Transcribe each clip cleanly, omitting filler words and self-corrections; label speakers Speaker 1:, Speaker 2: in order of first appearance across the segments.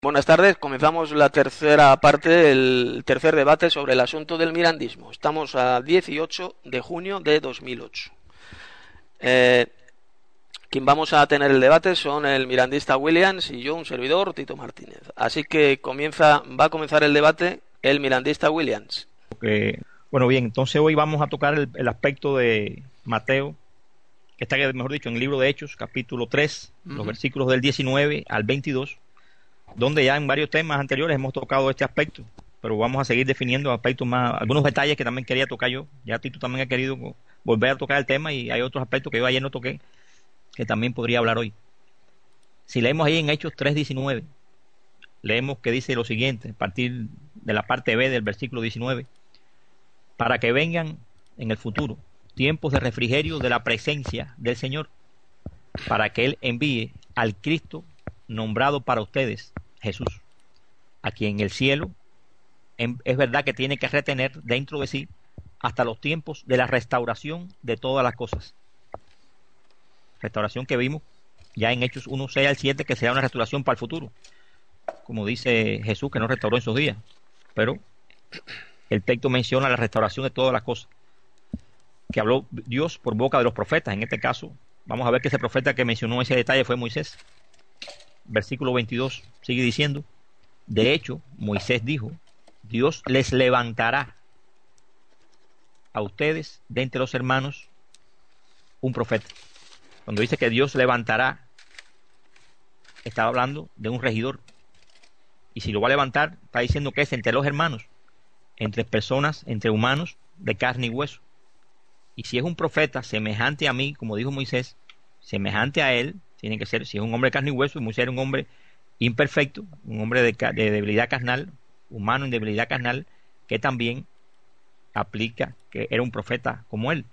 Speaker 1: Buenas tardes. Comenzamos la tercera parte, el tercer debate sobre el asunto del mirandismo. Estamos a 18 de junio de 2008. Quien vamos a tener el debate son el mirandista Williams y yo, un servidor, Tito Martínez. Así que va a comenzar el debate el mirandista Williams.
Speaker 2: Bueno, bien, entonces hoy vamos a tocar el aspecto de Mateo, que está, mejor dicho, en el libro de Hechos, capítulo 3, los versículos del 19 al 22, donde ya en varios temas anteriores hemos tocado este aspecto, pero vamos a seguir definiendo aspectos más, algunos detalles que también quería tocar yo. Ya Tito también ha querido volver a tocar el tema y hay otros aspectos que yo ayer no toqué, que también podría hablar hoy. Si leemos ahí en Hechos 3:19, leemos que dice lo siguiente, a partir de la parte B del versículo 19: para que vengan en el futuro tiempos de refrigerio de la presencia del Señor, para que Él envíe al Cristo nombrado para ustedes, Jesús, a quien el cielo es verdad que tiene que retener dentro de sí hasta los tiempos de la restauración de todas las cosas. Restauración que vimos ya en Hechos 1:6 al 7, que será una restauración para el futuro, como dice Jesús, que no restauró en sus días, pero el texto menciona la restauración de todas las cosas que habló Dios por boca de los profetas. En este caso vamos a ver que ese profeta que mencionó ese detalle fue Moisés. Versículo 22 sigue diciendo: de hecho, Moisés dijo, Dios les levantará a ustedes de entre los hermanos un profeta. Cuando dice que Dios levantará, estaba hablando de un regidor, y si lo va a levantar, está diciendo que es entre los hermanos, entre personas, entre humanos de carne y hueso. Y si es un profeta semejante a mí, como dijo Moisés, semejante a él, tiene que ser, si es un hombre de carne y hueso, y Moisés era un hombre imperfecto, un hombre de debilidad carnal, humano en debilidad carnal, que también aplica que era un profeta como él.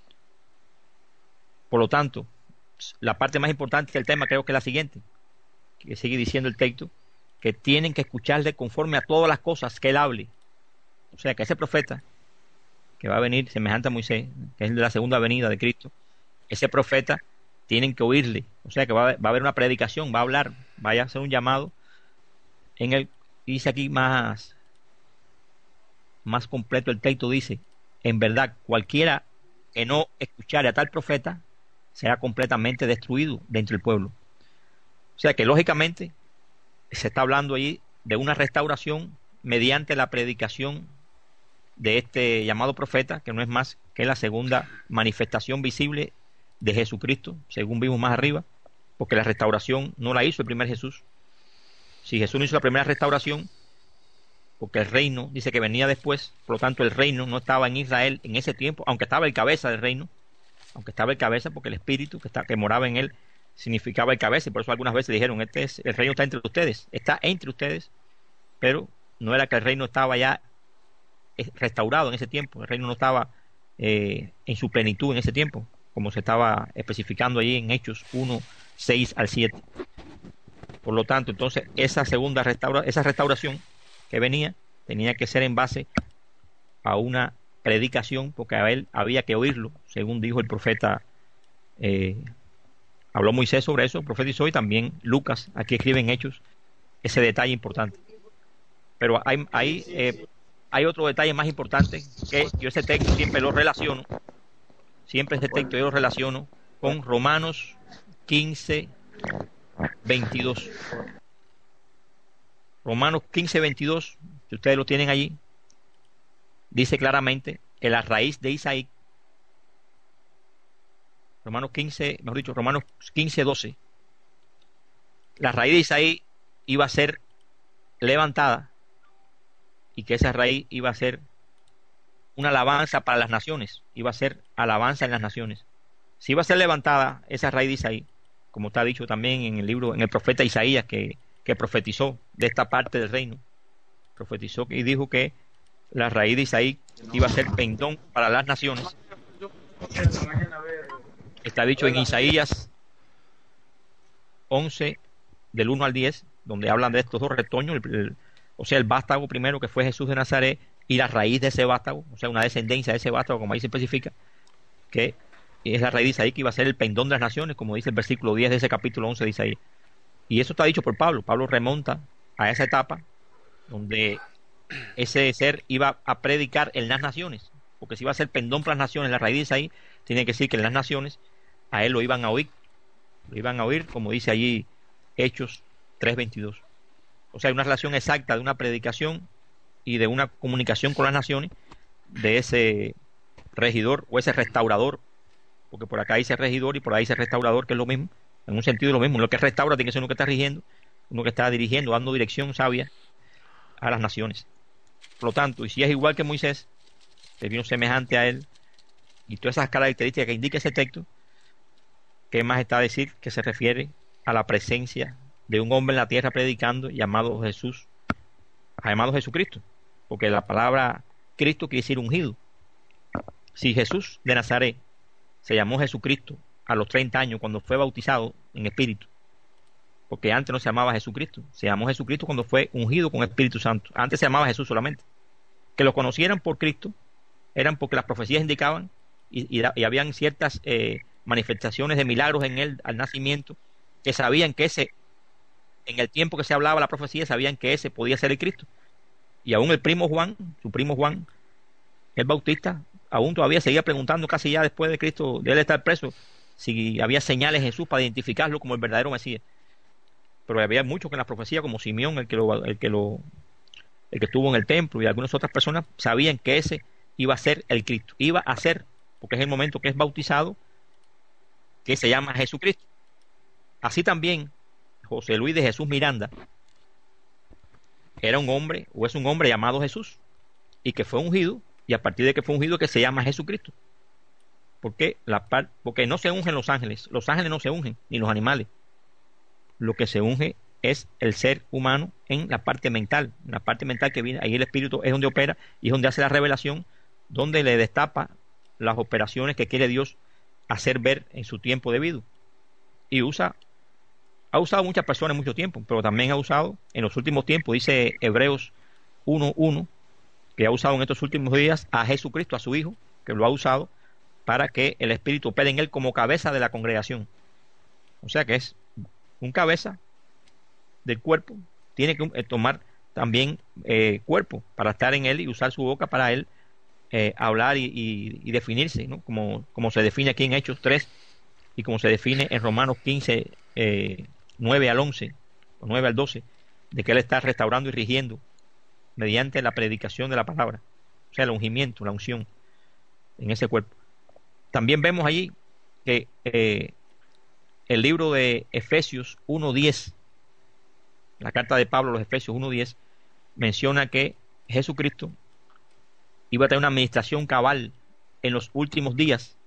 Speaker 2: Por lo tanto, la parte más importante del tema creo que es la siguiente, que sigue diciendo el texto, que tienen que escucharle conforme a todas las cosas que él hable. O sea, que ese profeta que va a venir semejante a Moisés, que es el de la segunda venida de Cristo, ese profeta tienen que oírle. O sea, que va a haber una predicación, va a hablar, vaya a hacer un llamado. Dice aquí más completo el texto, dice: en verdad, cualquiera que no escuchare a tal profeta será completamente destruido dentro del pueblo. O sea que lógicamente se está hablando allí de una restauración mediante la predicación de este llamado profeta, que no es más que la segunda manifestación visible de Jesucristo, según vimos más arriba, porque la restauración no la hizo el primer Jesús. Si Jesús no hizo la primera restauración, porque el reino dice que venía después, por lo tanto el reino no estaba en Israel en ese tiempo, aunque estaba el cabeza del reino, aunque estaba el cabeza, porque el espíritu que moraba en él significaba el cabeza, y por eso algunas veces dijeron, el reino está entre ustedes, pero no era que el reino estaba ya restaurado en ese tiempo, el reino no estaba en su plenitud en ese tiempo, como se estaba especificando allí en Hechos 1:6 al 7. Por lo tanto, entonces, esa restauración que venía, tenía que ser en base a una predicación, porque a él había que oírlo, según dijo el profeta. Habló Moisés sobre eso, profetizó, y también Lucas, aquí escribe en Hechos, ese detalle importante. Pero hay otro detalle más importante, que yo ese texto siempre lo relaciono con Romanos 15:22. Romanos 15:22, si ustedes lo tienen allí, dice claramente que la raíz de Isaí, Romanos 15:12, la raíz de Isaí iba a ser levantada, y que esa raíz iba a ser una alabanza para las naciones, iba a ser alabanza en las naciones. Si iba a ser levantada esa raíz de Isaí, como está dicho también en el profeta Isaías, que profetizó de esta parte del reino, profetizó y dijo que la raíz de Isaí iba a ser pendón para las naciones. Está dicho en Isaías 11, del 1 al 10, donde hablan de estos dos retoños, o sea, el vástago primero, que fue Jesús de Nazaret, y la raíz de ese vástago, o sea, una descendencia de ese vástago, como ahí se especifica, que es la raíz de Isaí, que iba a ser el pendón de las naciones, como dice el versículo 10 de ese capítulo 11 de Isaías. Y eso está dicho por Pablo. Pablo remonta a esa etapa donde ese ser iba a predicar en las naciones, porque si iba a ser pendón para las naciones, la raíz dice ahí, tiene que decir que en las naciones a él lo iban a oír, como dice allí Hechos 3:22. O sea, hay una relación exacta de una predicación y de una comunicación con las naciones de ese regidor o ese restaurador, porque por acá dice regidor y por ahí dice restaurador, que es lo mismo, en un sentido lo mismo. Lo que restaura tiene que ser uno que está rigiendo, uno que está dirigiendo, dando dirección sabia a las naciones. Por lo tanto, y si es igual que Moisés, que vino semejante a él, y todas esas características que indica ese texto, ¿qué más está a decir? Que se refiere a la presencia de un hombre en la tierra predicando llamado Jesús, llamado Jesucristo, porque la palabra Cristo quiere decir ungido. Si Jesús de Nazaret se llamó Jesucristo a los 30 años cuando fue bautizado en espíritu, porque antes no se llamaba Jesucristo, se llamó Jesucristo cuando fue ungido con Espíritu Santo. Antes se llamaba Jesús solamente. Que lo conocieran por Cristo eran porque las profecías indicaban y habían ciertas manifestaciones de milagros en él al nacimiento, que sabían que ese, en el tiempo que se hablaba la profecía, sabían que ese podía ser el Cristo. Y aún el primo Juan, su primo Juan, el Bautista, aún todavía seguía preguntando casi ya después de Cristo, de él estar preso, si había señales en Jesús para identificarlo como el verdadero Mesías. Pero había muchos que en la profecía, como Simeón, el que estuvo en el templo, y algunas otras personas sabían que ese iba a ser el Cristo. Iba a ser, porque es el momento que es bautizado, que se llama Jesucristo. Así también José Luis de Jesús Miranda era un hombre, o es un hombre llamado Jesús, y que fue ungido, y a partir de que fue ungido que se llama Jesucristo. Porque no se ungen los ángeles no se ungen, ni los animales. Lo que se unge es el ser humano en la parte mental que viene, ahí el espíritu es donde opera y es donde hace la revelación, donde le destapa las operaciones que quiere Dios hacer ver en su tiempo debido. Y ha usado muchas personas en mucho tiempo, pero también ha usado en los últimos tiempos, dice Hebreos 1:1, que ha usado en estos últimos días a Jesucristo, a su Hijo, que lo ha usado para que el Espíritu opere en él como cabeza de la congregación. O sea que es un cabeza del cuerpo, tiene que tomar también cuerpo para estar en él y usar su boca para él hablar y definirse, ¿no? Como se define aquí en Hechos 3 y como se define en Romanos 15, 9 al 11, o 9 al 12, de que él está restaurando y rigiendo mediante la predicación de la palabra, o sea, el ungimiento, la unción en ese cuerpo. También vemos allí que el libro de Efesios 1:10, la carta de Pablo a los Efesios 1:10, menciona que Jesucristo iba a tener una administración cabal en los últimos días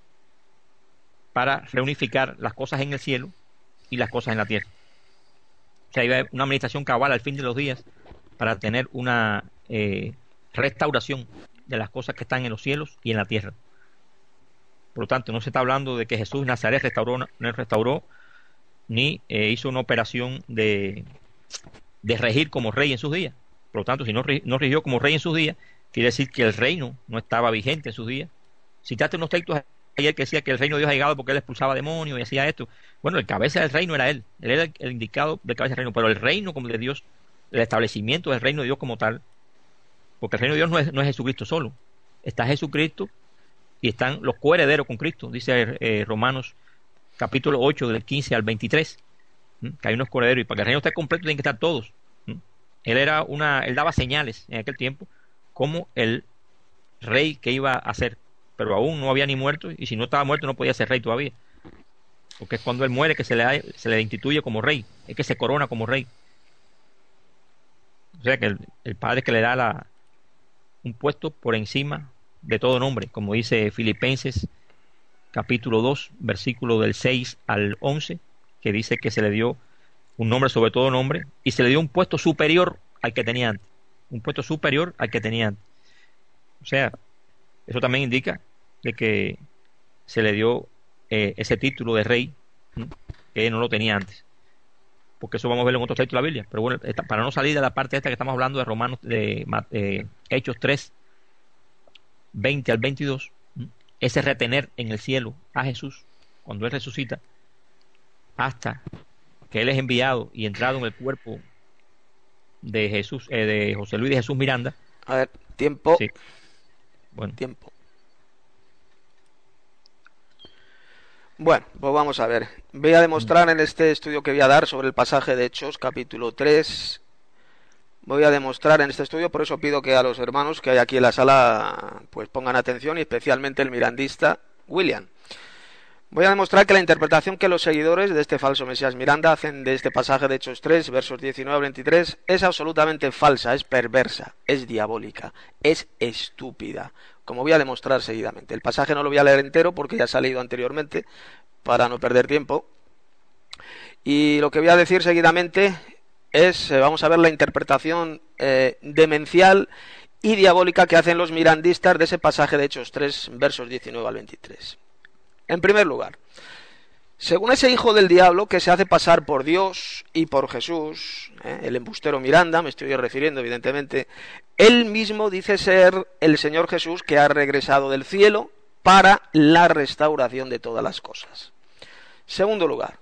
Speaker 2: para reunificar las cosas en el cielo y las cosas en la tierra. O sea, iba a haber una administración cabal al fin de los días para tener una restauración de las cosas que están en los cielos y en la tierra. Por lo tanto, no se está hablando de que Jesús Nazaret no restauró ni hizo una operación de regir como rey en sus días. Por lo tanto, si no rigió como rey en sus días, quiere decir que el reino no estaba vigente en sus días. Citaste unos textos ayer que decía que el reino de Dios ha llegado porque él expulsaba demonios y hacía esto. Bueno, el cabeza del reino era él era el indicado del cabeza del reino, pero el reino como de Dios, el establecimiento del reino de Dios como tal, porque el reino de Dios no es Jesucristo solo, está Jesucristo y están los coherederos con Cristo, dice Romanos capítulo 8 del 15 al 23, que hay unos coherederos, y para que el reino esté completo tienen que estar todos. Él daba señales en aquel tiempo como el rey que iba a ser, pero aún no había ni muerto, y si no estaba muerto no podía ser rey todavía, porque es cuando él muere que se le instituye como rey, es que se corona como rey. O sea que el Padre es que le da un puesto por encima de todo nombre, como dice Filipenses capítulo 2, versículo del 6 al 11, que dice que se le dio un nombre sobre todo nombre, y se le dio un puesto superior al que tenía antes. Un puesto superior al que tenía antes. O sea, eso también indica de que se le dio ese título de rey, que no lo tenía antes. Porque eso vamos a verlo en otros textos de la Biblia. Pero bueno, para no salir de la parte esta que estamos hablando de Romanos, de Hechos 3, 20 al 22, ese retener en el cielo a Jesús cuando Él resucita, hasta que Él es enviado y entrado en el cuerpo de Jesús, de José Luis de Jesús Miranda.
Speaker 1: A ver, tiempo.
Speaker 2: Sí. Bueno.
Speaker 1: Tiempo. Bueno, pues vamos a ver. Voy a demostrar en este estudio que voy a dar sobre el pasaje de Hechos, capítulo 3. Voy a demostrar en este estudio, por eso pido que a los hermanos que hay aquí en la sala pues pongan atención, y especialmente el mirandista William. Voy a demostrar que la interpretación que los seguidores de este falso Mesías Miranda hacen de este pasaje de Hechos 3, versos 19 al 23, es absolutamente falsa, es perversa, es diabólica, es estúpida, como voy a demostrar seguidamente. El pasaje no lo voy a leer entero porque ya se ha leído anteriormente, para no perder tiempo. Y lo que voy a decir seguidamente es, vamos a ver la interpretación demencial y diabólica que hacen los mirandistas de ese pasaje de Hechos 3, versos 19 al 23. En primer lugar, según ese hijo del diablo que se hace pasar por Dios y por Jesús, el embustero Miranda, me estoy refiriendo evidentemente, él mismo dice ser el Señor Jesús que ha regresado del cielo para la restauración de todas las cosas. Segundo lugar,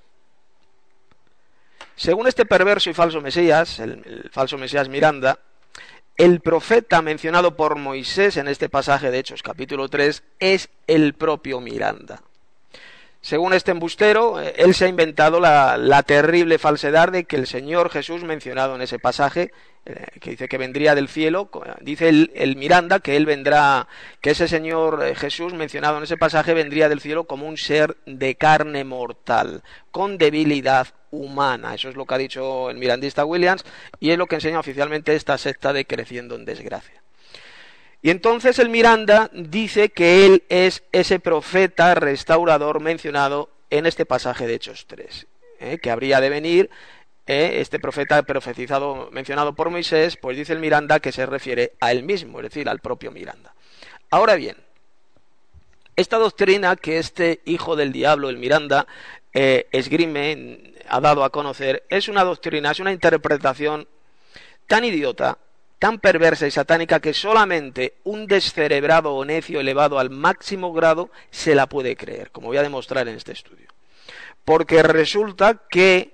Speaker 1: según este perverso y falso Mesías, el falso Mesías Miranda, el profeta mencionado por Moisés en este pasaje de Hechos capítulo 3 es el propio Miranda. Según este embustero, él se ha inventado la terrible falsedad de que el Señor Jesús mencionado en ese pasaje, que dice que vendría del cielo, dice el Miranda que él vendrá, que ese Señor Jesús mencionado en ese pasaje vendría del cielo como un ser de carne mortal, con debilidad humana. Eso es lo que ha dicho el mirandista Williams y es lo que enseña oficialmente esta secta de Creciendo en Desgracia. Y entonces el Miranda dice que él es ese profeta restaurador mencionado en este pasaje de Hechos 3, que habría de venir, este profeta profetizado mencionado por Moisés, pues dice el Miranda que se refiere a él mismo, es decir, al propio Miranda. Ahora bien, esta doctrina que este hijo del diablo, el Miranda, esgrime, ha dado a conocer, es una doctrina, es una interpretación tan idiota, tan perversa y satánica que solamente un descerebrado o necio elevado al máximo grado se la puede creer, como voy a demostrar en este estudio. Porque resulta que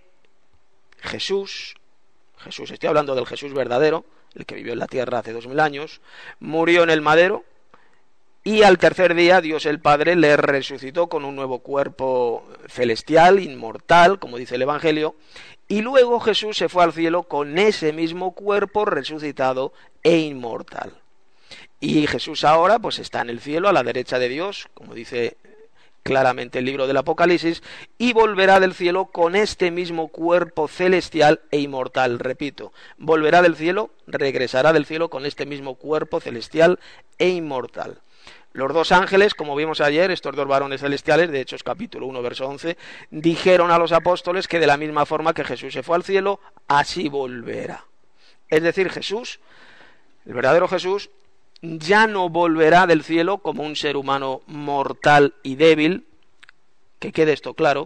Speaker 1: Jesús, estoy hablando del Jesús verdadero, el que vivió en la tierra hace 2000 años, murió en el madero y al tercer día Dios el Padre le resucitó con un nuevo cuerpo celestial, inmortal, como dice el Evangelio, y luego Jesús se fue al cielo con ese mismo cuerpo resucitado e inmortal. Y Jesús ahora pues está en el cielo a la derecha de Dios, como dice claramente el libro del Apocalipsis, y volverá del cielo con este mismo cuerpo celestial e inmortal. Repito, volverá del cielo, regresará del cielo con este mismo cuerpo celestial e inmortal. Los dos ángeles, como vimos ayer, estos dos varones celestiales, de Hechos capítulo 1, verso 11, dijeron a los apóstoles que de la misma forma que Jesús se fue al cielo, así volverá. Es decir, Jesús, el verdadero Jesús, ya no volverá del cielo como un ser humano mortal y débil, que quede esto claro,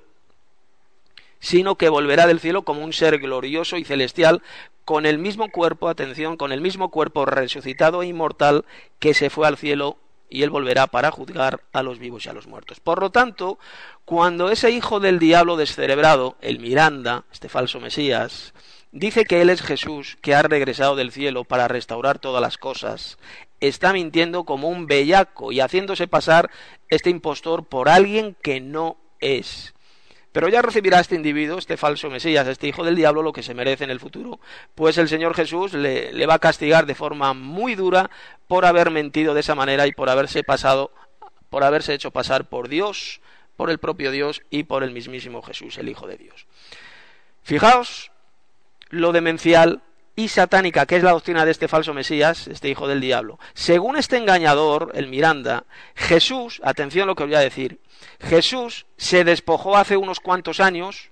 Speaker 1: sino que volverá del cielo como un ser glorioso y celestial, con el mismo cuerpo, atención, con el mismo cuerpo resucitado e inmortal que se fue al cielo, y él volverá para juzgar a los vivos y a los muertos. Por lo tanto, cuando ese hijo del diablo descerebrado, el Miranda, este falso Mesías, dice que él es Jesús, que ha regresado del cielo para restaurar todas las cosas, está mintiendo como un bellaco y haciéndose pasar este impostor por alguien que no es. Pero ya recibirá este individuo, este falso Mesías, este hijo del diablo, lo que se merece en el futuro, pues el Señor Jesús le va a castigar de forma muy dura por haber mentido de esa manera y por haberse hecho pasar por Dios, por el propio Dios y por el mismísimo Jesús, el Hijo de Dios. Fijaos lo demencial y satánica que es la doctrina de este falso Mesías, este hijo del diablo. Según este engañador, el Miranda, Jesús, atención a lo que os voy a decir, Jesús se despojó hace unos cuantos años,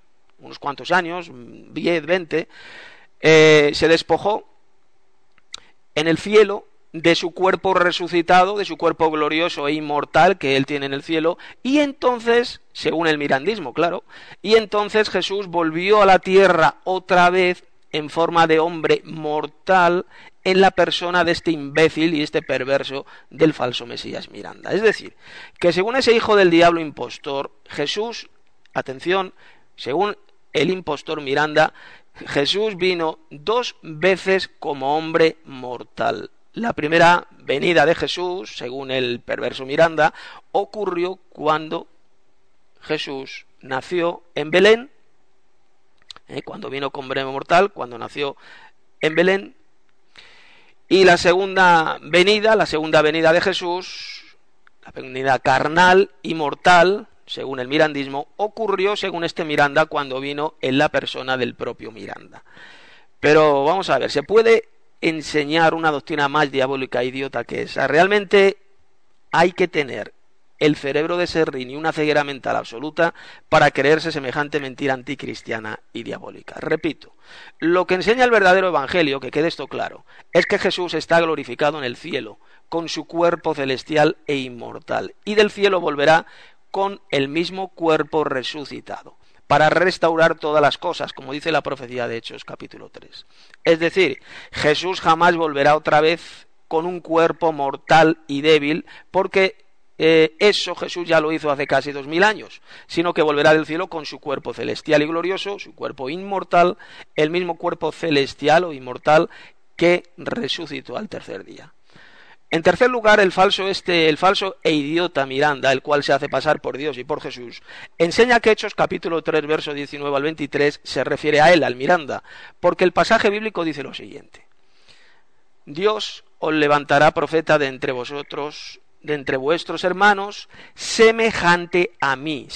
Speaker 1: 10, 20, se despojó en el cielo de su cuerpo resucitado, de su cuerpo glorioso e inmortal que él tiene en el cielo, y entonces, según el mirandismo, claro, y entonces Jesús volvió a la tierra otra vez en forma de hombre mortal en la persona de este imbécil y este perverso del falso Mesías Miranda. Es decir, que según ese hijo del diablo impostor, Jesús, atención, según el impostor Miranda, Jesús vino 2 veces como hombre mortal. La primera venida de Jesús, según el perverso Miranda, ocurrió cuando Jesús nació en Belén, cuando vino como hombre mortal, cuando nació en Belén. Y la segunda venida de Jesús, la venida carnal y mortal, según el mirandismo, ocurrió, según este Miranda, cuando vino en la persona del propio Miranda. Pero vamos a ver, ¿se puede enseñar una doctrina más diabólica e idiota que esa? Realmente hay que tener el cerebro de serrín y una ceguera mental absoluta para creerse semejante mentira anticristiana y diabólica. Repito, lo que enseña el verdadero evangelio, que quede esto claro, es que Jesús está glorificado en el cielo, con su cuerpo celestial e inmortal, y del cielo volverá con el mismo cuerpo resucitado, para restaurar todas las cosas, como dice la profecía de Hechos capítulo 3. Es decir, Jesús jamás volverá otra vez con un cuerpo mortal y débil, porque eso Jesús ya lo hizo hace casi 2000 años, sino que volverá del cielo con su cuerpo celestial y glorioso, su cuerpo inmortal, el mismo cuerpo celestial o inmortal que resucitó al tercer día. En tercer lugar, el falso e idiota Miranda, el cual se hace pasar por Dios y por Jesús, enseña que Hechos capítulo 3, verso 19 al 23, se refiere a él, al Miranda, porque el pasaje bíblico dice lo siguiente: Dios os levantará profeta de entre vosotros, de entre vuestros hermanos, semejante a mí,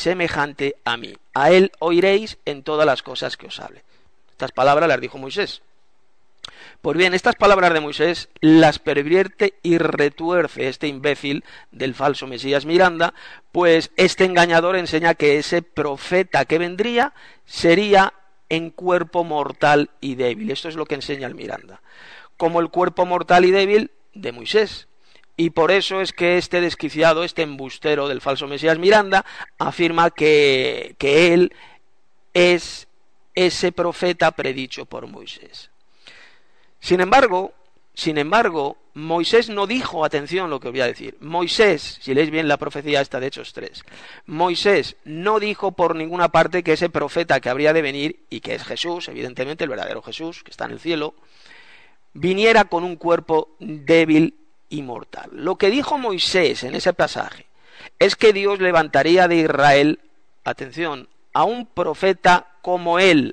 Speaker 1: a él oiréis en todas las cosas que os hable. Estas palabras las dijo Moisés. Pues bien, estas palabras de Moisés las pervierte y retuerce este imbécil del falso Mesías Miranda, pues este engañador enseña que ese profeta que vendría sería en cuerpo mortal y débil. Esto es lo que enseña el Miranda, como el cuerpo mortal y débil de Moisés. Y por eso es que este desquiciado, este embustero del falso Mesías Miranda, afirma que él es ese profeta predicho por Moisés. Sin embargo, Moisés no dijo, atención lo que os voy a decir, Moisés, si leéis bien la profecía esta de Hechos 3, Moisés no dijo por ninguna parte que ese profeta que habría de venir, y que es Jesús, evidentemente el verdadero Jesús, que está en el cielo, viniera con un cuerpo débil y mortal. Lo que dijo Moisés en ese pasaje es que Dios levantaría de Israel, atención, a un profeta como él,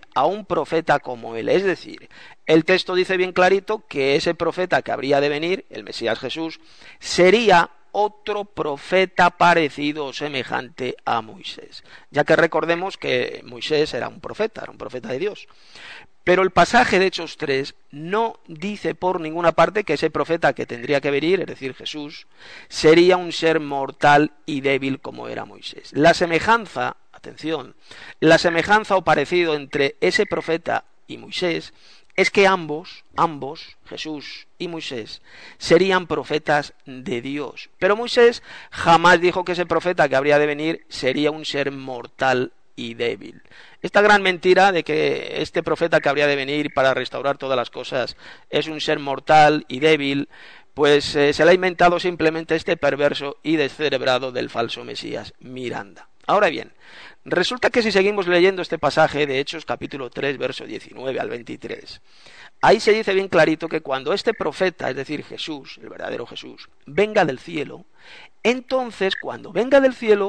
Speaker 1: es decir, el texto dice bien clarito que ese profeta que habría de venir, el Mesías Jesús, sería otro profeta parecido o semejante a Moisés, ya que recordemos que Moisés era un profeta de Dios. Pero el pasaje de Hechos 3 no dice por ninguna parte que ese profeta que tendría que venir, es decir, Jesús, sería un ser mortal y débil como era Moisés. La semejanza, atención, la semejanza o parecido entre ese profeta y Moisés es que ambos, Jesús y Moisés, serían profetas de Dios. Pero Moisés jamás dijo que ese profeta que habría de venir sería un ser mortal y débil. Esta gran mentira de que este profeta que habría de venir para restaurar todas las cosas es un ser mortal y débil, pues se la ha inventado simplemente este perverso y descerebrado del falso Mesías Miranda. Ahora bien, resulta que si seguimos leyendo este pasaje de Hechos capítulo 3, verso 19 al 23, ahí se dice bien clarito que cuando este profeta, es decir, Jesús, el verdadero Jesús, venga del cielo, entonces cuando venga del cielo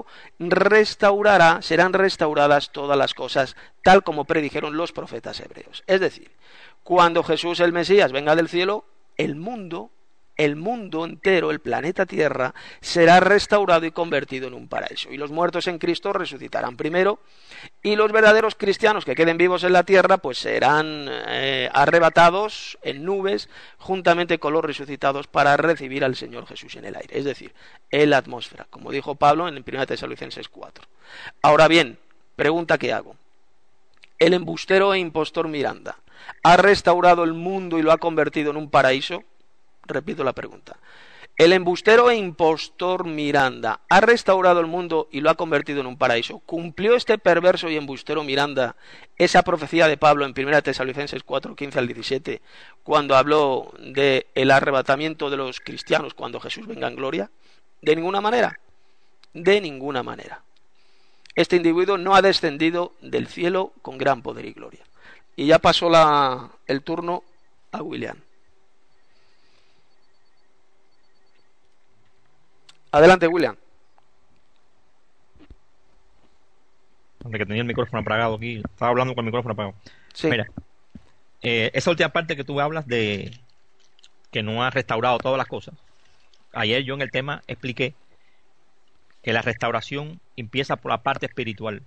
Speaker 1: serán restauradas todas las cosas tal como predijeron los profetas hebreos. Es decir, cuando Jesús el Mesías venga del cielo, el mundo entero, el planeta Tierra, será restaurado y convertido en un paraíso. Y los muertos en Cristo resucitarán primero, y los verdaderos cristianos que queden vivos en la tierra, pues serán arrebatados en nubes, juntamente con los resucitados, para recibir al Señor Jesús en el aire, es decir, en la atmósfera, como dijo Pablo en 1 Tesalonicenses 4. Ahora bien, pregunta que hago. ¿El embustero e impostor Miranda ha restaurado el mundo y lo ha convertido en un paraíso? Repito la pregunta. ¿El embustero e impostor Miranda ha restaurado el mundo y lo ha convertido en un paraíso? ¿Cumplió este perverso y embustero Miranda esa profecía de Pablo en 1 Tesalonicenses 4, 15 al 17, cuando habló del arrebatamiento de los cristianos cuando Jesús venga en gloria? De ninguna manera. De ninguna manera. Este individuo no ha descendido del cielo con gran poder y gloria. Y ya pasó el turno a William. Adelante, William.
Speaker 2: Antes que tenía el micrófono apagado aquí, estaba hablando con el micrófono apagado.
Speaker 1: Sí.
Speaker 2: Mira, esa última parte que tú hablas de que no ha restaurado todas las cosas. Ayer yo en el tema expliqué que la restauración empieza por la parte espiritual.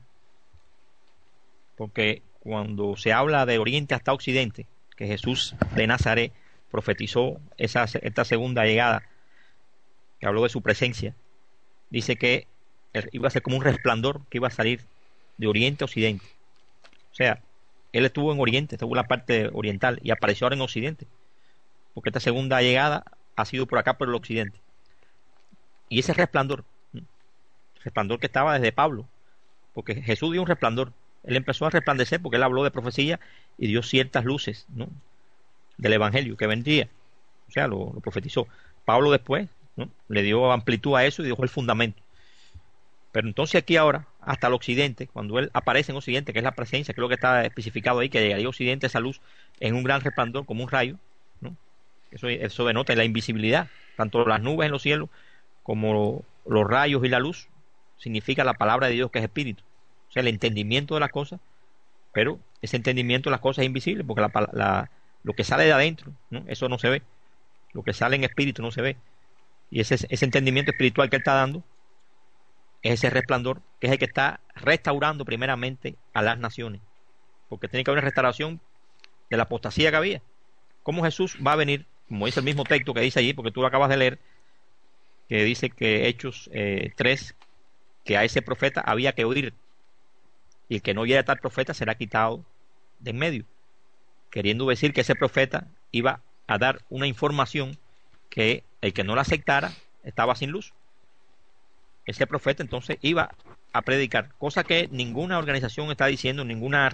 Speaker 2: Porque cuando se habla de Oriente hasta Occidente, que Jesús de Nazaret profetizó esta segunda llegada, que habló de su presencia, dice que iba a ser como un resplandor que iba a salir de Oriente a Occidente. O sea, él estuvo en Oriente, estuvo en la parte oriental y apareció ahora en Occidente, porque esta segunda llegada ha sido por acá, por el Occidente. Y ese resplandor que estaba desde Pablo, porque Jesús dio un resplandor, él empezó a resplandecer porque él habló de profecía y dio ciertas luces, ¿no?, del Evangelio que vendría, o sea, lo profetizó. Pablo después, ¿no?, le dio amplitud a eso y dejó el fundamento. Pero entonces aquí ahora, hasta el Occidente, cuando él aparece en Occidente, que es la presencia, que es lo que está especificado ahí, que llegaría a Occidente esa luz en un gran resplandor, como un rayo, ¿no? Eso denota la invisibilidad, tanto las nubes en los cielos como los rayos y la luz, significa la palabra de Dios, que es espíritu. O sea, el entendimiento de las cosas, pero ese entendimiento de las cosas es invisible, porque lo que sale de adentro, ¿no?, eso no se ve. Lo que sale en espíritu no se ve. Y ese entendimiento espiritual que él está dando es ese resplandor, que es el que está restaurando primeramente a las naciones, porque tiene que haber una restauración de la apostasía que había. ¿Cómo Jesús va a venir? Como dice el mismo texto que dice allí, porque tú lo acabas de leer, que dice que Hechos 3, que a ese profeta había que oír, y el que no oyera a tal profeta será quitado de en medio, queriendo decir que ese profeta iba a dar una información que el que no la aceptara estaba sin luz. Ese profeta entonces iba a predicar, cosa que ninguna organización está diciendo, ninguna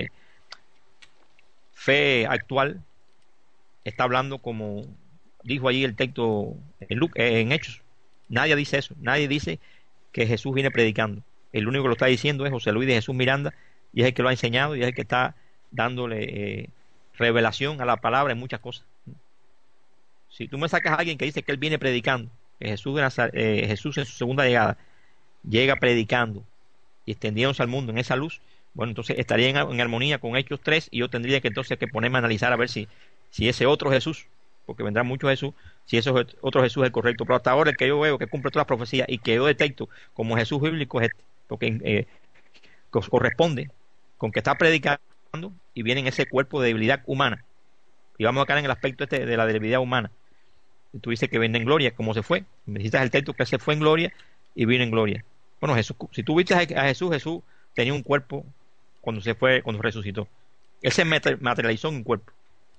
Speaker 2: fe actual está hablando, como dijo allí el texto en Hechos. Nadie dice eso, nadie dice que Jesús viene predicando. El único que lo está diciendo es José Luis de Jesús Miranda, y es el que lo ha enseñado y es el que está dándole revelación a la palabra en muchas cosas. Si tú me sacas a alguien que dice que él viene predicando, que Jesús en su segunda llegada llega predicando y extendiéndose al mundo en esa luz, bueno, entonces estaría en armonía con Hechos 3, y yo tendría que entonces que ponerme a analizar a ver si ese otro Jesús, porque vendrá mucho Jesús, si ese otro Jesús es el correcto. Pero hasta ahora el que yo veo que cumple todas las profecías y que yo detecto como Jesús bíblico es este, porque corresponde con que está predicando y viene en ese cuerpo de debilidad humana. Y vamos a caer en el aspecto de la debilidad humana. Y tú dices que viene en gloria, como se fue. Me dijiste el texto que se fue en gloria y vino en gloria. Bueno, Jesús, si tú viste a Jesús, Jesús tenía un cuerpo cuando resucitó. Él se materializó en un cuerpo.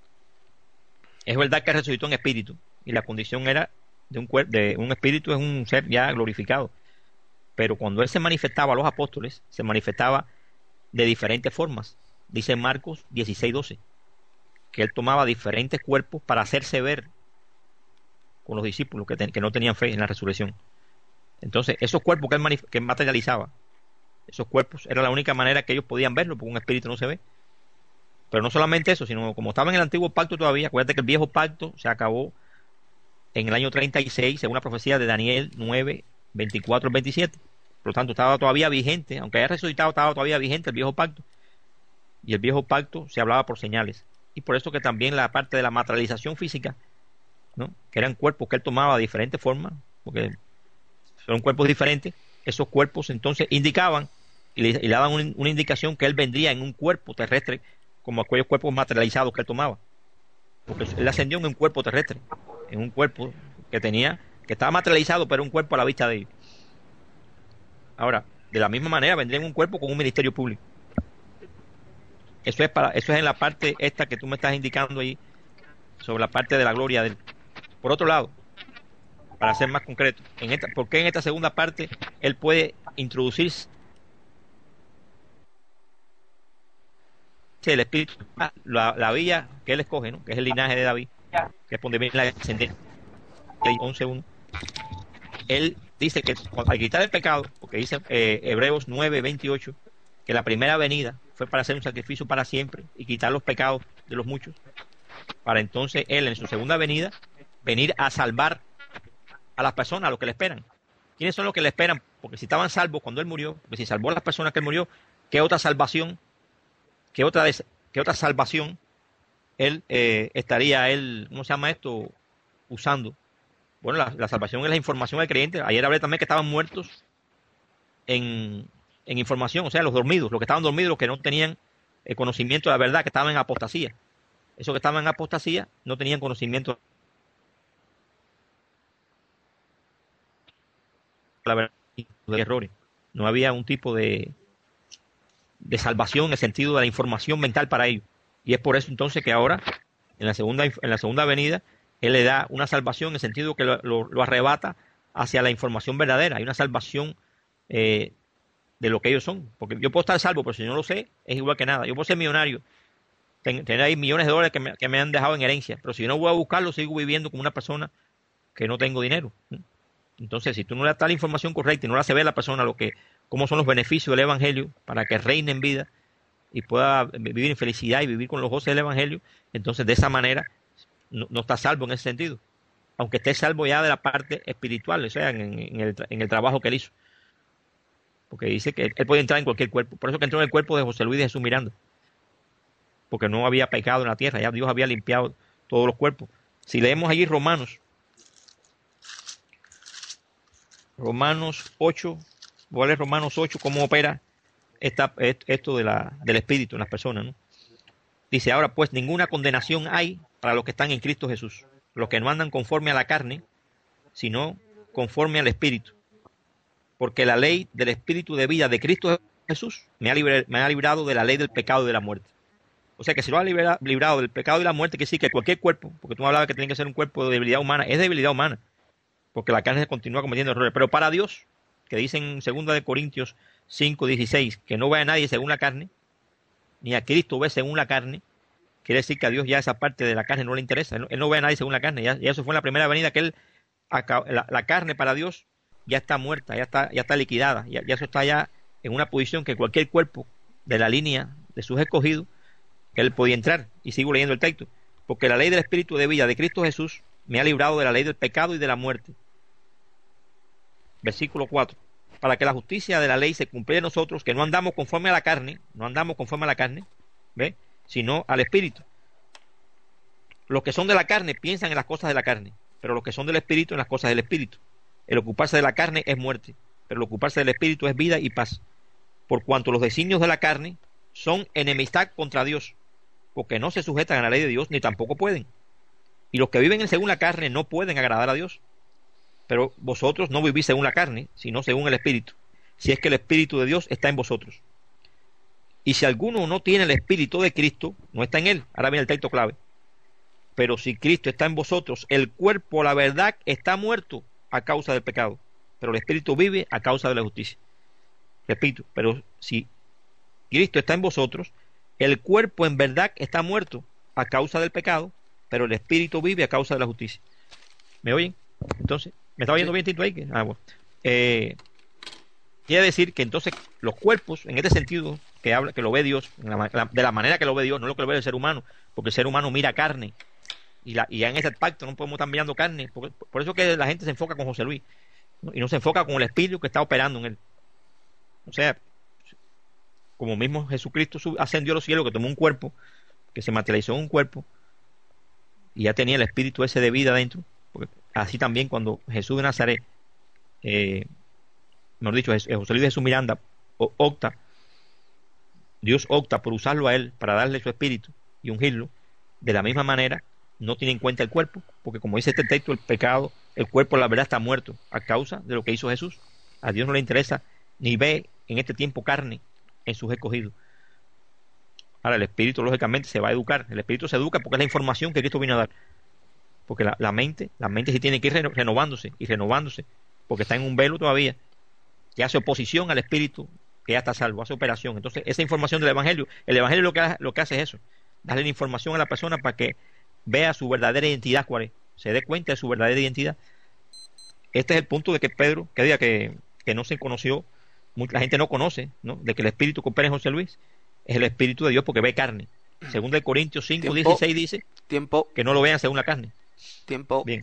Speaker 2: Es verdad que resucitó en espíritu, y la condición era de un espíritu, es un ser ya glorificado. Pero cuando él se manifestaba a los apóstoles, se manifestaba de diferentes formas. Dice Marcos 16:12, que él tomaba diferentes cuerpos para hacerse ver con los discípulos que no tenían fe en la resurrección. Entonces, esos cuerpos que él materializaba, esos cuerpos, era la única manera que ellos podían verlo, porque un espíritu no se ve. Pero no solamente eso, sino como estaba en el antiguo pacto todavía, acuérdate que el viejo pacto se acabó en el año 36, según la profecía de Daniel 9, 24 al 27. Por lo tanto, estaba todavía vigente, aunque haya resucitado, estaba todavía vigente el viejo pacto. Y el viejo pacto se hablaba por señales. Y por eso que también la parte de la materialización física, ¿no?, que eran cuerpos que él tomaba de diferentes formas, porque son cuerpos diferentes, esos cuerpos entonces indicaban y le daban una indicación que él vendría en un cuerpo terrestre, como aquellos cuerpos materializados que él tomaba, porque él ascendió en un cuerpo terrestre, en un cuerpo que estaba materializado, pero un cuerpo a la vista de ellos. Ahora, de la misma manera vendría en un cuerpo con un ministerio público. Eso es en la parte esta que tú me estás indicando ahí, sobre la parte de la gloria de él. Por otro lado, para ser más concreto, ¿por qué en esta segunda parte él puede introducirse el espíritu, la vía que él escoge, ¿no?, que es el linaje de David, que es donde viene la descendencia? 11:1. Él dice que al quitar el pecado, porque dice Hebreos 9:28, que la primera venida fue para hacer un sacrificio para siempre y quitar los pecados de los muchos, para entonces Él en su segunda venida venir a salvar a las personas, a los que le esperan. ¿Quiénes son los que le esperan? Porque si estaban salvos cuando Él murió, porque si salvó a las personas que Él murió, ¿qué otra salvación, qué otra salvación Él estaría, ¿cómo se llama esto?, usando? Bueno, la salvación es la información del creyente. Ayer hablé también que estaban muertos en información, o sea, los dormidos, los que estaban dormidos, los que no tenían conocimiento de la verdad, que estaban en apostasía. Esos que estaban en apostasía no tenían conocimiento de la verdad, de errores. No había un tipo de salvación en el sentido de la información mental para ellos. Y es por eso entonces que ahora, en la segunda venida, Él le da una salvación en el sentido que lo arrebata hacia la información verdadera. Hay una salvación de lo que ellos son. Porque yo puedo estar salvo, pero si no lo sé, es igual que nada. Yo puedo ser millonario, tener ahí millones de dólares que me han dejado en herencia, pero si yo no voy a buscarlo, sigo viviendo como una persona que no tengo dinero. Entonces, si tú no le das la información correcta y no le haces ver a la persona cómo son los beneficios del Evangelio para que reine en vida y pueda vivir en felicidad y vivir con los goces del Evangelio, entonces de esa manera no está salvo en ese sentido. Aunque esté salvo ya de la parte espiritual, o sea, en el trabajo que él hizo. Porque dice que él puede entrar en cualquier cuerpo. Por eso que entró en el cuerpo de José Luis de Jesús Miranda. Porque no había pecado en la tierra, ya Dios había limpiado todos los cuerpos. Si leemos allí Romanos 8, voy a leer Romanos 8, cómo opera esto del espíritu en las personas, ¿no? Dice, ahora pues ninguna condenación hay para los que están en Cristo Jesús, los que no andan conforme a la carne, sino conforme al espíritu. Porque la ley del espíritu de vida de Cristo Jesús me ha librado de la ley del pecado y de la muerte. O sea que si lo ha librado del pecado y la muerte, quiere decir que cualquier cuerpo, porque tú hablabas que tiene que ser un cuerpo de debilidad humana, es debilidad humana, porque la carne continúa cometiendo errores. Pero para Dios, que dice en 2 Corintios 5:16, que no ve a nadie según la carne, ni a Cristo ve según la carne, quiere decir que a Dios ya esa parte de la carne no le interesa. Él no ve a nadie según la carne. Ya eso fue en la primera venida, que la carne para Dios ya está muerta, ya está liquidada. Ya eso está ya en una posición que cualquier cuerpo de la línea de sus escogidos, que él podía entrar. Y sigo leyendo el texto. Porque la ley del espíritu de vida de Cristo Jesús me ha librado de la ley del pecado y de la muerte. Versículo 4. Para que la justicia de la ley se cumpliera en nosotros, que no andamos conforme a la carne, ¿ve?, sino al espíritu. Los que son de la carne piensan en las cosas de la carne, pero los que son del espíritu en las cosas del espíritu. El ocuparse de la carne es muerte, pero el ocuparse del espíritu es vida y paz. Por cuanto los designios de la carne son enemistad contra Dios, porque no se sujetan a la ley de Dios, ni tampoco pueden. Y los que viven según la carne no pueden agradar a Dios. Pero vosotros no vivís según la carne, sino según el Espíritu, si es que el Espíritu de Dios está en vosotros. Y si alguno no tiene el Espíritu de Cristo, no está en él. Ahora viene el texto clave. Pero si Cristo está en vosotros, el cuerpo, la verdad, está muerto a causa del pecado, pero el Espíritu vive a causa de la justicia. Repito, pero si Cristo está en vosotros, el cuerpo en verdad está muerto a causa del pecado, pero el Espíritu vive a causa de la justicia. ¿Me oyen? Entonces, ¿me está oyendo bien, Tito, ahí? Bueno. Quiere decir que entonces los cuerpos, en este sentido que lo ve Dios, de la manera que lo ve Dios, no lo que lo ve el ser humano, porque el ser humano mira carne, y ya en ese pacto no podemos estar mirando carne, por eso que la gente se enfoca con José Luis, ¿no?, y no se enfoca con el Espíritu que está operando en él. O sea, como mismo Jesucristo ascendió a los cielos, que tomó un cuerpo, que se materializó en un cuerpo, y ya tenía el Espíritu ese de vida dentro, porque así también cuando Jesús de Nazaret, mejor dicho, José Luis de Jesús Miranda, Dios opta por usarlo a él para darle su espíritu y ungirlo, de la misma manera no tiene en cuenta el cuerpo, porque como dice este texto, el pecado, el cuerpo la verdad está muerto a causa de lo que hizo Jesús. A Dios no le interesa ni ve en este tiempo carne en sus escogidos. Ahora el espíritu lógicamente se va a educar, el espíritu se educa porque es la información que Cristo vino a dar, porque la mente sí tiene que ir renovándose y renovándose, porque está en un velo todavía, que hace oposición al espíritu que ya está salvo, hace operación. Entonces esa información del Evangelio, el Evangelio lo que hace es eso, darle la información a la persona para que vea su verdadera identidad, cuál es, se dé cuenta de su verdadera identidad. Este es el punto de que Pedro, que diga que no se conoció mucha gente no conoce, ¿no?, de que el espíritu que opera en José Luis es el espíritu de Dios porque ve carne. Según de Corintios 5, 16 dice que no lo vean según la carne. Bien.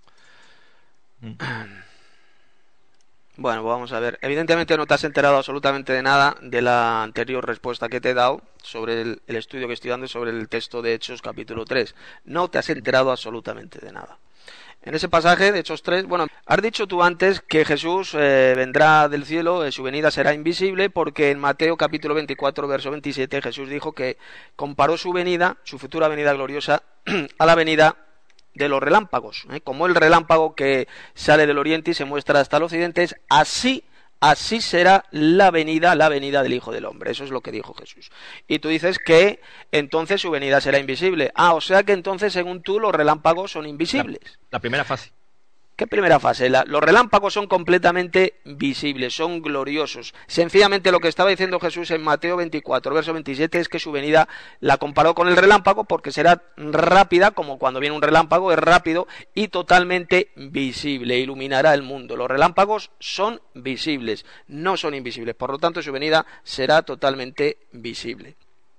Speaker 1: Bueno, vamos a ver. Evidentemente no te has enterado absolutamente de nada de la anterior respuesta que te he dado sobre el estudio que estoy dando sobre el texto de Hechos capítulo 3. No te has enterado absolutamente de nada. En ese pasaje de Hechos 3, bueno, has dicho tú antes que Jesús vendrá del cielo, su venida será invisible, porque en Mateo capítulo 24, verso 27, Jesús dijo que comparó su venida, su futura venida gloriosa, a la venida de los relámpagos. Como el relámpago que sale del oriente y se muestra hasta el occidente, así será la venida del Hijo del Hombre. Eso es lo que dijo Jesús. Y tú dices que entonces su venida será invisible. O sea que entonces, según tú, los relámpagos son invisibles.
Speaker 2: La primera fase.
Speaker 1: ¿Qué primera fase? Los relámpagos son completamente visibles, son gloriosos. Sencillamente lo que estaba diciendo Jesús en Mateo 24, verso 27, es que su venida la comparó con el relámpago porque será rápida, como cuando viene un relámpago, es rápido y totalmente visible, iluminará el mundo. Los relámpagos son visibles, no son invisibles, por lo tanto su venida será totalmente visible.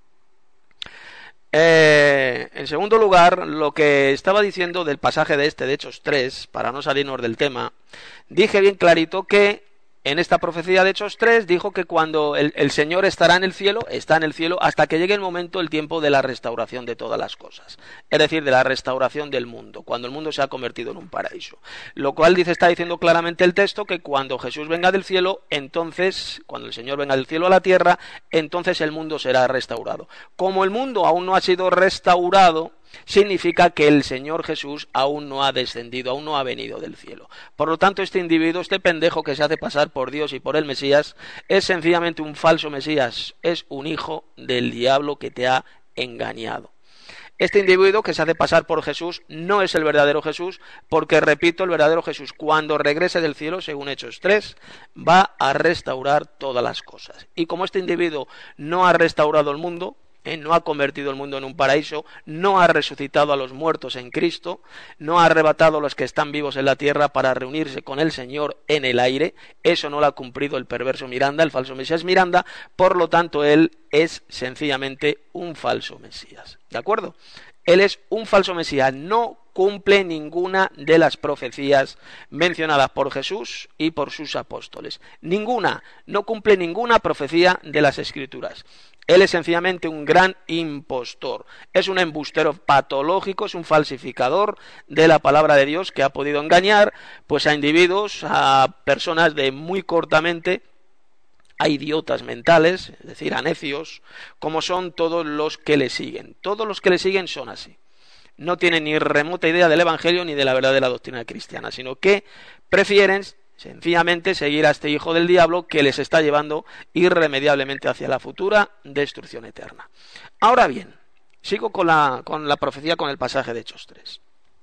Speaker 1: En segundo lugar, lo que estaba diciendo del pasaje de Hechos 3, para no salirnos del tema, dije bien clarito que en esta profecía de Hechos 3 dijo que cuando el Señor está en el cielo hasta que llegue el momento, el tiempo de la restauración de todas las cosas, es decir, de la restauración del mundo, cuando el mundo se ha convertido en un paraíso. Lo cual está diciendo claramente el texto que cuando Jesús venga del cielo, entonces, cuando el Señor venga del cielo a la tierra, entonces el mundo será restaurado. Como el mundo aún no ha sido restaurado, significa que el Señor Jesús aún no ha descendido, aún no ha venido del cielo. Por lo tanto, este individuo, este pendejo que se hace pasar por Dios y por el Mesías, es sencillamente un falso Mesías, es un hijo del diablo que te ha engañado. Este individuo que se hace pasar por Jesús no es el verdadero Jesús, porque, repito, el verdadero Jesús, cuando regrese del cielo, según Hechos 3, va a restaurar todas las cosas. Y como este individuo no ha restaurado el mundo, no ha convertido el mundo en un paraíso, no ha resucitado a los muertos en Cristo, no ha arrebatado a los que están vivos en la tierra para reunirse con el Señor en el aire, eso no lo ha cumplido el perverso Miranda, el falso Mesías Miranda, por lo tanto él es sencillamente un falso Mesías, ¿de acuerdo? Él es un falso Mesías, no cumple ninguna de las profecías mencionadas por Jesús y por sus apóstoles. Ninguna, no cumple ninguna profecía de las Escrituras. Él es sencillamente un gran impostor, es un embustero patológico, es un falsificador de la palabra de Dios que ha podido engañar pues a individuos, a personas de muy cortamente, a idiotas mentales, es decir, a necios, como son todos los que le siguen. Todos los que le siguen son así. No tienen ni remota idea del Evangelio ni de la verdadera doctrina cristiana, sino que prefieren sencillamente seguir a este hijo del diablo que les está llevando irremediablemente hacia la futura destrucción eterna. Ahora bien, sigo con la profecía, con el pasaje de Hechos 3.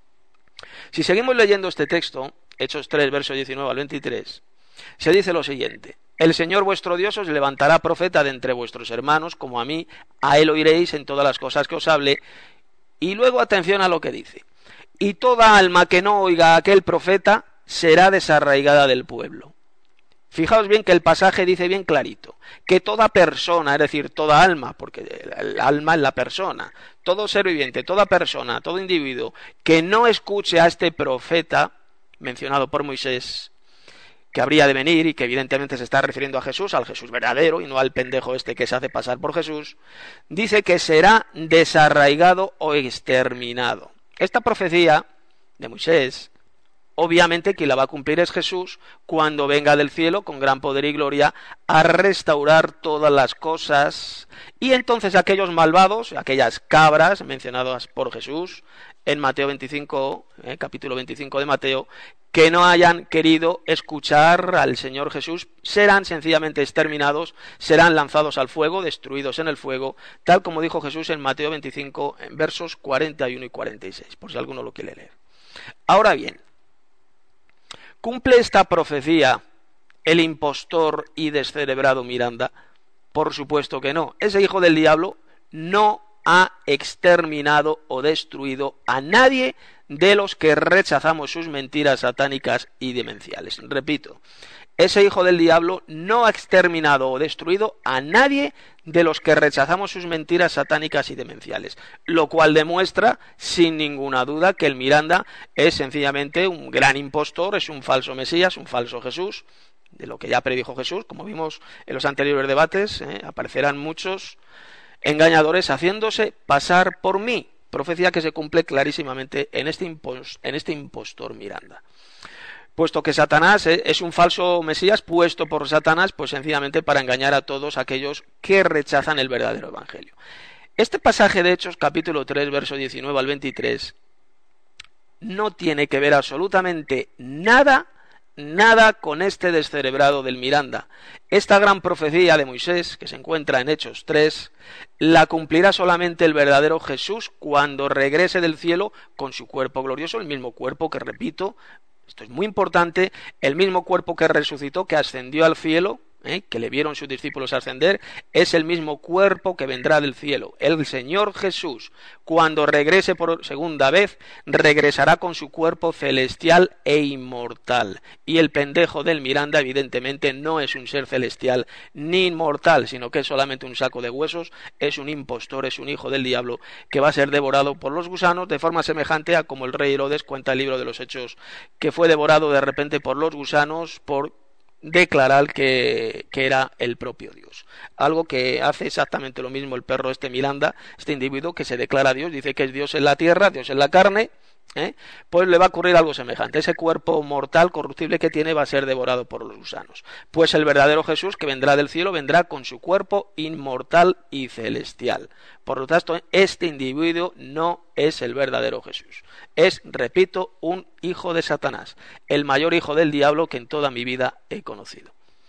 Speaker 1: Si seguimos leyendo este texto, Hechos 3, verso 19 al 23, se dice lo siguiente: el Señor vuestro Dios os levantará profeta de entre vuestros hermanos, como a mí, a él oiréis en todas las cosas que os hable. Y luego atención a lo que dice: y toda alma que no oiga a aquel profeta será desarraigada del pueblo. Fijaos bien que el pasaje dice bien clarito que toda persona, es decir, toda alma, porque el alma es la persona, todo ser viviente, toda persona, todo individuo que no escuche a este profeta mencionado por Moisés, que habría de venir y que evidentemente se está refiriendo a Jesús, al Jesús verdadero y no al pendejo este que se hace pasar por Jesús, dice que será desarraigado o exterminado. Esta profecía de Moisés, obviamente quien la va a cumplir es Jesús cuando venga del cielo con gran poder y gloria a restaurar todas las cosas. Y entonces aquellos malvados, aquellas cabras mencionadas por Jesús en Mateo 25, capítulo 25 de Mateo, que no hayan querido escuchar al Señor Jesús, serán sencillamente exterminados, serán lanzados al fuego, destruidos en el fuego, tal como dijo Jesús en Mateo 25, en versos 41 y 46, por si alguno lo quiere leer. Ahora bien, ¿cumple esta profecía el impostor y descerebrado Miranda? Por supuesto que no. Ese hijo del diablo no ha exterminado o destruido a nadie de los que rechazamos sus mentiras satánicas y demenciales. Repito, ese hijo del diablo no ha exterminado o destruido a nadie de los que rechazamos sus mentiras satánicas y demenciales, lo cual demuestra sin ninguna duda que el Miranda es sencillamente un gran impostor, es un falso Mesías, un falso Jesús, de lo que ya predijo Jesús, como vimos en los anteriores debates, aparecerán muchos engañadores haciéndose pasar por mí, profecía que se cumple clarísimamente en este impostor Miranda. Puesto que Satanás es un falso Mesías puesto por Satanás, pues sencillamente para engañar a todos aquellos que rechazan el verdadero Evangelio. Este pasaje de Hechos, capítulo 3, verso 19 al 23, no tiene que ver absolutamente nada con este descerebrado del Miranda. Esta gran profecía de Moisés, que se encuentra en Hechos 3, la cumplirá solamente el verdadero Jesús cuando regrese del cielo con su cuerpo glorioso, el mismo cuerpo que, repito, esto es muy importante, el mismo cuerpo que resucitó, que ascendió al cielo, que le vieron sus discípulos ascender, es el mismo cuerpo que vendrá del cielo. El Señor Jesús, cuando regrese por segunda vez, regresará con su cuerpo celestial e inmortal. Y el pendejo del Miranda, evidentemente, no es un ser celestial ni inmortal, sino que es solamente un saco de huesos, es un impostor, es un hijo del diablo, que va a ser devorado por los gusanos, de forma semejante a como el rey Herodes cuenta el libro de los Hechos, que fue devorado de repente por los gusanos por declarar que era el propio Dios. Algo que hace exactamente lo mismo el perro Miranda, este individuo que se declara Dios, dice que es Dios en la tierra, Dios en la carne, pues le va a ocurrir algo semejante. Ese cuerpo mortal, corruptible que tiene va a ser devorado por los gusanos. Pues el verdadero Jesús, que vendrá del cielo, vendrá con su cuerpo inmortal y celestial. Por lo tanto, este individuo no es el verdadero Jesús. Es, repito, un hijo de Satanás, el mayor hijo del diablo que en toda mi vida he conocido.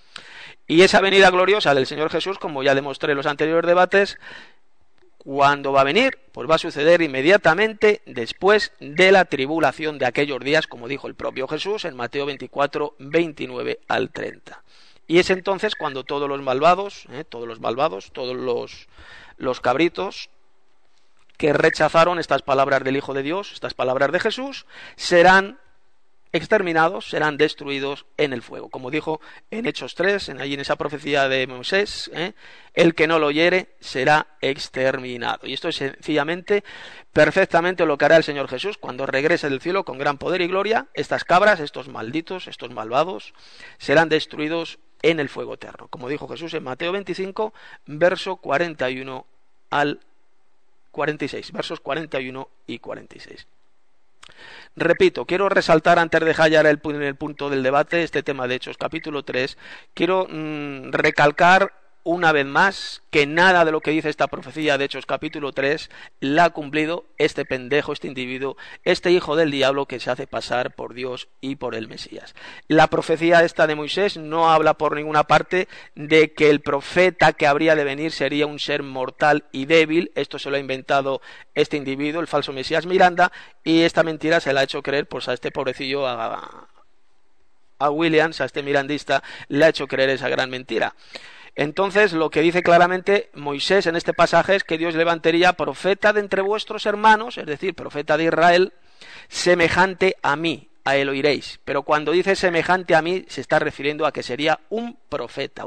Speaker 1: Y esa venida gloriosa del Señor Jesús, como ya demostré en los anteriores debates, ¿cuándo va a venir? Pues va a suceder inmediatamente después de la tribulación de aquellos días, como dijo el propio Jesús en Mateo 24, 29 al 30. Y es entonces cuando todos los malvados, todos los cabritos que rechazaron estas palabras del Hijo de Dios, estas palabras de Jesús, serán exterminados, serán destruidos en el fuego. Como dijo en Hechos 3, allí en esa profecía de Moisés, el que no lo oyere será exterminado. Y esto es sencillamente, perfectamente lo que hará el Señor Jesús cuando regrese del cielo con gran poder y gloria. Estas cabras, estos malditos, estos malvados, serán destruidos en el fuego eterno. Como dijo Jesús en Mateo 25, verso 41 al 46, versos 41 y 46. Repito, quiero resaltar antes de dejar ya el punto del debate este tema de Hechos capítulo 3, quiero recalcar una vez más que nada de lo que dice esta profecía de Hechos capítulo 3 la ha cumplido este pendejo, este individuo, este hijo del diablo que se hace pasar por Dios y por el Mesías. La profecía esta de Moisés no habla por ninguna parte de que el profeta que habría de venir sería un ser mortal y débil. Esto se lo ha inventado este individuo, el falso Mesías Miranda, y esta mentira se la ha hecho creer pues a este pobrecillo, a Williams, a este mirandista, le ha hecho creer esa gran mentira. Entonces, lo que dice claramente Moisés en este pasaje es que Dios levantaría profeta de entre vuestros hermanos, es decir, profeta de Israel, semejante a mí, a él oiréis. Pero cuando dice semejante a mí, se está refiriendo a que sería un profeta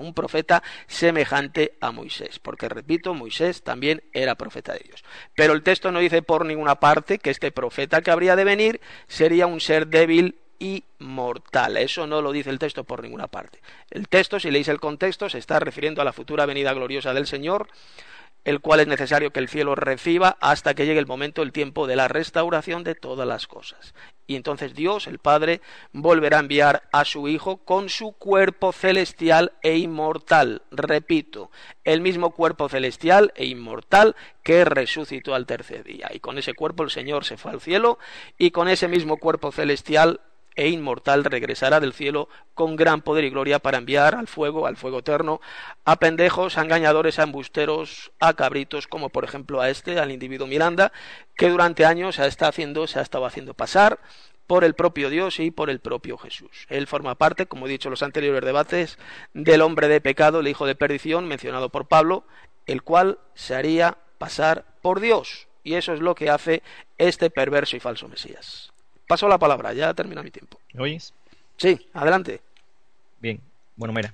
Speaker 1: semejante a Moisés. Porque, repito, Moisés también era profeta de Dios. Pero el texto no dice por ninguna parte que este profeta que habría de venir sería un ser débil y mortal. Eso no lo dice el texto por ninguna parte. El texto, si leéis el contexto, se está refiriendo a la futura venida gloriosa del Señor, el cual es necesario que el cielo reciba hasta que llegue el momento, el tiempo de la restauración de todas las cosas. Y entonces Dios, el Padre, volverá a enviar a su Hijo con su cuerpo celestial e inmortal. Repito, el mismo cuerpo celestial e inmortal que resucitó al tercer día. Y con ese cuerpo el Señor se fue al cielo, y con ese mismo cuerpo celestial e inmortal regresará del cielo con gran poder y gloria para enviar al fuego eterno, a pendejos, a engañadores, a embusteros, a cabritos, como por ejemplo al individuo Miranda, que durante años se ha estado haciendo pasar por el propio Dios y por el propio Jesús. Él forma parte, como he dicho en los anteriores debates, del hombre de pecado, el hijo de perdición, mencionado por Pablo, el cual se haría pasar por Dios. Y eso es lo que hace este perverso y falso Mesías. Paso la palabra, ya termina mi tiempo.
Speaker 2: ¿Me oyes?
Speaker 1: Sí, adelante.
Speaker 2: Bien, Bueno, mira,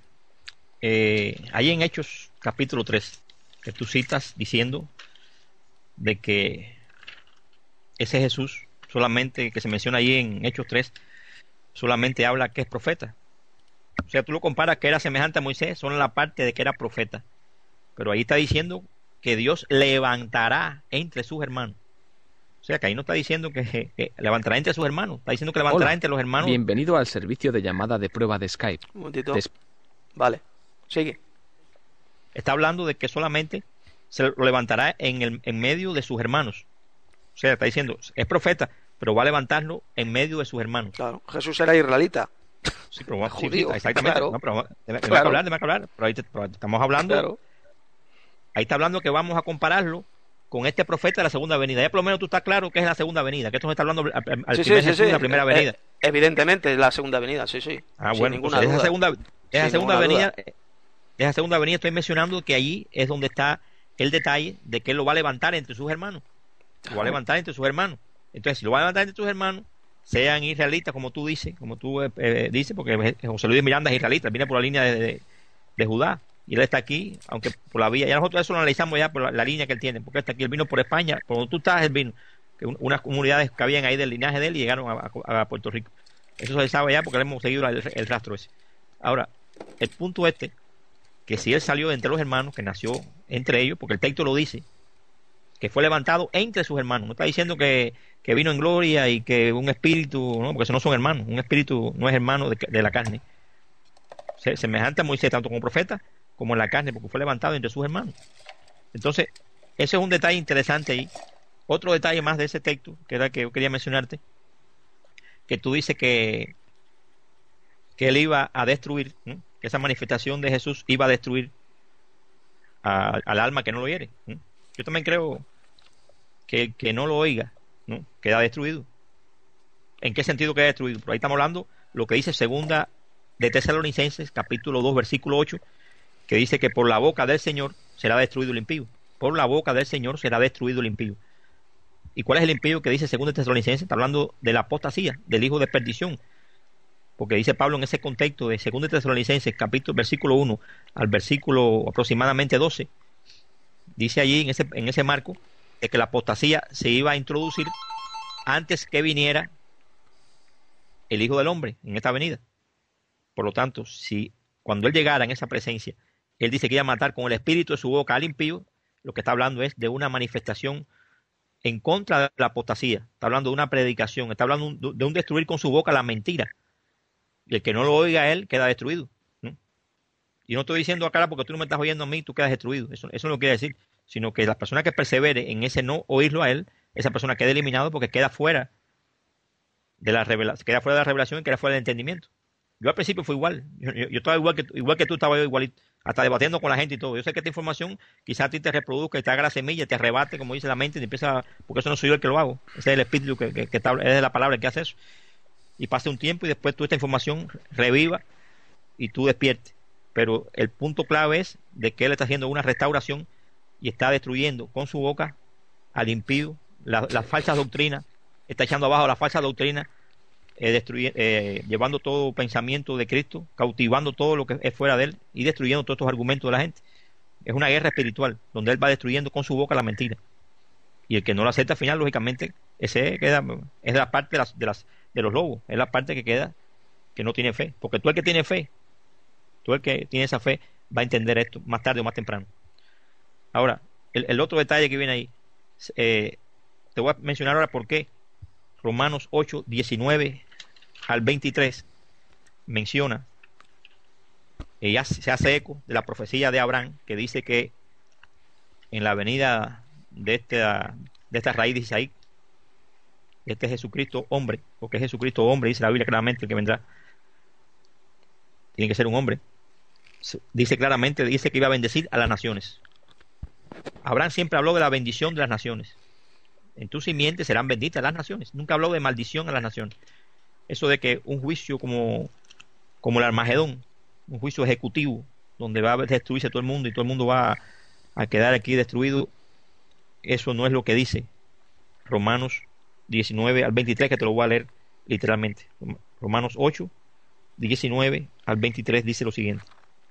Speaker 2: ahí en Hechos capítulo 3, que tú citas diciendo de que ese Jesús, solamente que se menciona ahí en Hechos 3, solamente habla que es profeta. O sea, tú lo comparas que era semejante a Moisés, solo en la parte de que era profeta. Pero ahí está diciendo que Dios levantará entre sus hermanos. O sea, que ahí no está diciendo que levantará entre sus hermanos, está diciendo que levantará
Speaker 3: Hola,
Speaker 2: entre los hermanos.
Speaker 3: bienvenido al servicio de llamada de prueba de Skype.
Speaker 1: Un momentito. Vale, sigue.
Speaker 2: Está hablando de que solamente se lo levantará en medio de sus hermanos. O sea, está diciendo, es profeta, pero va a levantarlo en medio de sus hermanos.
Speaker 1: Claro, Jesús era israelita.
Speaker 2: Sí, pero
Speaker 1: Judío,
Speaker 2: sí, exactamente.
Speaker 1: claro.
Speaker 2: No, pero déjame
Speaker 1: Claro.
Speaker 2: hablar. Pero pero estamos hablando,
Speaker 1: Claro.
Speaker 2: ahí está hablando que vamos a compararlo con este profeta de la segunda venida. Ya por lo menos tú estás claro que es la segunda venida, que esto no está hablando al
Speaker 1: Sí,
Speaker 2: primer
Speaker 1: sí,
Speaker 2: Jesús
Speaker 1: sí,
Speaker 2: de
Speaker 1: sí.
Speaker 2: la primera venida.
Speaker 1: Evidentemente es la segunda venida, sí, sí.
Speaker 2: Ah,
Speaker 1: Sin
Speaker 2: bueno, pues
Speaker 1: ninguna duda.
Speaker 2: esa
Speaker 1: Sin
Speaker 2: segunda
Speaker 1: ninguna
Speaker 2: venida,
Speaker 1: duda.
Speaker 2: esa segunda venida estoy mencionando que allí es donde está el detalle de que él lo va a levantar entre sus hermanos. Lo va a
Speaker 1: Claro.
Speaker 2: levantar entre sus hermanos. Entonces, si lo va a levantar entre sus hermanos, sean israelitas, como tú dices, dices, porque José Luis de Miranda es israelita, viene por la línea de Judá, y él está aquí, aunque por la vía, ya nosotros eso lo analizamos ya por la línea que él tiene, porque él está aquí, él vino por España, por donde tú estás, él vino, que unas comunidades que habían ahí del linaje de él y llegaron a Puerto Rico. Eso se sabe ya porque le hemos seguido el rastro ese. Ahora, el punto que si él salió de entre los hermanos, que nació entre ellos, porque el texto lo dice, que fue levantado entre sus hermanos. No está diciendo que vino en gloria y que un espíritu, no, porque eso no son hermanos. Un espíritu no es hermano de la carne. Semejante a Moisés, tanto como profeta como en la carne, porque fue levantado entre sus hermanos. Entonces, ese es un detalle interesante ahí. Otro detalle más de ese texto, que era que yo quería mencionarte, que tú dices que él iba a destruir, ¿no? Que esa manifestación de Jesús iba a destruir al alma que no lo oye, ¿no? Yo también creo que no lo oiga, ¿no? Queda destruido. ¿En qué sentido queda destruido? Pero ahí estamos hablando lo que dice segunda de Tesalonicenses, capítulo 2, versículo 8, que dice que por la boca del Señor será destruido el impío. Por la boca del Señor será destruido el impío. ¿Y cuál es el impío que dice segunda de Tesalonicenses? Está hablando de la apostasía, del hijo de perdición. Porque dice Pablo en ese contexto de segunda de Tesalonicenses, capítulo, versículo 1 al versículo aproximadamente 12, dice allí en ese marco de que la apostasía se iba a introducir antes que viniera el Hijo del Hombre en esta venida. Por lo tanto, si cuando él llegara en esa presencia, él dice que iba a matar con el espíritu de su boca al impío, lo que está hablando es de una manifestación en contra de la apostasía. Está hablando de una predicación, está hablando de un destruir con su boca la mentira. Y el que no lo oiga a él queda destruido, ¿no? Y no estoy diciendo acá porque tú no me estás oyendo a mí, tú quedas destruido. Eso no quiere decir, sino que la persona que persevere en ese no oírlo a él, esa persona queda eliminado porque queda fuera de la revelación, queda fuera de la revelación y queda fuera del entendimiento. Yo al principio fui igual, yo estaba igual que tú, estaba yo igualito, hasta debatiendo con la gente y todo. Yo sé que esta información quizás a ti te reproduzca y te haga la semilla, te arrebate, como dice la mente, y te empieza, porque eso no soy yo el que lo hago, ese es el espíritu que está, es la palabra el que hace eso. Y pase un tiempo y después tú esta información reviva y tú despiertes. Pero el punto clave es de que él está haciendo una restauración y está destruyendo con su boca al impío, las falsas doctrinas, está echando abajo la falsa doctrina, llevando todo pensamiento de Cristo, cautivando todo lo que es fuera de él y destruyendo todos estos argumentos de la gente. Es una guerra espiritual donde él va destruyendo con su boca la mentira. Y el que no lo acepta al final, lógicamente, ese queda, es la parte de los lobos, es la parte que queda que no tiene fe. Porque tú el que tiene fe, tú el que tiene esa fe, va a entender esto más tarde o más temprano. Ahora, el otro detalle que viene ahí, te voy a mencionar ahora por qué Romanos 8, 19 al 23 menciona, ya se hace eco de la profecía de Abraham, que dice que en la venida de esta raíz de Isaí, este Jesucristo hombre, porque es Jesucristo hombre, dice la Biblia claramente, el que vendrá tiene que ser un hombre. Dice claramente, dice que iba a bendecir a las naciones. Abraham siempre habló de la bendición de las naciones. En tu simiente serán benditas las naciones. Nunca habló de maldición a las naciones. Eso de que un juicio como el Armagedón, un juicio ejecutivo, donde va a destruirse todo el mundo y todo el mundo va a quedar aquí destruido, eso no es lo que dice Romanos 19 al 23, que te lo voy a leer literalmente. Romanos 8, 19 al 23 dice lo siguiente: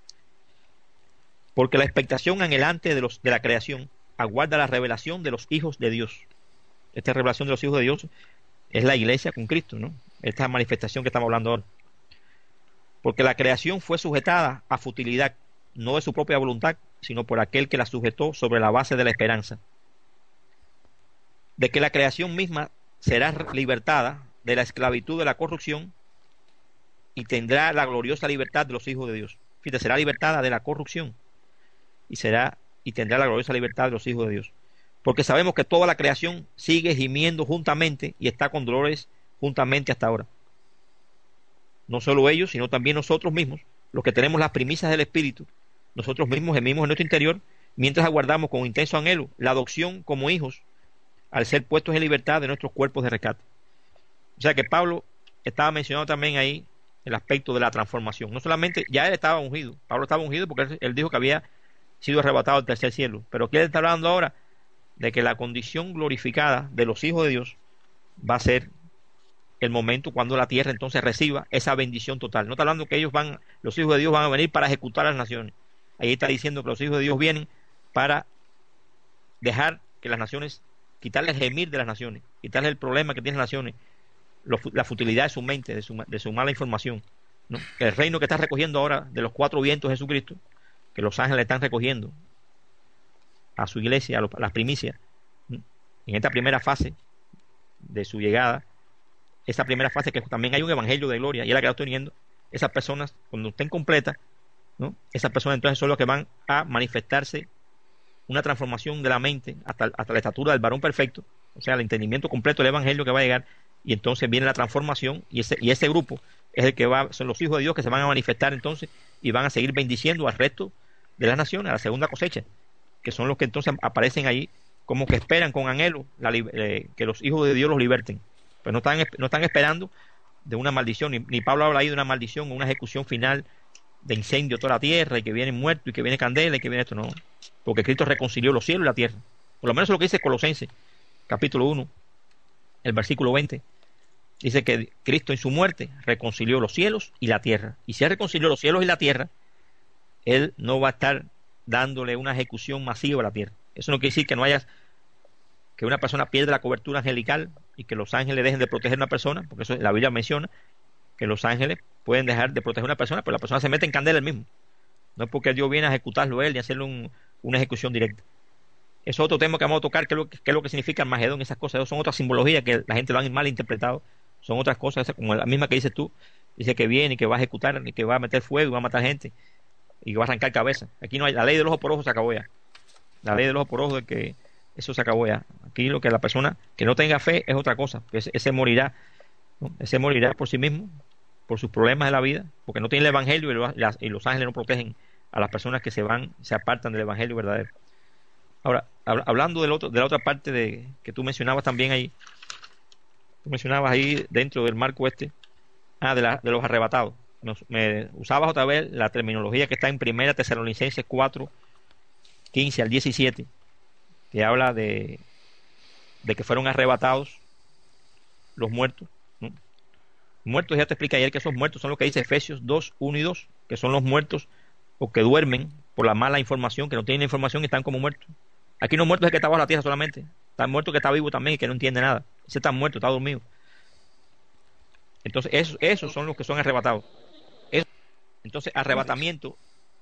Speaker 2: porque la expectación anhelante de la creación aguarda la revelación de los hijos de Dios. Esta revelación de los hijos de Dios es la iglesia con Cristo, ¿no? Esta manifestación que estamos hablando ahora. Porque la creación fue sujetada a futilidad, no de su propia voluntad, sino por aquel que la sujetó sobre la base de la esperanza, de que la creación misma será libertada de la esclavitud de la corrupción y tendrá la gloriosa libertad de los hijos de Dios. Fíjate, será libertada de la corrupción y tendrá la gloriosa libertad de los hijos de Dios. Porque sabemos que toda la creación sigue gimiendo juntamente y está con dolores juntamente hasta ahora. No solo ellos, sino también nosotros mismos, los que tenemos las primicias del Espíritu, nosotros mismos gemimos en nuestro interior, mientras aguardamos con intenso anhelo la adopción como hijos, al ser puestos en libertad de nuestros cuerpos de rescate. O sea que Pablo estaba mencionando también ahí el aspecto de la transformación. No solamente, ya él estaba ungido, Pablo estaba ungido porque él dijo que había sido arrebatado al tercer cielo, pero ¿qué él está hablando ahora? De que la condición glorificada de los hijos de Dios va a ser el momento cuando la tierra entonces reciba esa bendición total. No está hablando que los hijos de Dios van a venir para ejecutar a las naciones. Ahí está diciendo que los hijos de Dios vienen para dejar que las naciones, quitarle el gemir de las naciones, quitarle el problema que tienen las naciones, la futilidad de su mente, de su mala información, ¿no? El reino que está recogiendo ahora de los cuatro vientos de Jesucristo, que los ángeles están recogiendo a su iglesia, a las primicias, ¿no? En esta primera fase de su llegada, esa primera fase que también hay un evangelio de gloria, y es la que estoy viendo, esas personas, cuando estén completas, ¿no? Esas personas entonces son los que van a manifestarse una transformación de la mente hasta la estatura del varón perfecto, o sea, el entendimiento completo del evangelio que va a llegar, y entonces viene la transformación, y ese grupo es el que son los hijos de Dios que se van a manifestar entonces y van a seguir bendiciendo al resto de las naciones, a la segunda cosecha, que son los que entonces aparecen ahí como que esperan con anhelo que los hijos de Dios los liberten. Pues no están esperando de una maldición, ni Pablo habla ahí de una maldición o una ejecución final de incendio toda la tierra y que vienen muertos y que viene candela y que viene esto, no, porque Cristo reconcilió los cielos y la tierra. Por lo menos es lo que dice Colosenses capítulo 1, el versículo 20, dice que Cristo en su muerte reconcilió los cielos y la tierra, y si Él reconcilió los cielos y la tierra, Él no va a estar dándole una ejecución masiva a la tierra. Eso no quiere decir que una persona pierda la cobertura angelical y que los ángeles dejen de proteger a una persona, porque eso la Biblia menciona que los ángeles pueden dejar de proteger a una persona, pero la persona se mete en candela él mismo. No es porque Dios viene a ejecutarlo él y hacerle una ejecución directa. Eso es otro tema que vamos a tocar, que es lo que significa Armagedón, esas cosas. Eso son otras simbologías que la gente lo han mal interpretado. Son otras cosas, como la misma que dices tú. Dice que viene y que va a ejecutar, y que va a meter fuego y va a matar gente y que va a arrancar cabeza. Aquí no hay, la ley del ojo por ojo se acabó ya. La ley del ojo por ojo, de que eso se acabó ya. Aquí lo que la persona que no tenga fe es otra cosa. Ese morirá, ¿no? Ese morirá por sí mismo, por sus problemas de la vida, porque no tiene el evangelio y los ángeles no protegen a las personas que se apartan del evangelio verdadero. Ahora, hablando de la otra parte que tú mencionabas también ahí, tú mencionabas ahí dentro del marco de los arrebatados. Me usabas otra vez la terminología que está en 1 Tesalonicenses 4, 15 al 17, que habla de que fueron arrebatados los muertos, ¿no? Muertos, ya te explica ayer que esos muertos son lo que dice Efesios 2, 1 y 2, que son los muertos o que duermen por la mala información, que no tienen información y están como muertos. Aquí no muertos es que está bajo la tierra solamente, está muerto que está vivo también y que no entiende nada. Ese está muerto, está dormido. Entonces esos son los que son arrebatados. Entonces arrebatamiento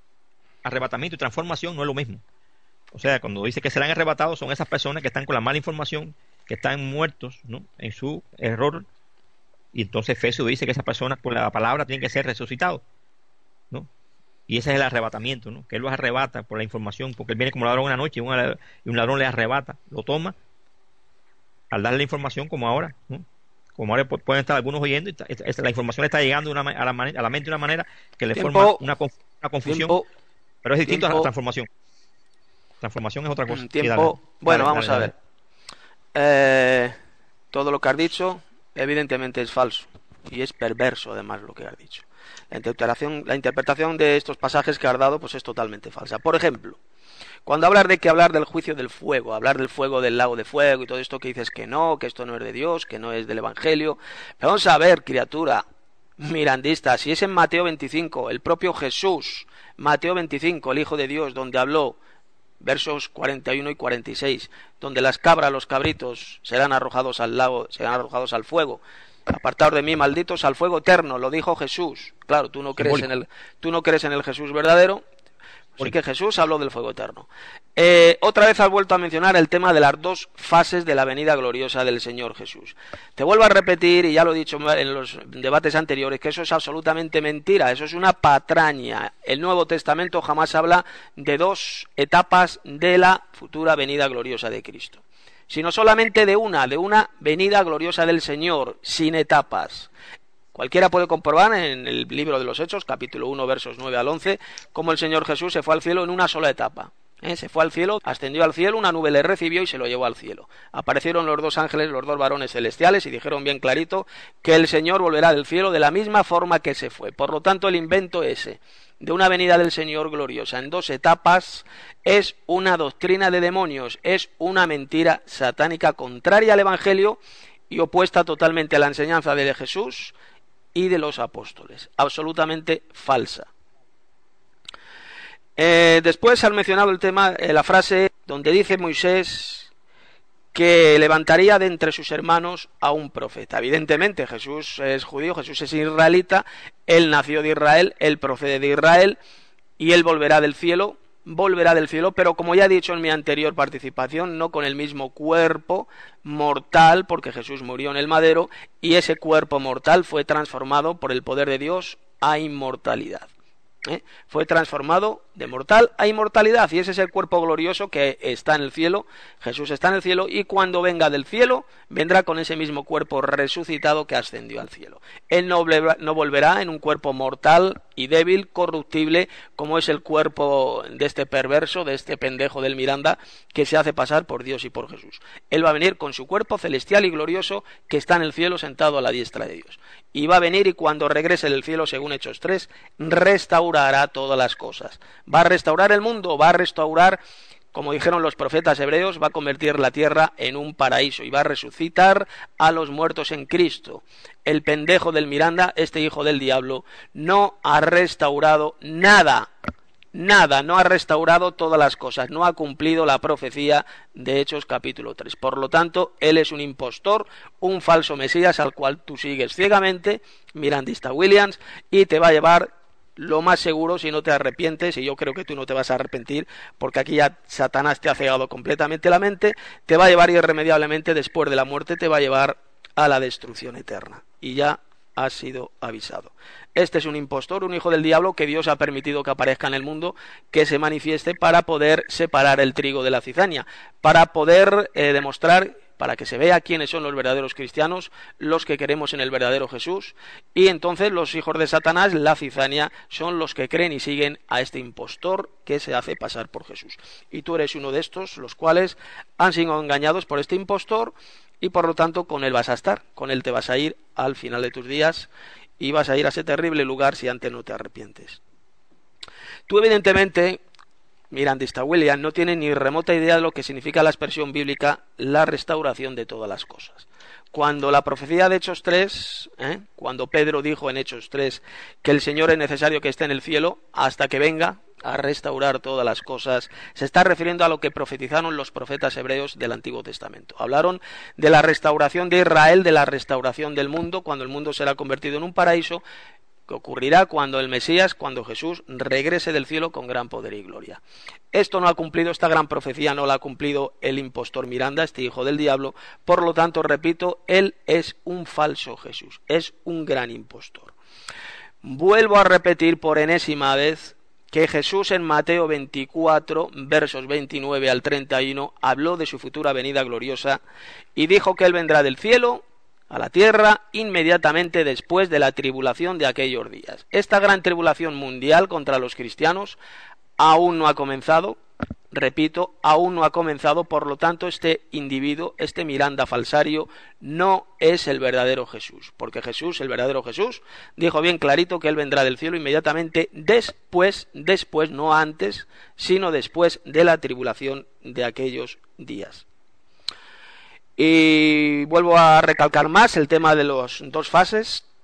Speaker 2: y transformación no es lo mismo. O sea, cuando dice que serán arrebatados, son esas personas que están con la mala información, que están muertos, ¿no?, en su error. Y entonces Efesios dice que esas personas por la palabra tienen que ser resucitados, ¿no? Y ese es el arrebatamiento, ¿no?, que Él los arrebata por la información, porque Él viene como ladrón una noche y un ladrón le arrebata, lo toma al darle la información como ahora, ¿no? Como ahora pueden estar algunos oyendo y la información le está llegando a la mente de una manera que le forma una confusión, pero es distinto a la transformación. Transformación es otra cosa.
Speaker 1: Bueno, vamos a ver. Todo lo que has dicho evidentemente es falso y es perverso además lo que has dicho. La interpretación de estos pasajes que has dado pues es totalmente falsa. Por ejemplo, cuando hablar del juicio del fuego, hablar del fuego del lago de fuego y todo esto que dices que esto no es de Dios, que no es del Evangelio. Pero vamos a ver, criatura, mirandista. Si es en Mateo 25, el propio Jesús, Mateo 25, el Hijo de Dios, donde habló, versos 41 y 46, donde las cabras, los cabritos serán arrojados al lago, serán arrojados al fuego. Apartaos de mí, malditos, al fuego eterno, lo dijo Jesús. Claro, tú no crees en el Jesús verdadero. Así que Jesús habló del fuego eterno. Otra vez has vuelto a mencionar el tema de las dos fases de la venida gloriosa del Señor Jesús. Te vuelvo a repetir, y ya lo he dicho en los debates anteriores, que eso es absolutamente mentira, eso es una patraña. El Nuevo Testamento jamás habla de dos etapas de la futura venida gloriosa de Cristo, sino solamente de una venida gloriosa del Señor, sin etapas. Cualquiera puede comprobar en el libro de los Hechos, capítulo 1, versos 9 al 11, cómo el Señor Jesús se fue al cielo en una sola etapa. Se fue al cielo, ascendió al cielo, una nube le recibió y se lo llevó al cielo. Aparecieron los dos ángeles, los dos varones celestiales, y dijeron bien clarito que el Señor volverá del cielo de la misma forma que se fue. Por lo tanto, el invento ese de una venida del Señor gloriosa en dos etapas es una doctrina de demonios, es una mentira satánica contraria al Evangelio y opuesta totalmente a la enseñanza de Jesús y de los apóstoles, absolutamente falsa. Después han mencionado el tema, la frase donde dice Moisés que levantaría de entre sus hermanos a un profeta. Evidentemente Jesús es judío, Jesús es israelita, él nació de Israel, él procede de Israel y él volverá del cielo, pero como ya he dicho en mi anterior participación, no con el mismo cuerpo mortal, porque Jesús murió en el madero y ese cuerpo mortal fue transformado por el poder de Dios a inmortalidad. Fue transformado de mortal a inmortalidad, y ese es el cuerpo glorioso que está en el cielo. Jesús está en el cielo y cuando venga del cielo vendrá con ese mismo cuerpo resucitado que ascendió al cielo. Él no volverá en un cuerpo mortal y débil, corruptible, como es el cuerpo de este perverso, de este pendejo del Miranda, que se hace pasar por Dios y por Jesús. Él va a venir con su cuerpo celestial y glorioso que está en el cielo sentado a la diestra de Dios. Y va a venir y cuando regrese del cielo, según Hechos 3, restaurará todas las cosas. Va a restaurar el mundo, va a restaurar, como dijeron los profetas hebreos, va a convertir la tierra en un paraíso y va a resucitar a los muertos en Cristo. El pendejo del Miranda, este hijo del diablo, no ha restaurado nada, no ha restaurado todas las cosas, no ha cumplido la profecía de Hechos capítulo 3. Por lo tanto, él es un impostor, un falso Mesías al cual tú sigues ciegamente, mirandista Williams, y te va a llevar, lo más seguro, si no te arrepientes, y yo creo que tú no te vas a arrepentir, porque aquí ya Satanás te ha cegado completamente la mente, te va a llevar irremediablemente, después de la muerte, te va a llevar a la destrucción eterna. Y ya has sido avisado. Este es un impostor, un hijo del diablo que Dios ha permitido que aparezca en el mundo, que se manifieste para poder separar el trigo de la cizaña, para poder demostrar, para que se vea quiénes son los verdaderos cristianos, los que creemos en el verdadero Jesús, y entonces los hijos de Satanás, la cizaña, son los que creen y siguen a este impostor que se hace pasar por Jesús. Y tú eres uno de estos, los cuales han sido engañados por este impostor, y por lo tanto con él vas a estar, con él te vas a ir al final de tus días, y vas a ir a ese terrible lugar si antes no te arrepientes. Tú evidentemente, mirandista William, no tiene ni remota idea de lo que significa la expresión bíblica la restauración de todas las cosas. Cuando la profecía de Hechos 3, cuando Pedro dijo en Hechos 3 que el Señor es necesario que esté en el cielo hasta que venga a restaurar todas las cosas, se está refiriendo a lo que profetizaron los profetas hebreos del Antiguo Testamento. Hablaron de la restauración de Israel, de la restauración del mundo, cuando el mundo será convertido en un paraíso, que ocurrirá cuando el Mesías, cuando Jesús regrese del cielo con gran poder y gloria. Esto no ha cumplido, esta gran profecía no la ha cumplido el impostor Miranda, este hijo del diablo. Por lo tanto, repito, él es un falso Jesús, es un gran impostor. Vuelvo a repetir por enésima vez que Jesús en Mateo 24, versos 29 al 31, habló de su futura venida gloriosa y dijo que él vendrá del cielo a la tierra inmediatamente después de la tribulación de aquellos días. Esta gran tribulación mundial contra los cristianos aún no ha comenzado, repito, aún no ha comenzado, por lo tanto este individuo, este Miranda falsario, no es el verdadero Jesús, porque Jesús, el verdadero Jesús, dijo bien clarito que él vendrá del cielo inmediatamente después, no antes, sino después de la tribulación de aquellos días. Y vuelvo a recalcar más el tema de las dos fases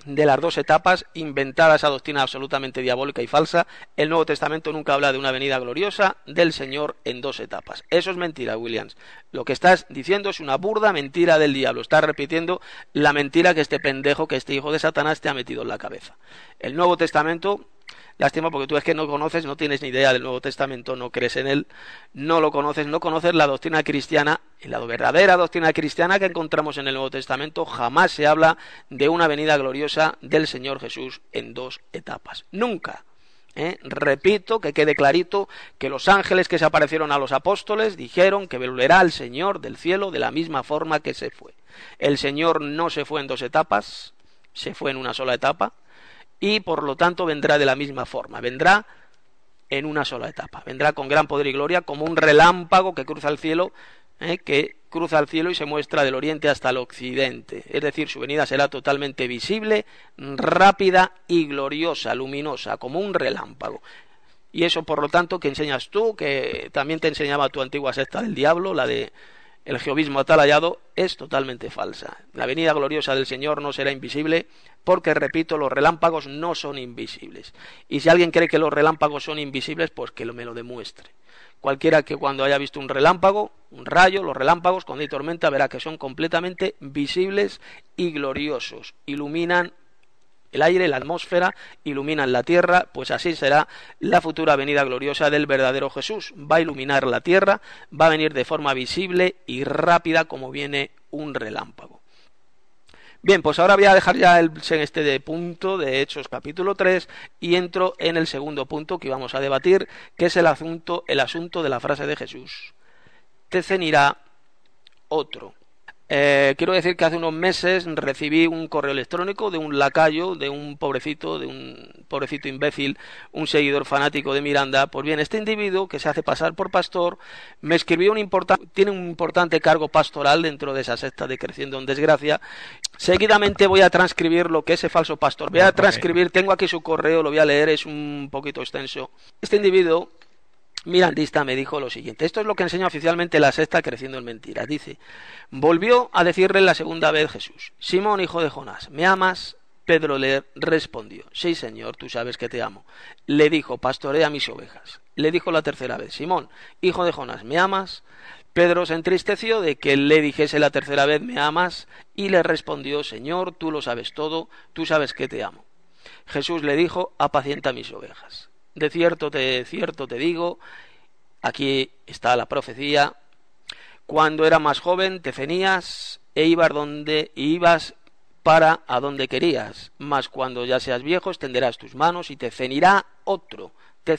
Speaker 1: de las dos etapas, inventada esa doctrina absolutamente diabólica y falsa. El Nuevo Testamento nunca habla de una venida gloriosa del Señor en dos etapas. Eso es mentira, Williams. Lo que estás diciendo es una burda mentira del diablo. Estás repitiendo la mentira que este pendejo, que este hijo de Satanás te ha metido en la cabeza. El Nuevo Testamento, lástima porque tú es que no conoces, no tienes ni idea del Nuevo Testamento, no crees en él, no lo conoces, no conoces la doctrina cristiana, y la verdadera doctrina cristiana que encontramos en el Nuevo Testamento. Jamás se habla de una venida gloriosa del Señor Jesús en dos etapas. Nunca. Repito, que quede clarito, que los ángeles que se aparecieron a los apóstoles dijeron que volverá el Señor del cielo de la misma forma que se fue. El Señor no se fue en dos etapas, se fue en una sola etapa, y por lo tanto vendrá de la misma forma, vendrá en una sola etapa, vendrá con gran poder y gloria como un relámpago que cruza el cielo, y se muestra del oriente hasta el occidente. Es decir, su venida será totalmente visible, rápida y gloriosa, luminosa, como un relámpago. Y eso, por lo tanto, que enseñas tú, que también te enseñaba tu antigua secta del diablo, la de el jehovismo atalayado, es totalmente falsa. La venida gloriosa del Señor no será invisible porque, repito, los relámpagos no son invisibles. Y si alguien cree que los relámpagos son invisibles, pues que me lo demuestre. Cualquiera que cuando haya visto un relámpago, un rayo, los relámpagos, cuando hay tormenta, verá que son completamente visibles y gloriosos. Iluminan el aire, la atmósfera, iluminan la tierra, pues así será la futura venida gloriosa del verdadero Jesús. Va a iluminar la tierra, va a venir de forma visible y rápida como viene un relámpago. Bien, pues ahora voy a dejar ya este punto de Hechos capítulo 3 y entro en el segundo punto que íbamos a debatir, que es el asunto de la frase de Jesús: te cenirá otro. Quiero decir que hace unos meses recibí un correo electrónico de un lacayo, de un pobrecito imbécil, un seguidor fanático de Miranda. Pues bien, este individuo, que se hace pasar por pastor, me escribió tiene un importante cargo pastoral dentro de esa secta de Creciendo en Desgracia. Seguidamente voy a transcribir lo que ese falso pastor. Voy a transcribir, tengo aquí su correo, lo voy a leer, es un poquito extenso. Este individuo mirandista me dijo lo siguiente: esto es lo que enseña oficialmente la secta Creciendo en Mentiras. Dice: volvió a decirle la segunda vez Jesús: Simón, hijo de Jonás, ¿me amas? Pedro le respondió: sí, Señor, tú sabes que te amo. Le dijo: pastorea mis ovejas. Le dijo la tercera vez: Simón, hijo de Jonás, ¿me amas? Pedro se entristeció de que él le dijese la tercera vez: ¿me amas? Y le respondió: Señor, tú lo sabes todo, tú sabes que te amo. Jesús le dijo: apacienta mis ovejas. De cierto te digo, aquí está la profecía: cuando eras más joven te ceñías e ibas para a donde querías, mas cuando ya seas viejo extenderás tus manos y te ceñirá otro,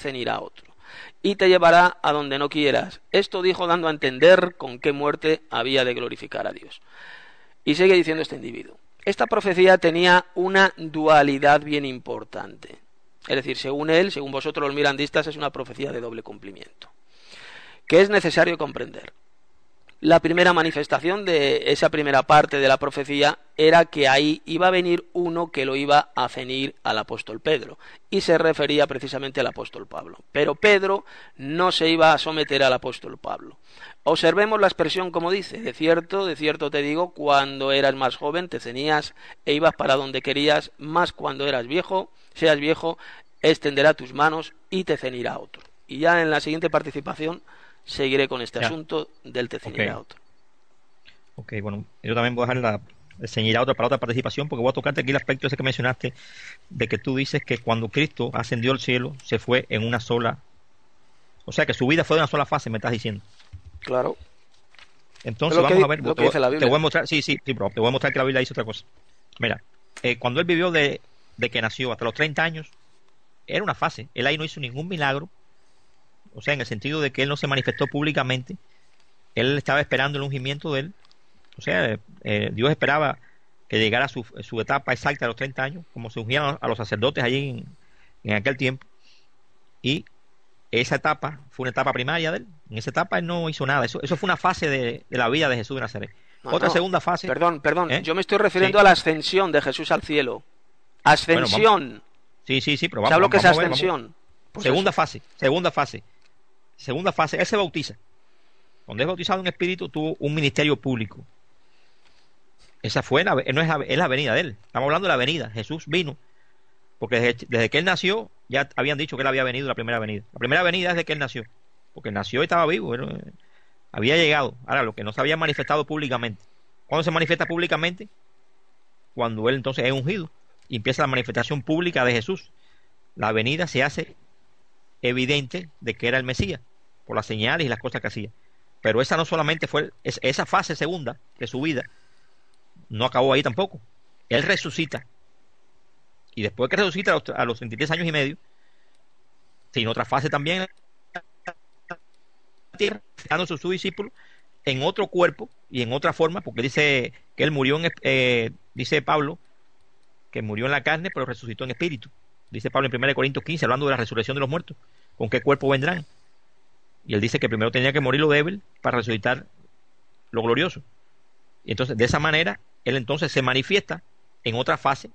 Speaker 1: y te llevará a donde no quieras. Esto dijo dando a entender con qué muerte había de glorificar a Dios. Y sigue diciendo este individuo: esta profecía tenía una dualidad bien importante. Es decir, según él, según vosotros los mirandistas, es una profecía de doble cumplimiento, que es necesario comprender. La primera manifestación de esa primera parte de la profecía era que ahí iba a venir uno que lo iba a ceñir al apóstol Pedro, y se refería precisamente al apóstol Pablo. Pero Pedro no se iba a someter al apóstol Pablo. Observemos la expresión como dice: de cierto te digo, cuando eras más joven te ceñías e ibas para donde querías, mas cuando seas viejo, extenderá tus manos y te ceñirá otro. Y ya en la siguiente participación seguiré con este asunto del te ceñirá otro.
Speaker 2: Ok, bueno, yo también voy a dejar el ceñirá otro para otra participación, porque voy a tocarte aquí el aspecto ese que mencionaste, de que tú dices que cuando Cristo ascendió al cielo se fue en una sola, o sea que su vida fue de una sola fase, me estás diciendo.
Speaker 1: Claro.
Speaker 2: Entonces vamos a ver,
Speaker 1: lo que dice la Biblia.
Speaker 2: Te voy a mostrar, pero te voy a mostrar que la Biblia dice otra cosa. Mira, cuando él vivió de que nació hasta los 30 años, era una fase. Él ahí no hizo ningún milagro, o sea, en el sentido de que él no se manifestó públicamente. Él estaba esperando el ungimiento de él. O sea, Dios esperaba que llegara su etapa exacta a los 30 años, como se ungían a los sacerdotes allí en aquel tiempo. Y esa etapa fue una etapa primaria de él. En esa etapa él no hizo nada. Eso fue una fase de la vida de Jesús de Nazaret. Segunda fase.
Speaker 1: Perdón, yo me estoy refiriendo a la ascensión de Jesús al cielo. Ascensión.
Speaker 2: Bueno, sí, pero vamos.
Speaker 1: ¿Sabes lo que es
Speaker 2: vamos
Speaker 1: ascensión?
Speaker 2: Pues segunda fase. Él se bautiza. Cuando es bautizado en espíritu, tuvo un ministerio público. esa fue no es la venida de él. Estamos hablando de la venida. Jesús vino, porque desde que él nació, ya habían dicho que él había venido la primera venida. La primera venida es de que él nació, porque nació y estaba vivo, había llegado. Ahora, lo que no se había manifestado públicamente. ¿Cuándo se manifiesta públicamente? Cuando él entonces es ungido y empieza la manifestación pública de Jesús. La venida se hace evidente de que era el Mesías, por las señales y las cosas que hacía. Pero esa no solamente fue, esa fase segunda de su vida, no acabó ahí tampoco. Él resucita. Y después que resucita a los 33 años y medio, tiene otra fase también en la tierra, dando a sus discípulos en otro cuerpo y en otra forma, porque dice que él murió, dice Pablo, que murió en la carne, pero resucitó en espíritu. Dice Pablo en 1 Corintios 15, hablando de la resurrección de los muertos. ¿Con qué cuerpo vendrán? Y él dice que primero tenía que morir lo débil para resucitar lo glorioso. Y entonces, de esa manera, él entonces se manifiesta en otra fase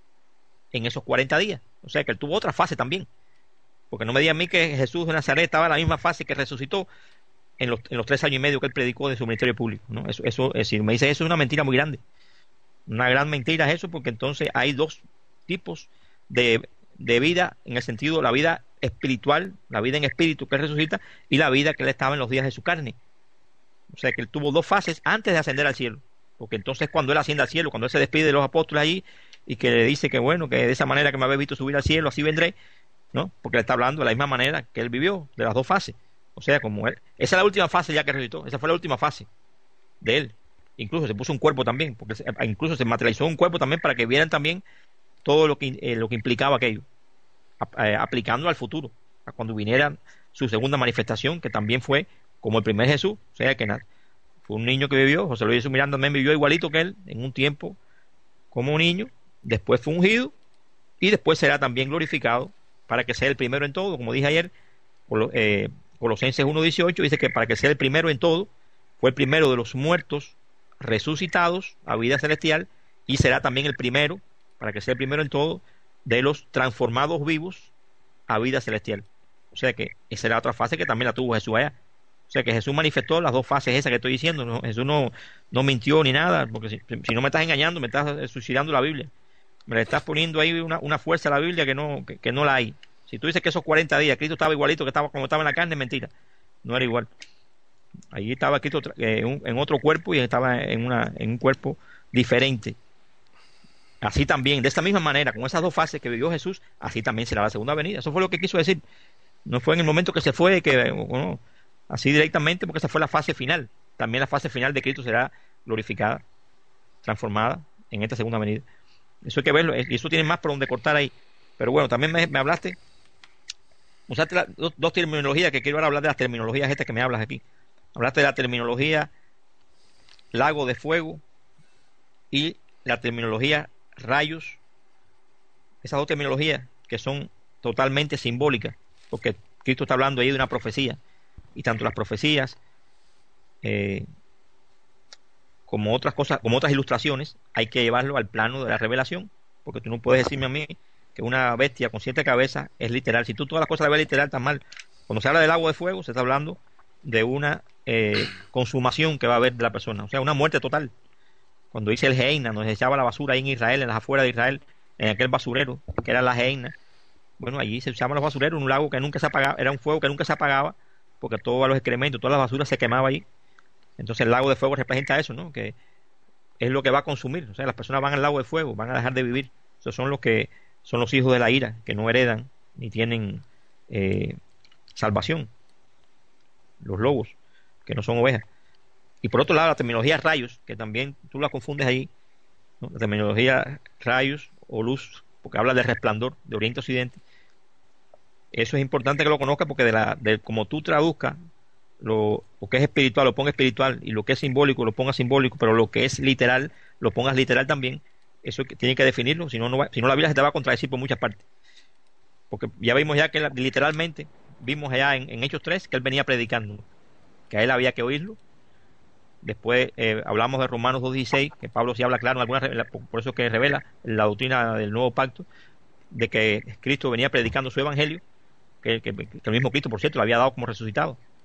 Speaker 2: en esos 40 días. O sea, que él tuvo otra fase también. Porque no me digan a mí que Jesús de Nazaret estaba en la misma fase que resucitó en los 3 años y medio que él predicó de su ministerio público, ¿no? Si me dice eso, es una mentira muy grande. Una gran mentira es eso, porque entonces hay dos tipos de vida, en el sentido, la vida espiritual, la vida en espíritu que él resucita, y la vida que él estaba en los días de su carne. O sea que él tuvo dos fases antes de ascender al cielo, porque entonces cuando él asciende al cielo, cuando él se despide de los apóstoles allí y que le dice que bueno, que de esa manera que me habéis visto subir al cielo, así vendré, ¿no? Porque él está hablando de la misma manera que él vivió, de las dos fases. O sea, como él, esa es la última fase ya que resucitó, esa fue la última fase de él. Incluso se puso un cuerpo también, porque incluso se materializó un cuerpo también para que vieran también todo lo que implicaba aquello, aplicando al futuro, a cuando viniera su segunda manifestación, que también fue como el primer Jesús. O sea que fue un niño que vivió, José Luis Miranda también vivió igualito que él, en un tiempo como un niño, después fue ungido y después será también glorificado para que sea el primero en todo, como dije ayer. Colosenses 1:18 dice que para que sea el primero en todo, fue el primero de los muertos resucitados a vida celestial, y será también el primero, para que sea el primero en todo, de los transformados vivos a vida celestial. O sea que esa era otra fase que también la tuvo Jesús allá. O sea que Jesús manifestó las dos fases esas que estoy diciendo, ¿no? Jesús no mintió ni nada, porque si no me estás engañando, me estás suicidando la Biblia. Me le estás poniendo ahí una fuerza a la Biblia que no la hay. Si tú dices que esos 40 días Cristo estaba igualito que estaba como estaba en la carne, es mentira. No era igual. Allí estaba Cristo en otro cuerpo y estaba en un cuerpo diferente. Así también, de esta misma manera, con esas dos fases que vivió Jesús, así también será la segunda venida. Eso fue lo que quiso decir. No fue en el momento que se fue, bueno, así directamente, porque esa fue la fase final. También la fase final de Cristo será glorificada, transformada en esta segunda venida. Eso hay que verlo, y eso tiene más por donde cortar ahí. Pero bueno, también me hablaste, usaste dos terminologías, que quiero ahora hablar de las terminologías estas que me hablas aquí. Hablaste de la terminología lago de fuego y la terminología rayos. Esas dos terminologías que son totalmente simbólicas, porque Cristo está hablando ahí de una profecía, y tanto las profecías como otras cosas, como otras ilustraciones, hay que llevarlo al plano de la revelación, porque tú no puedes decirme a mí que una bestia con 7 cabezas es literal. Si tú todas las cosas las ves literal, está mal. Cuando se habla del agua de fuego, se está hablando de una consumación que va a haber de la persona, o sea, una muerte total. Cuando dice el Gehenna, nos echaba la basura ahí en Israel, en las afueras de Israel, en aquel basurero que era la Gehenna. Bueno, allí se usaban los basureros, un lago que nunca se apagaba, era un fuego que nunca se apagaba, porque todos los excrementos, todas las basuras se quemaban allí. Entonces el lago de fuego representa eso, ¿no? Que es lo que va a consumir. O sea, las personas van al lago de fuego, van a dejar de vivir. Esos son los que son los hijos de la ira, que no heredan ni tienen salvación. Los lobos, que no son ovejas. Y por otro lado, la terminología rayos, que también tú la confundes ahí, ¿no? La terminología rayos o luz, porque habla de resplandor, de oriente a occidente. Eso es importante que lo conozcas, porque de como tú traduzcas lo que es espiritual, lo pongas espiritual, y lo que es simbólico, lo pongas simbólico, pero lo que es literal, lo pongas literal también. Eso tiene que definirlo, si no la Biblia se te va a contradecir por muchas partes. Porque ya vimos ya que literalmente, vimos allá en Hechos 3 que él venía predicando, que a él había que oírlo. Después hablamos de Romanos 2:16, que Pablo sí habla claro, por eso que revela la doctrina del nuevo pacto, de que Cristo venía predicando su evangelio, que el mismo Cristo, por cierto, lo había dado como resucitado.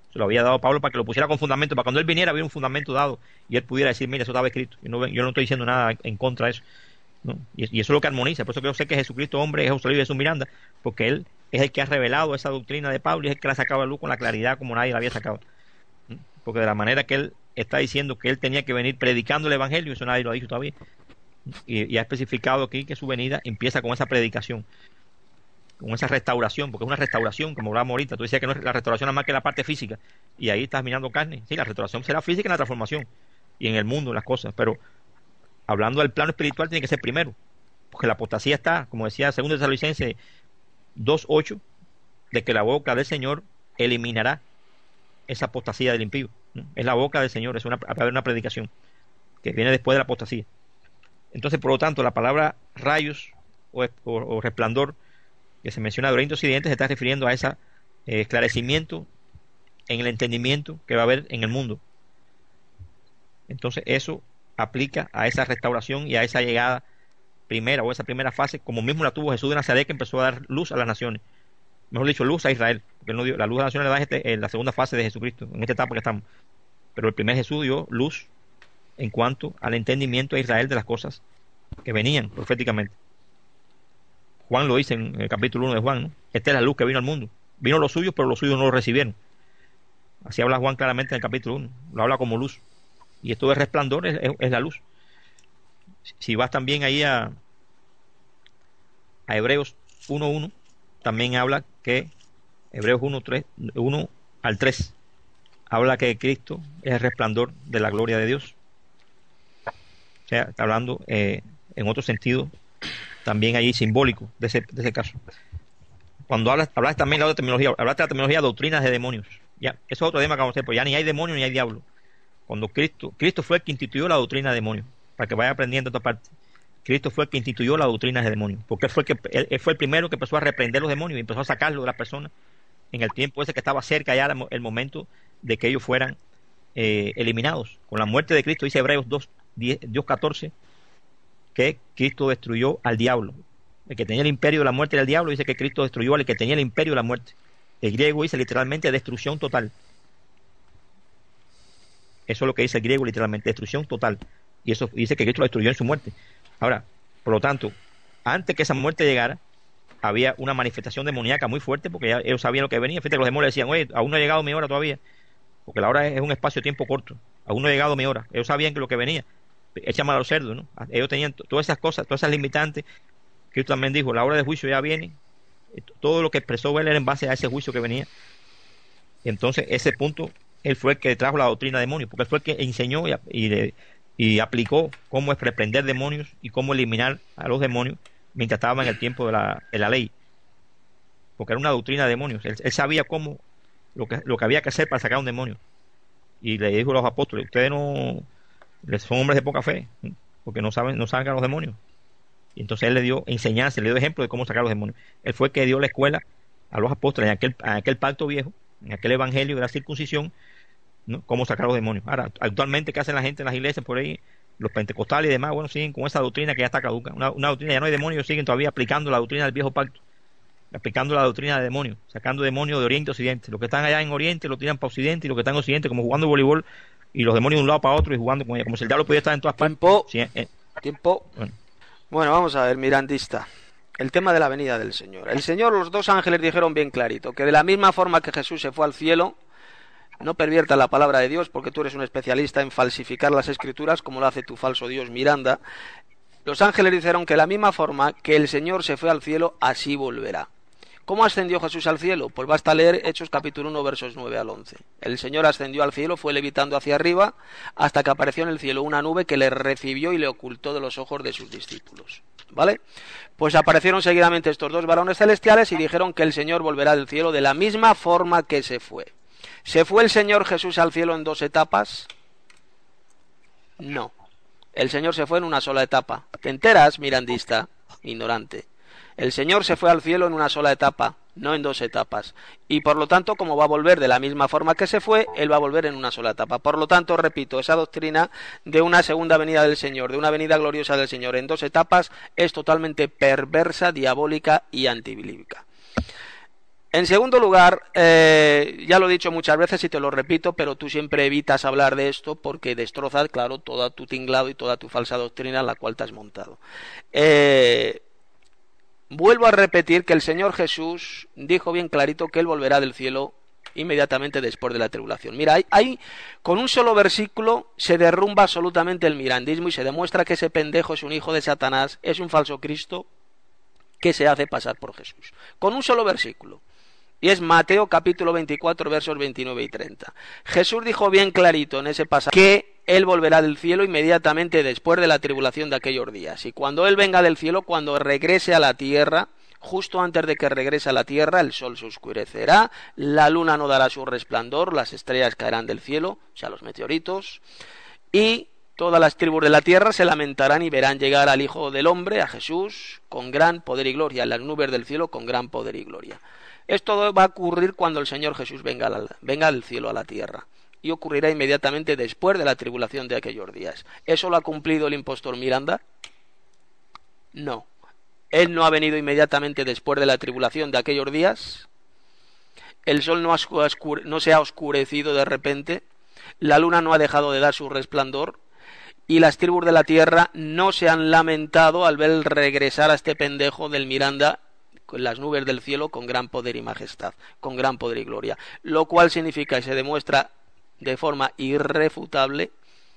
Speaker 2: Se lo había dado a Pablo para que lo pusiera con fundamento, para cuando él viniera había un fundamento dado y él pudiera decir, mira, eso estaba escrito. Yo no estoy diciendo nada en contra de eso, ¿no? Y eso es lo que armoniza. Por eso que yo sé que Jesucristo, hombre, es José Luis Jesús Miranda, porque él es el que ha revelado esa doctrina de Pablo y es el que la ha sacado a luz con la claridad como nadie la había sacado. Porque de la manera que él está diciendo que él tenía que venir predicando el Evangelio, eso nadie lo ha dicho todavía. Y ha especificado aquí que su venida empieza con esa predicación, con esa restauración, porque es una restauración, como hablábamos ahorita. Tú decías que no es la restauración nada más que la parte física, y ahí estás mirando carne. Sí, la restauración será física en la transformación y en el mundo, en las cosas, pero hablando del plano espiritual tiene que ser primero, porque la apostasía está, como decía 2 Tesalonicenses 2:8, de que la boca del Señor eliminará esa apostasía del impío, ¿no? Es la boca del Señor, va a haber una predicación que viene después de la apostasía. Entonces, por lo tanto, la palabra rayos o resplandor que se menciona de Oriente Occidente se está refiriendo a ese esclarecimiento en el entendimiento que va a haber en el mundo. Entonces, eso aplica a esa restauración y a esa llegada primera o esa primera fase, como mismo la tuvo Jesús de Nazaret, que empezó a dar luz a las naciones. Mejor dicho, luz a Israel, porque no dio, la luz a las naciones la da en la segunda fase de Jesucristo, en esta etapa que estamos. Pero el primer Jesús dio luz en cuanto al entendimiento de Israel de las cosas que venían proféticamente. Juan lo dice en el capítulo 1 de Juan, ¿no? Esta es la luz que vino al mundo. Vino los suyos, pero los suyos no lo recibieron. Así habla Juan claramente en el capítulo 1. Lo habla como luz. Y esto de resplandor es la luz. Si vas también ahí a Hebreos 1:1, también habla que Hebreos 1 al 3 habla que Cristo es el resplandor de la gloria de Dios. O sea, está hablando en otro sentido también allí simbólico de ese caso. Cuando hablas también de la terminología, hablaste de la terminología doctrinas de demonios. Ya, eso es otro tema que vamos a hacer, pues ya ni hay demonio ni hay diablo. Cuando Cristo fue el que instituyó la doctrina de demonios, para que vaya aprendiendo esta parte. Cristo fue el que instituyó la doctrina de demonios, porque él fue el primero que empezó a reprender los demonios y empezó a sacarlos de las personas en el tiempo ese que estaba cerca ya el momento de que ellos fueran eliminados. Con la muerte de Cristo, dice Hebreos 2:14, que Cristo destruyó al diablo. El que tenía el imperio de la muerte era el diablo, dice que Cristo destruyó al que tenía el imperio de la muerte. El griego dice literalmente destrucción total. Eso es lo que dice el griego literalmente, destrucción total. Y eso dice que Cristo lo destruyó en su muerte. Ahora, por lo tanto, antes que esa muerte llegara, había una manifestación demoníaca muy fuerte, porque ya ellos sabían lo que venía. Fíjate que los demonios decían, oye, aún no ha llegado mi hora todavía, porque la hora es un espacio de tiempo corto, aún no ha llegado mi hora. Ellos sabían que lo que venía, échame a los cerdos, ¿no? Ellos tenían todas esas cosas, todas esas limitantes. Cristo también dijo, la hora del juicio ya viene. Todo lo que expresó él era en base a ese juicio que venía. Y entonces, ese punto, él fue el que trajo la doctrina de demonios, porque él fue el que enseñó y aplicó cómo es reprender demonios y cómo eliminar a los demonios mientras estaba en el tiempo de la ley, porque era una doctrina de demonios. Él sabía cómo lo que había que hacer para sacar a un demonio, y le dijo a los apóstoles, ustedes no son hombres de poca fe, porque no sacan a los demonios. Y entonces él le dio enseñanza, le dio ejemplo de cómo sacar a los demonios. Él fue el que dio la escuela a los apóstoles en aquel pacto viejo, en aquel evangelio de la circuncisión, ¿no? Cómo sacar a los demonios. Ahora, actualmente, ¿qué hacen la gente en las iglesias por ahí? Los pentecostales y demás, bueno, siguen con esa doctrina que ya está caduca. Una doctrina, ya no hay demonios, siguen todavía aplicando la doctrina del viejo pacto, aplicando la doctrina de demonios, sacando demonios de Oriente a Occidente. Los que están allá en Oriente lo tiran para Occidente, y los que están en Occidente, como jugando voleibol, y los demonios de un lado para otro y jugando con ella, como si el diablo pudiera estar en todas partes.
Speaker 1: Tiempo. Bueno, vamos a ver, mirandista. El tema de la venida del Señor. El Señor, los dos ángeles dijeron bien clarito, que de la misma forma que Jesús se fue al cielo, no perviertas la palabra de Dios, porque tú eres un especialista en falsificar las escrituras, como lo hace tu falso Dios Miranda. Los ángeles dijeron que de la misma forma que el Señor se fue al cielo, así volverá. ¿Cómo ascendió Jesús al cielo? Pues basta leer Hechos capítulo 1, versos 9 al 11. El Señor ascendió al cielo, fue levitando hacia arriba, hasta que apareció en el cielo una nube que le recibió y le ocultó de los ojos de sus discípulos. ¿Vale? Pues aparecieron seguidamente estos dos varones celestiales y dijeron que el Señor volverá del cielo de la misma forma que se fue. ¿Se fue el Señor Jesús al cielo en dos etapas? No. El Señor se fue en una sola etapa. ¿Te enteras, mirandista? Ignorante. El Señor se fue al cielo en una sola etapa, no en dos etapas. Y por lo tanto, como va a volver de la misma forma que se fue, Él va a volver en una sola etapa. Por lo tanto, repito, esa doctrina de una segunda venida del Señor, de una venida gloriosa del Señor en dos etapas, es totalmente perversa, diabólica y antibíblica. En segundo lugar, ya lo he dicho muchas veces y te lo repito, pero tú siempre evitas hablar de esto porque destrozas, claro, todo tu tinglado y toda tu falsa doctrina en la cual te has montado. Vuelvo a repetir que el Señor Jesús dijo bien clarito que Él volverá del cielo inmediatamente después de la tribulación. Mira, con un solo versículo se derrumba absolutamente el mirandismo y se demuestra que ese pendejo es un hijo de Satanás, es un falso Cristo que se hace pasar por Jesús. Con un solo versículo. Y es Mateo capítulo 24 versos 29 y 30. Jesús dijo bien clarito en ese pasaje que Él volverá del cielo inmediatamente después de la tribulación de aquellos días. Y cuando Él venga del cielo, cuando regrese a la tierra, justo antes de que regrese a la tierra, el sol se oscurecerá, la luna no dará su resplandor, las estrellas caerán del cielo, o sea, los meteoritos, y todas las tribus de la tierra se lamentarán y verán llegar al Hijo del Hombre, a Jesús, con gran poder y gloria, en las nubes del cielo con gran poder y gloria. Esto va a ocurrir cuando el Señor Jesús venga del cielo a la tierra. Y ocurrirá inmediatamente después de la tribulación de aquellos días. ¿Eso lo ha cumplido el impostor Miranda? No. Él no ha venido inmediatamente después de la tribulación de aquellos días. El sol no se ha oscurecido de repente. La luna no ha dejado de dar su resplandor. Y las tribus de la tierra no se han lamentado al ver regresar a este pendejo del Miranda con las nubes del cielo con gran poder y majestad, con gran poder y gloria. Lo cual significa y se demuestra de forma irrefutable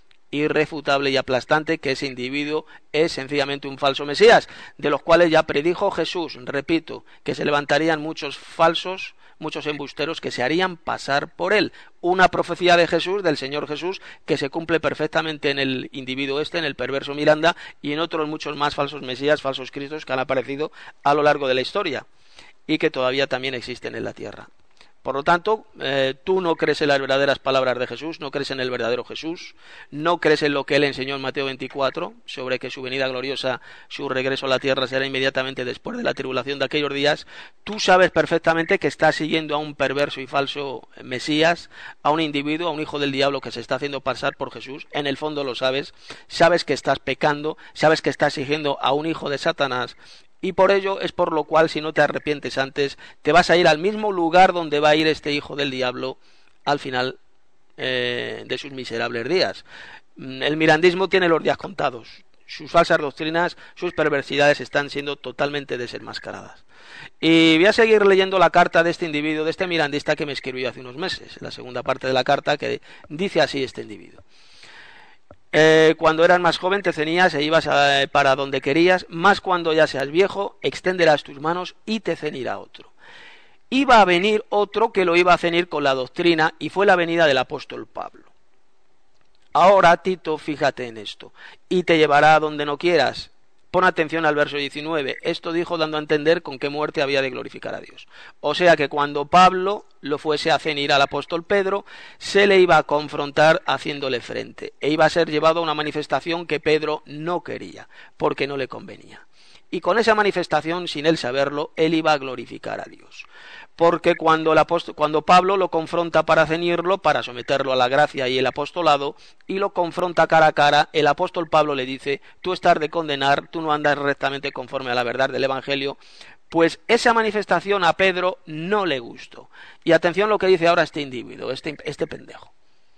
Speaker 1: y aplastante que ese individuo es sencillamente un falso Mesías, de los cuales ya predijo Jesús, repito, que se levantarían muchos falsos, muchos embusteros que se harían pasar por él. Una profecía de Jesús, del Señor Jesús, que se cumple perfectamente en el individuo en el perverso Miranda, y en otros muchos más falsos Mesías, falsos Cristos que han aparecido a lo largo de la historia y que todavía también existen en la tierra. Por lo tanto, tú no crees en las verdaderas palabras de Jesús, no crees en el verdadero Jesús, no crees en lo que Él enseñó en Mateo 24, sobre que su venida gloriosa, su regreso a la tierra será inmediatamente después de la tribulación de aquellos días. Tú sabes perfectamente que estás siguiendo a un perverso y falso Mesías, a un individuo, a un hijo del diablo que se está haciendo pasar por Jesús. En el fondo lo sabes, sabes que estás pecando, sabes que estás siguiendo a un hijo de Satanás. Y por ello es por lo cual, si no te arrepientes antes, te vas a ir al mismo lugar donde va a ir este hijo del diablo al final de sus miserables días. El mirandismo tiene los días contados. Sus falsas doctrinas, sus perversidades están siendo totalmente desenmascaradas. Y voy a seguir leyendo la carta de este individuo, de este mirandista que me escribió hace unos meses. La segunda parte de la carta que dice así este individuo. Cuando eras más joven te ceñías e ibas para donde querías, más cuando ya seas viejo extenderás tus manos y te ceñirá otro. Iba a venir otro que lo iba a ceñir con la doctrina y fue la venida del apóstol Pablo. Ahora, Tito, fíjate en esto, y te llevará a donde no quieras. Pon atención al verso 19. Esto dijo dando a entender con qué muerte había de glorificar a Dios. O sea que cuando Pablo lo fuese a ceñir al apóstol Pedro, se le iba a confrontar haciéndole frente. E iba a ser llevado a una manifestación que Pedro no quería, porque no le convenía. Y con esa manifestación, sin él saberlo, él iba a glorificar a Dios. Porque cuando Pablo lo confronta para ceñirlo, para someterlo a la gracia y el apostolado, y lo confronta cara a cara, el apóstol Pablo le dice: tú estás de condenar, tú no andas rectamente conforme a la verdad del Evangelio. Pues esa manifestación a Pedro no le gustó. Y atención lo que dice ahora este individuo, este pendejo.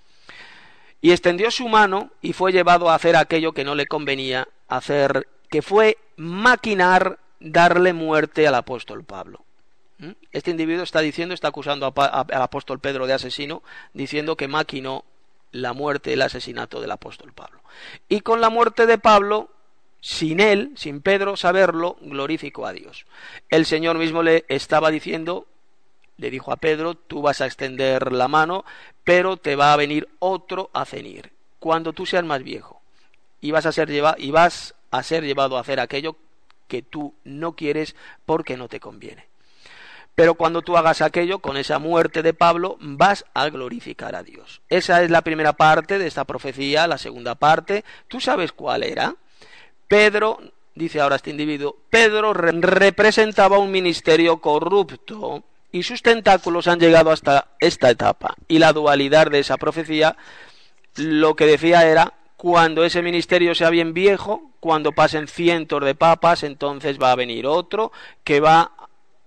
Speaker 1: Y extendió su mano y fue llevado a hacer aquello que no le convenía hacer, que fue maquinar darle muerte al apóstol Pablo. Este individuo está acusando al apóstol Pedro de asesino, diciendo que maquinó la muerte, el asesinato del apóstol Pablo. Y con la muerte de Pablo, sin Pedro saberlo, glorificó a Dios. El Señor mismo le estaba diciendo, le dijo a Pedro: tú vas a extender la mano, pero te va a venir otro a ceñir, cuando tú seas más viejo, y vas a ser llevado a hacer aquello que tú no quieres porque no te conviene. Pero cuando tú hagas aquello, con esa muerte de Pablo, vas a glorificar a Dius. Esa es la primera parte de esta profecía. La segunda parte, ¿tú sabes cuál era? Pedro, dice ahora este individuo, Pedro representaba un ministerio corrupto y sus tentáculos han llegado hasta esta etapa. Y la dualidad de esa profecía, lo que decía era: cuando ese ministerio sea bien viejo, cuando pasen cientos de papas, entonces va a venir otro que va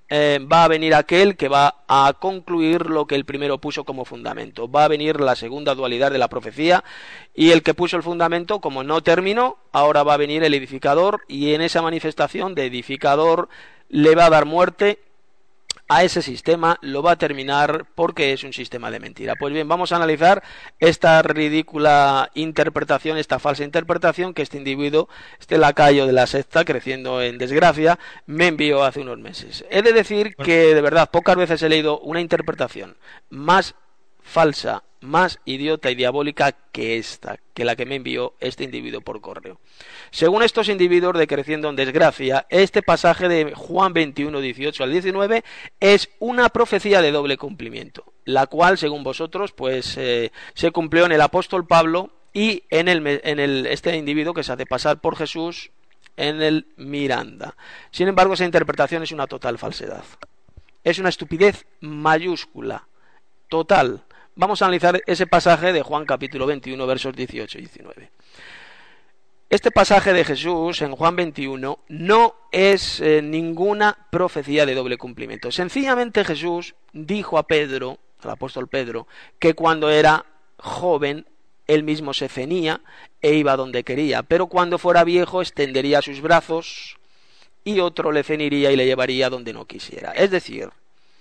Speaker 1: va a venir aquel que va a concluir lo que el primero puso como fundamento. Va a venir la segunda dualidad de la profecía, y el que puso el fundamento, como no terminó, ahora va a venir el edificador, y en esa manifestación de edificador le va a dar muerte a ese sistema, lo va a terminar, porque es un sistema de mentira. Pues bien, vamos a analizar esta ridícula interpretación, esta falsa interpretación que este individuo, este lacayo de la secta, creciendo en desgracia, me envió hace unos meses. He de decir que de verdad pocas veces he leído una interpretación más falsa, más idiota y diabólica que esta, que la que me envió este individuo por correo. Según estos individuos de Creciendo en Desgracia, este pasaje de Juan 21, 18 al 19 es una profecía de doble cumplimiento, la cual, según vosotros, pues se cumplió en el apóstol Pablo y en este individuo que se hace pasar por Jesús, en el Miranda. Sin embargo, esa interpretación es una total falsedad. Es una estupidez mayúscula, total. Vamos a analizar ese pasaje de Juan capítulo 21, versos 18 y 19. Este pasaje de Jesús en Juan 21 no es ninguna profecía de doble cumplimiento. Sencillamente Jesús dijo a Pedro, al apóstol Pedro, que cuando era joven él mismo se ceñía e iba donde quería, pero cuando fuera viejo extendería sus brazos y otro le ceñiría y le llevaría donde no quisiera. Es decir,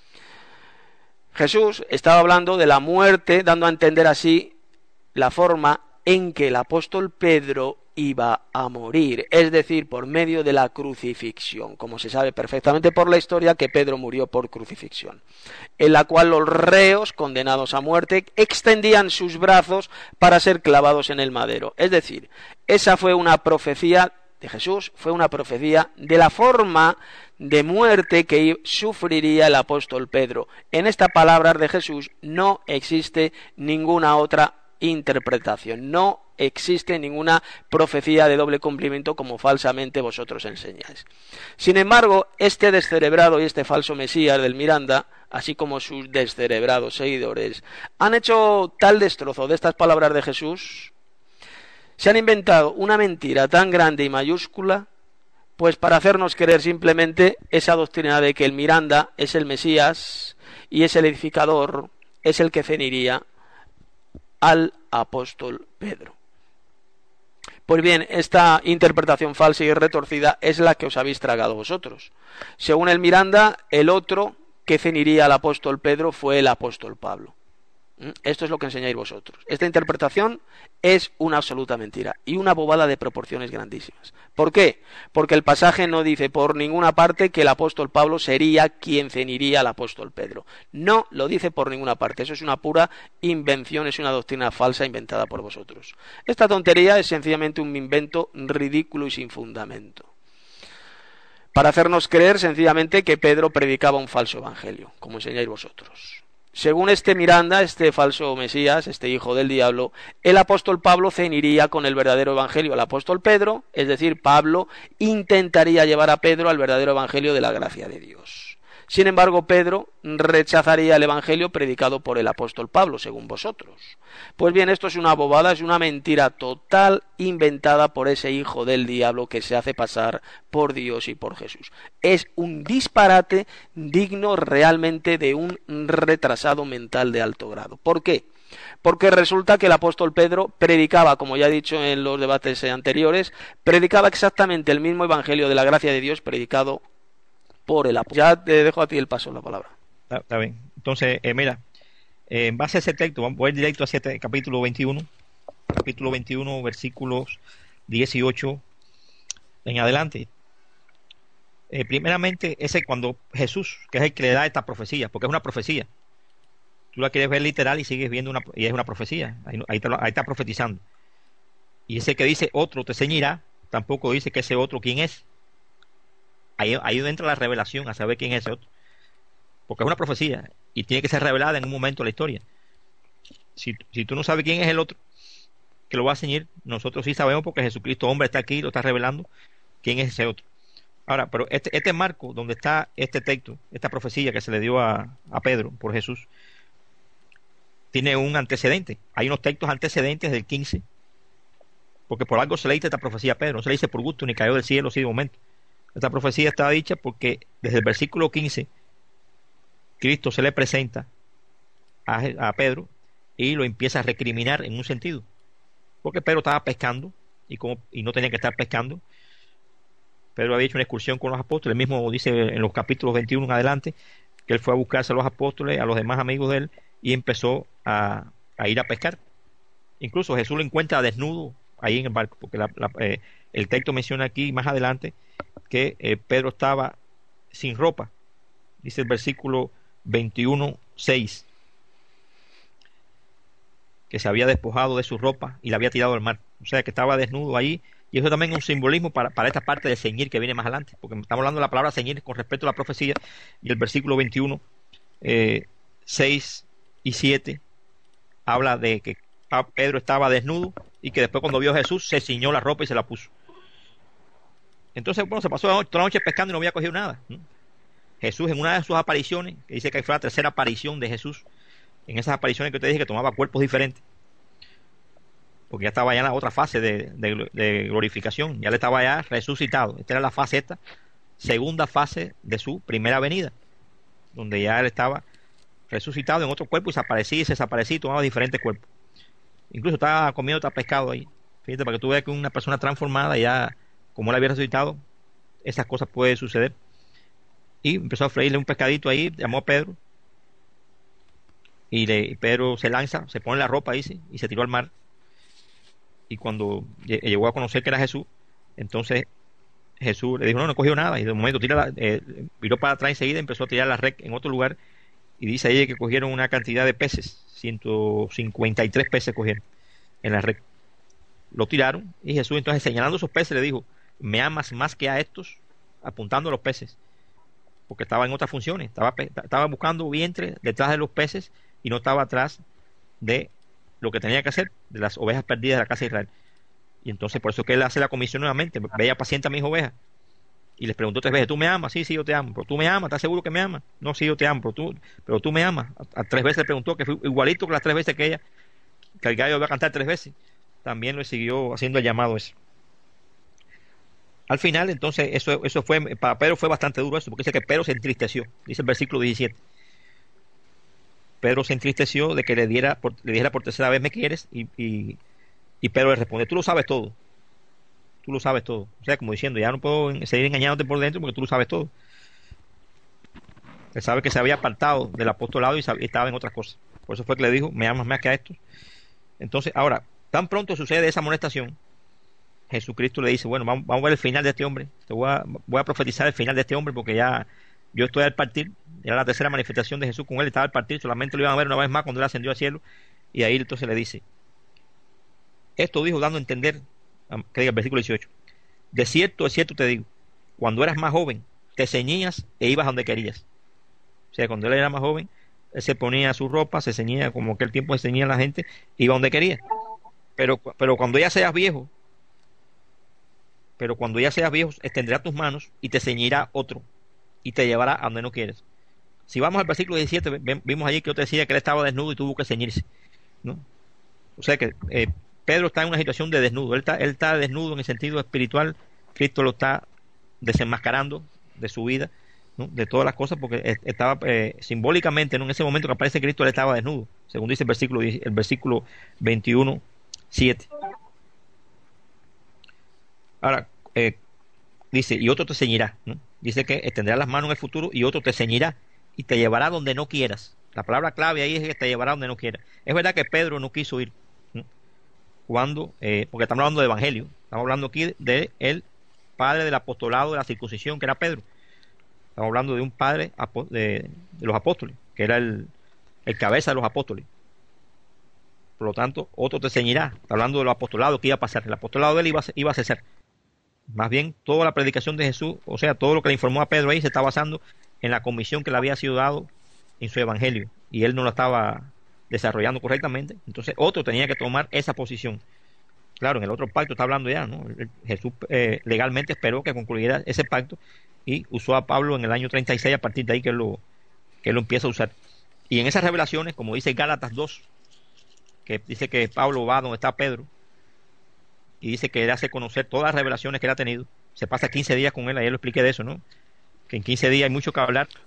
Speaker 1: Jesús estaba hablando de la muerte, dando a entender así la forma en que el apóstol Pedro iba a morir, es decir, por medio de la crucifixión, como se sabe perfectamente por la historia que Pedro murió por crucifixión, en la cual los reos condenados a muerte extendían sus brazos para ser clavados en el madero. Es decir, esa fue una profecía de Jesús, fue una profecía de la forma de muerte que sufriría el apóstol Pedro. En esta palabra de Jesús no existe ninguna otra interpretación, no existe ninguna profecía de doble cumplimiento como falsamente vosotros enseñáis. Sin embargo, este descerebrado y este falso Mesías del Miranda, así como sus descerebrados seguidores, han hecho tal destrozo de estas palabras de Jesús, se han inventado una mentira tan grande y mayúscula, pues para hacernos creer simplemente esa doctrina de que el Miranda es el Mesías y es el edificador, es el que ceñiría al apóstol Pedro. Pues bien, esta interpretación falsa y retorcida es la que os habéis tragado vosotros. Según el Miranda, el otro que ceñiría al apóstol Pedro fue el apóstol Pablo. Esto es lo que enseñáis vosotros. Esta interpretación es una absoluta mentira y una bobada de proporciones grandísimas. ¿Por qué? Porque el pasaje no dice por ninguna parte que el apóstol Pablo sería quien ceñiría al apóstol Pedro. No lo dice por ninguna parte. Eso es una pura invención, es una doctrina falsa inventada por vosotros. Esta tontería es sencillamente un invento ridículo y sin fundamento, para hacernos creer sencillamente que Pedro predicaba un falso evangelio, como enseñáis vosotros. Según este Miranda, este falso Mesías, este hijo del diablo, el apóstol Pablo ceñiría con el verdadero evangelio al apóstol Pedro, es decir, Pablo intentaría llevar a Pedro al verdadero evangelio de la gracia de Dios. Sin embargo, Pedro rechazaría el evangelio predicado por el apóstol Pablo, según vosotros. Pues bien, esto es una bobada, es una mentira total inventada por ese hijo del diablo que se hace pasar por Dios y por Jesús. Es un disparate digno realmente de un retrasado mental de alto grado. ¿Por qué? Porque resulta que el apóstol Pedro predicaba, como ya he dicho en los debates anteriores, predicaba exactamente el mismo evangelio de la gracia de Dios predicado por el apóstol. Ya te dejo a ti el paso, la palabra.
Speaker 2: Está bien. Entonces, mira, en base a ese texto, voy a ir directo hacia este capítulo 21, versículos 18 en adelante. Primeramente, ese cuando Jesús, que es el que le da esta profecía, porque es una profecía. Tú la quieres ver literal y sigues viendo y es una profecía. Ahí está profetizando. Y ese que dice otro te ceñirá, tampoco dice que ese otro quién es. Ahí entra la revelación a saber quién es ese otro. Porque es una profecía y tiene que ser revelada en un momento de la historia. Si tú no sabes quién es el otro que lo va a ceñir, nosotros sí sabemos porque Jesucristo, hombre, está aquí y lo está revelando quién es ese otro. Ahora, pero este marco donde está este texto, esta profecía que se le dio a Pedro por Jesús, tiene un antecedente. Hay unos textos antecedentes del 15, porque por algo se le dice esta profecía a Pedro, no se le dice por gusto ni cayó del cielo así de momento. Esta profecía está dicha porque desde el versículo 15 Cristo se le presenta a Pedro y lo empieza a recriminar en un sentido, porque Pedro estaba pescando y no tenía que estar pescando. Pedro había hecho una excursión con los apóstoles, él mismo dice en los capítulos 21 en adelante que él fue a buscarse a los apóstoles, a los demás amigos de él, y empezó a ir a pescar. Incluso Jesús lo encuentra desnudo ahí en el barco, porque el texto menciona aquí más adelante que Pedro estaba sin ropa. Dice el versículo 21:6 que se había despojado de su ropa y la había tirado al mar. O sea, que estaba desnudo ahí. Y eso también es un simbolismo para esta parte de ceñir que viene más adelante, porque estamos hablando de la palabra ceñir con respecto a la profecía, y el versículo 21, 6 y 7 habla de que Pedro estaba desnudo y que después cuando vio a Jesús se ciñó la ropa y se la puso. Entonces, bueno, se pasó toda la noche pescando y no había cogido nada, ¿no? Jesús, en una de sus apariciones, que dice que fue la tercera aparición de Jesús, en esas apariciones que te dije que tomaba cuerpos diferentes, porque ya estaba ya en la otra fase de glorificación, ya le estaba ya resucitado. Esta era la fase segunda fase de su primera venida, donde ya él estaba resucitado en otro cuerpo y se aparecía y se desaparecía y tomaba diferentes cuerpos. Incluso estaba comiendo pescado ahí. Fíjate, para que tú veas que una persona transformada ya, como él había resucitado, esas cosas pueden suceder. Y empezó a freírle un pescadito ahí, llamó a Pedro, y Pedro se lanza, se pone la ropa, dice, y se tiró al mar. Y cuando llegó a conocer que era Jesús, entonces Jesús le dijo, no he cogido nada, y de momento viró para atrás enseguida, empezó a tirar la red en otro lugar, y dice ahí que cogieron una cantidad de peces, 153 peces cogieron en la red. Lo tiraron, y Jesús entonces señalando esos peces le dijo, ¿me amas más que a estos? Apuntando a los peces, porque estaba en otras funciones, estaba buscando vientre detrás de los peces y no estaba atrás de lo que tenía que hacer, de las ovejas perdidas de la casa de Israel. Y entonces por eso es que él hace la comisión nuevamente, ve y apacienta a mis ovejas. Y les preguntó 3 veces, ¿tú me amas? Sí, yo te amo. ¿Pero tú me amas? ¿Estás seguro que me amas? No, sí, yo te amo, pero tú me amas. A 3 veces le preguntó, que fue igualito que las 3 veces que el gallo iba a cantar 3 veces. También lo siguió haciendo el llamado ese. Al final, entonces, eso fue, para Pedro fue bastante duro eso, porque dice que Pedro se entristeció, dice el versículo 17. Pedro se entristeció de que le dijera por tercera vez, ¿me quieres? Y Pedro le responde, tú lo sabes todo. Tú lo sabes todo. O sea, como diciendo, ya no puedo seguir engañándote por dentro porque tú lo sabes todo. Él sabe que se había apartado del apostolado y estaba en otras cosas. Por eso fue que le dijo, me amas más que a estos. Entonces, ahora, tan pronto sucede esa amonestación, Jesucristo le dice, bueno, vamos a ver el final de este hombre. Voy a profetizar el final de este hombre porque ya yo estoy al partir. Era la tercera manifestación de Jesús con él, estaba al partir, solamente lo iban a ver una vez más cuando él ascendió al cielo. Y ahí entonces le dice, esto dijo dando a entender, que diga el versículo 18, de cierto te digo, cuando eras más joven, te ceñías e ibas donde querías. O sea, cuando él era más joven, él se ponía su ropa, se ceñía como aquel tiempo se ceñía la gente, iba donde quería. Pero cuando ya seas viejo, extenderá tus manos y te ceñirá otro y te llevará a donde no quieres. Si vamos al versículo 17, vimos allí que yo te decía que él estaba desnudo y tuvo que ceñirse, ¿no? O sea que Pedro está en una situación de desnudo. Él está desnudo en el sentido espiritual. Cristo lo está desenmascarando de su vida, ¿no? De todas las cosas, porque estaba simbólicamente, ¿no? En ese momento que aparece Cristo, él estaba desnudo, según dice el versículo 21:7. Ahora, dice, y otro te ceñirá, ¿no? Dice que extenderá las manos en el futuro y otro te ceñirá y te llevará donde no quieras. La palabra clave ahí es que te llevará donde no quieras. Es verdad que Pedro no quiso ir, ¿no? Porque estamos hablando de evangelio, estamos hablando aquí de el padre del apostolado de la circuncisión, que era Pedro. Estamos hablando de un padre de los apóstoles, que era el cabeza de los apóstoles. Por lo tanto, otro te ceñirá. Está hablando de los apostolados que iba a pasar. El apostolado de él iba a cesar. Más bien, toda la predicación de Jesús, o sea, todo lo que le informó a Pedro ahí se está basando en la comisión que le había sido dado en su evangelio. Y él no la estaba desarrollando correctamente. Entonces, otro tenía que tomar esa posición. Claro, en el otro pacto está hablando ya, ¿no? Jesús legalmente esperó que concluyera ese pacto y usó a Pablo en el año 36, a partir de ahí que él lo empieza a usar. Y en esas revelaciones, como dice Gálatas 2, que dice que Pablo va donde está Pedro y dice que él hace conocer todas las revelaciones que él ha tenido. Se pasa 15 días con él, ayer lo expliqué de eso, ¿no? Que en 15 días hay mucho que hablar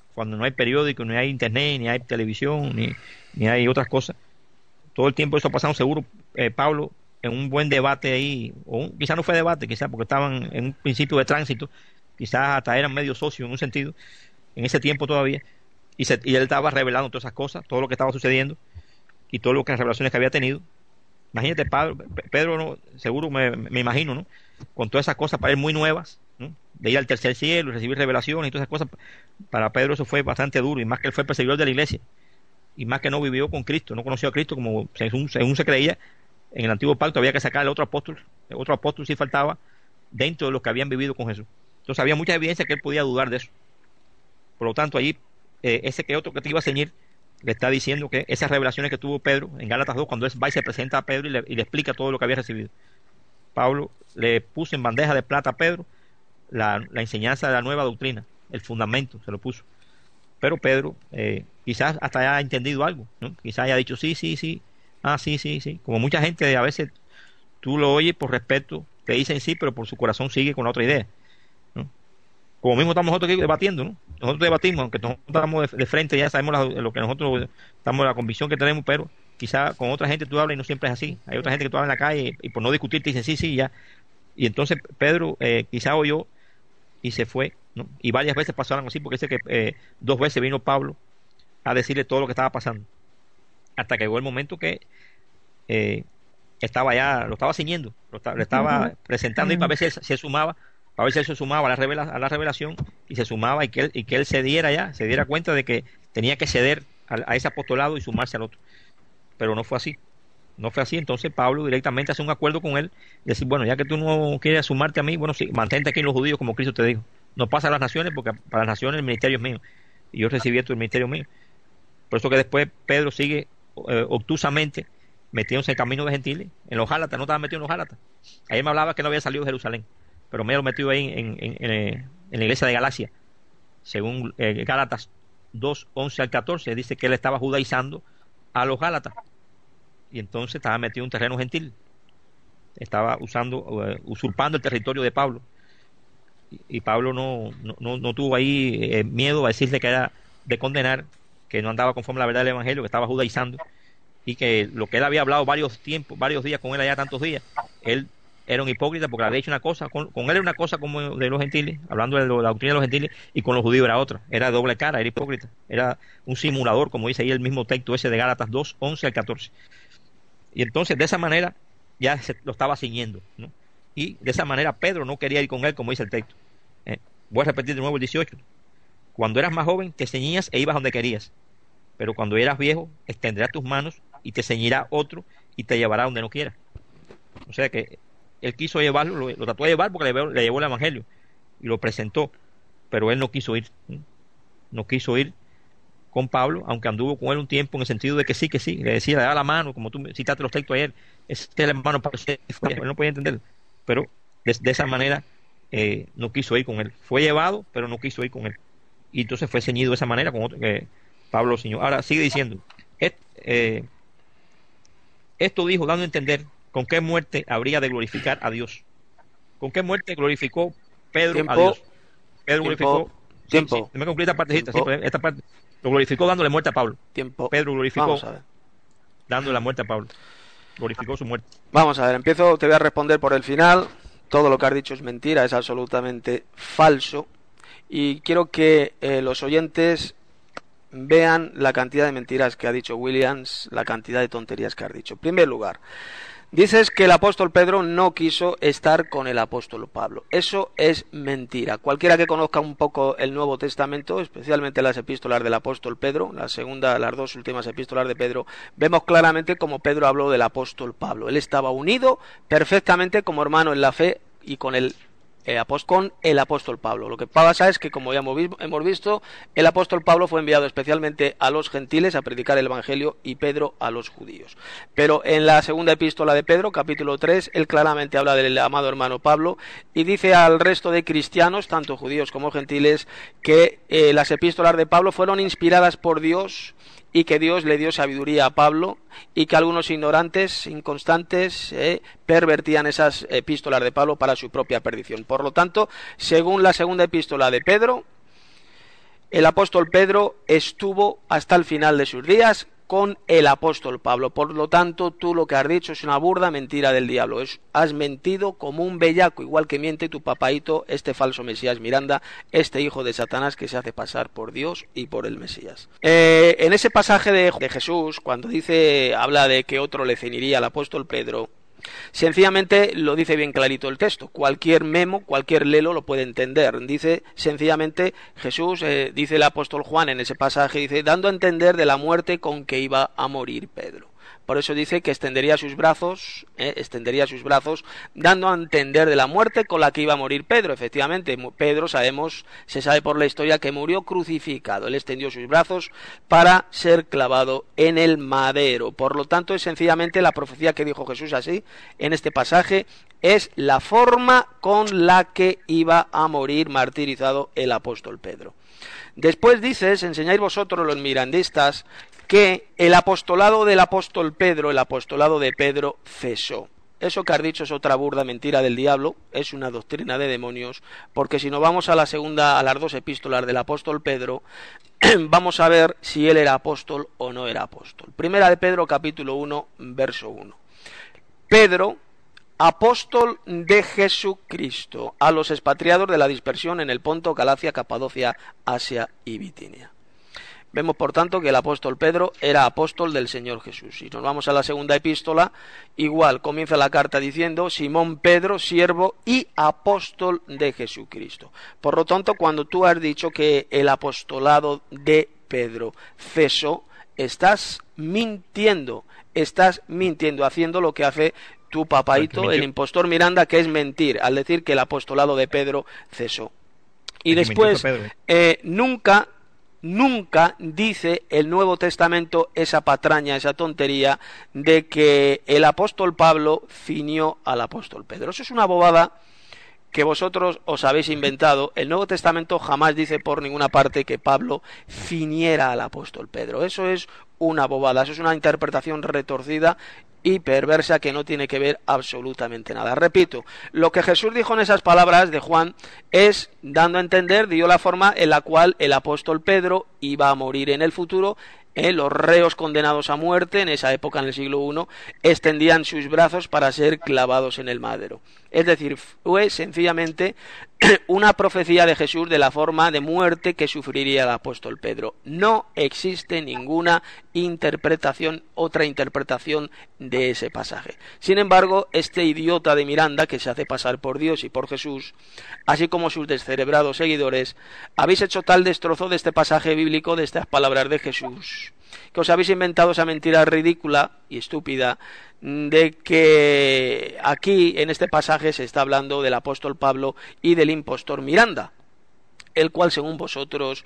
Speaker 2: cuando no hay periódico, ni hay internet, ni hay televisión, ni hay otras cosas. Todo el tiempo eso ha pasado, seguro, Pablo, en un buen debate ahí, quizás no fue debate, quizás porque estaban en un principio de tránsito, quizás hasta eran medio socios en un sentido, en ese tiempo todavía, y él estaba revelando todas esas cosas, todo lo que estaba sucediendo, y todo lo que las revelaciones que había tenido. Imagínate, Pedro, ¿no? Seguro me imagino, ¿no? Con todas esas cosas para él muy nuevas, ¿no? De ir al tercer cielo y recibir revelaciones y todas esas cosas, para Pedro eso fue bastante duro, y más que él fue perseguidor de la iglesia, y más que no vivió con Cristo, no conoció a Cristo como según se creía. En el antiguo pacto había que sacar al otro apóstol sí faltaba dentro de los que habían vivido con Jesús. Entonces había mucha evidencia que él podía dudar de eso. Por lo tanto, allí ese que otro que te iba a ceñir le está diciendo que esas revelaciones que tuvo Pedro en Gálatas 2, cuando él va y se presenta a Pedro y le explica todo lo que había recibido. Pablo le puso en bandeja de plata a Pedro la enseñanza de la nueva doctrina, el fundamento, se lo puso. Pero Pedro quizás hasta haya entendido algo, ¿no? Quizás haya dicho sí, sí. Como mucha gente a veces tú lo oyes por respeto, te dicen sí, pero por su corazón sigue con la otra idea, ¿no? Como mismo estamos nosotros aquí debatiendo, ¿no? Nosotros debatimos, aunque nosotros estamos de frente, ya sabemos lo que nosotros estamos, la convicción que tenemos, pero quizás con otra gente tú hablas y no siempre es así. Hay otra gente que tú hablas en la calle y por no discutir te dicen sí, ya. Y entonces Pedro quizás oyó y se fue, ¿no? Y varias veces pasaron así, porque dice que 2 veces vino Pablo a decirle todo lo que estaba pasando, hasta que llegó el momento que estaba ya, lo estaba ciñendo, le estaba presentando, y para ver si él se sumaba, a la revelación, y se sumaba, y que él se diera cuenta de que tenía que ceder a ese apostolado y sumarse al otro. Pero no fue así. Entonces Pablo directamente hace un acuerdo con él y decir, bueno, ya que tú no quieres sumarte a mí, bueno, sí, mantente aquí en los judíos como Cristo te dijo. No pasa a las naciones, porque para las naciones el ministerio es mío, y yo recibí esto, el ministerio mío. Por eso que después Pedro sigue obtusamente metiéndose en camino de gentiles, en los Gálatas. No estaba metido en los Gálatas. Ayer me hablaba que no había salido de Jerusalén, pero me lo metido ahí en la iglesia de Galacia. Según Gálatas 2, 11 al 14, dice que él estaba judaizando a los Gálatas, y entonces estaba metido en un terreno gentil, estaba usurpando el territorio de Pablo, y Pablo no tuvo ahí miedo a decirle que era de condenar, que no andaba conforme a la verdad del evangelio, que estaba judaizando, y que lo que él había hablado varios días con él allá, tantos días, él era un hipócrita, porque le había dicho una cosa, con él era una cosa como de los gentiles, hablando de la doctrina de los gentiles, y con los judíos era otra, era doble cara, era hipócrita, era un simulador, como dice ahí el mismo texto ese de Gálatas 2, 11 al 14. Y entonces de esa manera ya lo estaba ciñendo, ¿no? Y de esa manera Pedro no quería ir con él, como dice el texto. Voy a repetir de nuevo el 18. Cuando eras más joven te ceñías e ibas donde querías, pero cuando eras viejo extenderás tus manos y te ceñirá otro y te llevará donde no quieras. O sea que él quiso llevarlo, lo trató de llevar porque le llevó el evangelio y lo presentó, pero él no quiso ir, ¿no? No quiso ir con Pablo, aunque anduvo con él un tiempo, en el sentido de que sí, le decía, le daba la mano, como tú citaste los textos ayer, es el hermano Pablo, él no podía entender, pero de esa manera no quiso ir con él. Fue llevado, pero no quiso ir con él, y entonces fue ceñido de esa manera con otro, que Pablo lo ceñó. Ahora sigue diciendo, esto dijo, dando a entender con qué muerte habría de glorificar a Dios. ¿Con qué muerte glorificó Pedro a Dios? Pedro glorificó. Tiempo. Sí, me concluí esta partecita. Sí, esta parte lo glorificó dándole muerte a Pablo. Pedro glorificó dándole la muerte a Pablo. Glorificó su muerte.
Speaker 1: Vamos a ver, te voy a responder por el final. Todo lo que has dicho es mentira, es absolutamente falso. Y quiero que los oyentes vean la cantidad de mentiras que ha dicho Williams, la cantidad de tonterías que has dicho. En primer lugar, dices que el apóstol Pedro no quiso estar con el apóstol Pablo. Eso es mentira. Cualquiera que conozca un poco el Nuevo Testamento, especialmente las epístolas del apóstol Pedro, las 2 últimas epístolas de Pedro, vemos claramente cómo Pedro habló del apóstol Pablo. Él estaba unido perfectamente como hermano en la fe y con el apóstol Pablo. Lo que pasa es que, como ya hemos visto, el apóstol Pablo fue enviado especialmente a los gentiles a predicar el evangelio, y Pedro a los judíos. Pero en la segunda epístola de Pedro, capítulo 3, él claramente habla del amado hermano Pablo y dice al resto de cristianos, tanto judíos como gentiles, que las epístolas de Pablo fueron inspiradas por Dios, y que Dios le dio sabiduría a Pablo, y que algunos ignorantes, inconstantes, pervertían esas epístolas de Pablo para su propia perdición. Por lo tanto, según la segunda epístola de Pedro, el apóstol Pedro estuvo hasta el final de sus días con el apóstol Pablo. Por lo tanto, tú lo que has dicho es una burda mentira del diablo. Has mentido como un bellaco, igual que miente tu papaíto, este falso Mesías Miranda, este hijo de Satanás que se hace pasar por Dios y por el Mesías. En ese pasaje de Jesús, cuando habla de que otro le ceñiría al apóstol Pedro, sencillamente lo dice bien clarito el texto. Cualquier memo, cualquier lelo lo puede entender. Dice sencillamente Jesús, dice el apóstol Juan en ese pasaje, dice, dando a entender de la muerte con que iba a morir Pedro. Por eso dice que extendería sus brazos, dando a entender de la muerte con la que iba a morir Pedro. Efectivamente, Pedro se sabe por la historia que murió crucificado. Él extendió sus brazos para ser clavado en el madero. Por lo tanto, es sencillamente la profecía que dijo Jesús así, en este pasaje, es la forma con la que iba a morir martirizado el apóstol Pedro. Después dices, enseñáis vosotros los mirandistas, que el apostolado del apóstol Pedro, el apostolado de Pedro, cesó. Eso que has dicho es otra burda mentira del diablo, es una doctrina de demonios, porque si nos vamos a las dos epístolas del apóstol Pedro, vamos a ver si él era apóstol o no era apóstol. Primera de Pedro, capítulo 1, verso 1. Pedro, apóstol de Jesucristo, a los expatriados de la dispersión en el Ponto, Galacia, Capadocia, Asia y Bitinia. Vemos, por tanto, que el apóstol Pedro era apóstol del Señor Jesús. Si nos vamos a la segunda epístola, igual comienza la carta diciendo Simón Pedro, siervo y apóstol de Jesucristo. Por lo tanto, cuando tú has dicho que el apostolado de Pedro cesó, estás mintiendo, haciendo lo que hace tu papaíto, el impostor Miranda, que es mentir, al decir que el apostolado de Pedro cesó. Y después, Nunca dice el Nuevo Testamento esa patraña, esa tontería de que el apóstol Pablo ciñó al apóstol Pedro. Eso es una bobada que vosotros os habéis inventado. El Nuevo Testamento jamás dice por ninguna parte que Pablo ciñera al apóstol Pedro. Eso es una bobada, eso es una interpretación retorcida y perversa que no tiene que ver absolutamente nada. Repito, lo que Jesús dijo en esas palabras de Juan es, dando a entender, dio la forma en la cual el apóstol Pedro iba a morir en el futuro. Los reos condenados a muerte en esa época, en el siglo I, extendían sus brazos para ser clavados en el madero. Es decir, fue sencillamente una profecía de Jesús de la forma de muerte que sufriría el apóstol Pedro. No existe ninguna otra interpretación de ese pasaje. Sin embargo, este idiota de Miranda, que se hace pasar por Dios y por Jesús, así como sus descerebrados seguidores, habéis hecho tal destrozo de este pasaje bíblico, de estas palabras de Jesús, que os habéis inventado esa mentira ridícula y estúpida de que aquí en este pasaje se está hablando del apóstol Pablo y del impostor Miranda, el cual según vosotros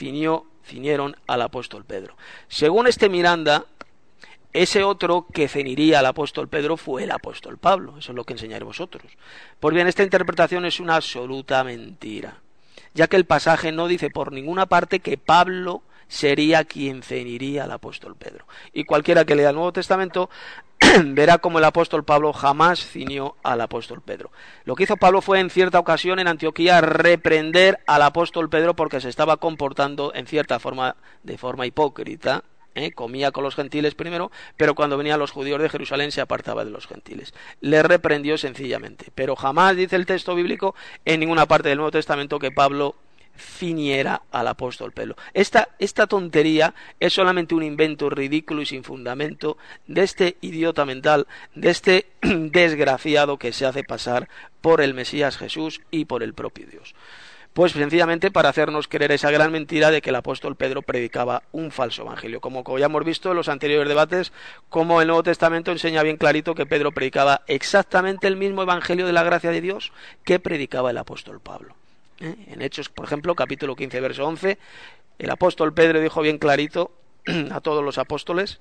Speaker 1: ciñeron al apóstol Pedro. Según este Miranda, ese otro que ceñiría al apóstol Pedro fue el apóstol Pablo. Eso es lo que enseñáis vosotros. Pues bien, esta interpretación es una absoluta mentira, ya que el pasaje no dice por ninguna parte que Pablo sería quien ceñiría al apóstol Pedro. Y cualquiera que lea el Nuevo Testamento verá como el apóstol Pablo jamás ciñó al apóstol Pedro. Lo que hizo Pablo fue en cierta ocasión en Antioquía reprender al apóstol Pedro porque se estaba comportando en cierta forma, de forma hipócrita. Comía con los gentiles primero, pero cuando venían los judíos de Jerusalén se apartaba de los gentiles. Le reprendió sencillamente, pero jamás dice el texto bíblico en ninguna parte del Nuevo Testamento que Pablo ciñera al apóstol Pedro. Esta tontería es solamente un invento ridículo y sin fundamento de este idiota mental, de este desgraciado que se hace pasar por el Mesías Jesús y por el propio Dios. Pues sencillamente para hacernos creer esa gran mentira de que el apóstol Pedro predicaba un falso evangelio. Como ya hemos visto en los anteriores debates, como el Nuevo Testamento enseña bien clarito que Pedro predicaba exactamente el mismo evangelio de la gracia de Dios que predicaba el apóstol Pablo. En Hechos, por ejemplo, capítulo 15, verso 11, el apóstol Pedro dijo bien clarito a todos los apóstoles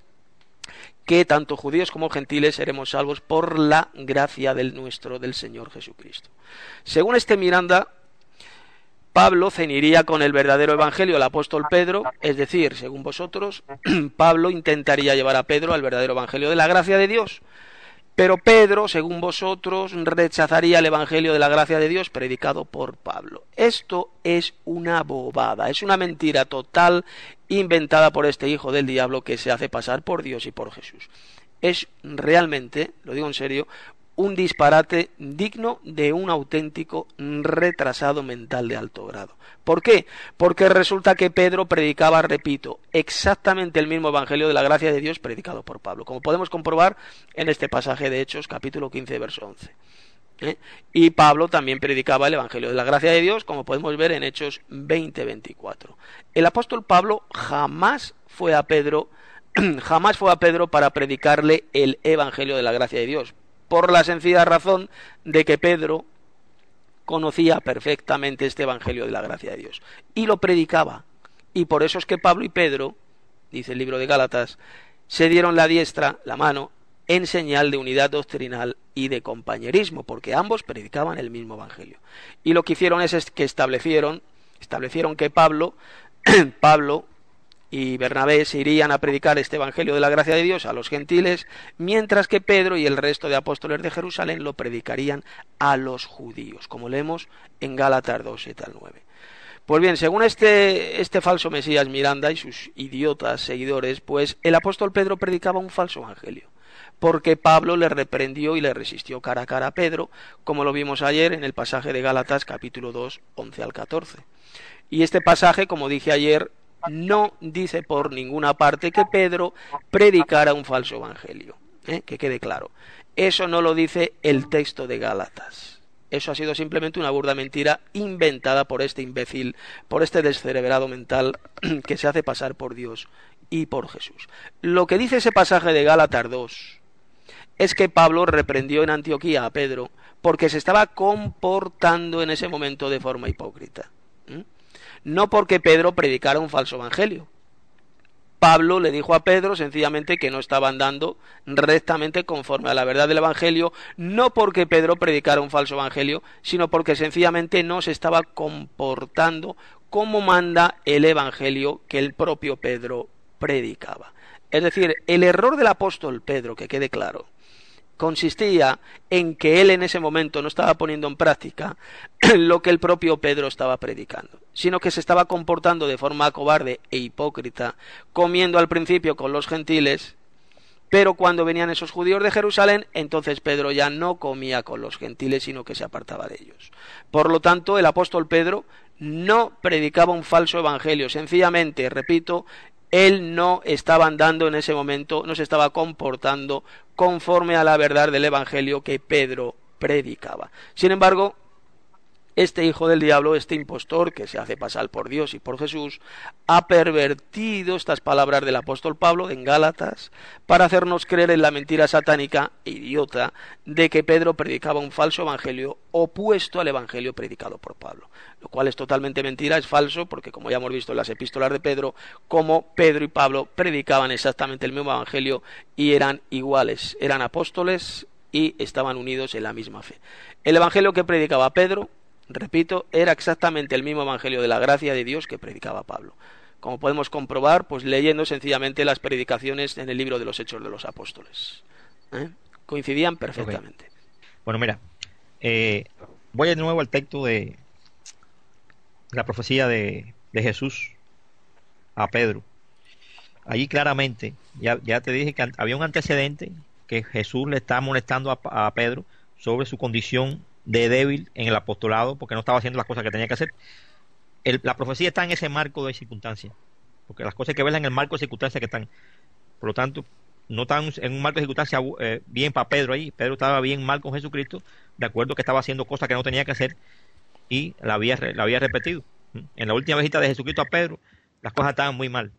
Speaker 1: que tanto judíos como gentiles seremos salvos por la gracia del Señor Jesucristo. Según este Miranda, Pablo ceñiría con el verdadero evangelio al apóstol Pedro, es decir, según vosotros, Pablo intentaría llevar a Pedro al verdadero evangelio de la gracia de Dios. Pero Pedro, según vosotros, rechazaría el Evangelio de la gracia de Dios predicado por Pablo. Esto es una bobada, es una mentira total inventada por este hijo del diablo que se hace pasar por Dios y por Jesús. Es realmente, lo digo en serio, un disparate digno de un auténtico retrasado mental de alto grado. ¿Por qué? Porque resulta que Pedro predicaba, repito, exactamente el mismo evangelio de la gracia de Dios predicado por Pablo, como podemos comprobar en este pasaje de Hechos, capítulo 15, verso 11. Y Pablo también predicaba el evangelio de la gracia de Dios, como podemos ver en Hechos 20, 24. El apóstol Pablo jamás fue a Pedro para predicarle el evangelio de la gracia de Dios, por la sencilla razón de que Pedro conocía perfectamente este evangelio de la gracia de Dios y lo predicaba, y por eso es que Pablo y Pedro, dice el libro de Gálatas, se dieron la diestra, la mano, en señal de unidad doctrinal y de compañerismo, porque ambos predicaban el mismo evangelio. Y lo que hicieron es que establecieron que Pablo y Bernabé se irían a predicar este evangelio de la gracia de Dios a los gentiles, mientras que Pedro y el resto de apóstoles de Jerusalén lo predicarían a los judíos, como leemos en Gálatas 2, 7 al 9. Pues bien, según este falso Mesías Miranda y sus idiotas seguidores, pues el apóstol Pedro predicaba un falso evangelio, porque Pablo le reprendió y le resistió cara a cara a Pedro, como lo vimos ayer en el pasaje de Gálatas capítulo 2, 11 al 14. Y este pasaje, como dije ayer, no dice por ninguna parte que Pedro predicara un falso evangelio, que quede claro. Eso no lo dice el texto de Gálatas. Eso ha sido simplemente una burda mentira inventada por este imbécil, por este descerebrado mental que se hace pasar por Dios y por Jesús. Lo que dice ese pasaje de Gálatas 2 es que Pablo reprendió en Antioquía a Pedro porque se estaba comportando en ese momento de forma hipócrita. No porque Pedro predicara un falso evangelio. Pablo le dijo a Pedro sencillamente que no estaba andando rectamente conforme a la verdad del evangelio, no porque Pedro predicara un falso evangelio, sino porque sencillamente no se estaba comportando como manda el evangelio que el propio Pedro predicaba. Es decir, el error del apóstol Pedro, que quede claro, consistía en que él en ese momento no estaba poniendo en práctica lo que el propio Pedro estaba predicando, sino que se estaba comportando de forma cobarde e hipócrita, comiendo al principio con los gentiles, pero cuando venían esos judíos de Jerusalén, entonces Pedro ya no comía con los gentiles, sino que se apartaba de ellos. Por lo tanto, el apóstol Pedro no predicaba un falso evangelio, sencillamente, repito, él no estaba andando en ese momento, no se estaba comportando conforme a la verdad del evangelio que Pedro predicaba. Sin embargo, este hijo del diablo, este impostor que se hace pasar por Dios y por Jesús, ha pervertido estas palabras del apóstol Pablo en Gálatas para hacernos creer en la mentira satánica e idiota de que Pedro predicaba un falso evangelio opuesto al evangelio predicado por Pablo, lo cual es totalmente mentira, es falso, porque como ya hemos visto en las epístolas de Pedro, como Pedro y Pablo predicaban exactamente el mismo evangelio y eran iguales, eran apóstoles y estaban unidos en la misma fe. El evangelio que predicaba Pedro, repito, era exactamente el mismo evangelio de la gracia de Dios que predicaba Pablo, como podemos comprobar pues leyendo sencillamente las predicaciones en el libro de los Hechos de los Apóstoles. Coincidían perfectamente.
Speaker 2: Okay. Bueno, mira, voy de nuevo al texto de la profecía de Jesús a Pedro. Allí claramente, ya te dije que había un antecedente, que Jesús le está molestando a Pedro sobre su condición de débil en el apostolado, porque no estaba haciendo las cosas que tenía que hacer. La profecía está en ese marco de circunstancias, porque las cosas hay que verlas en el marco de circunstancias que están. Por lo tanto, no están en un marco de circunstancias bien para Pedro ahí. Pedro estaba bien mal con Jesucristo, de acuerdo que estaba haciendo cosas que no tenía que hacer, y la había repetido. En la última visita de Jesucristo a Pedro, las cosas estaban muy mal.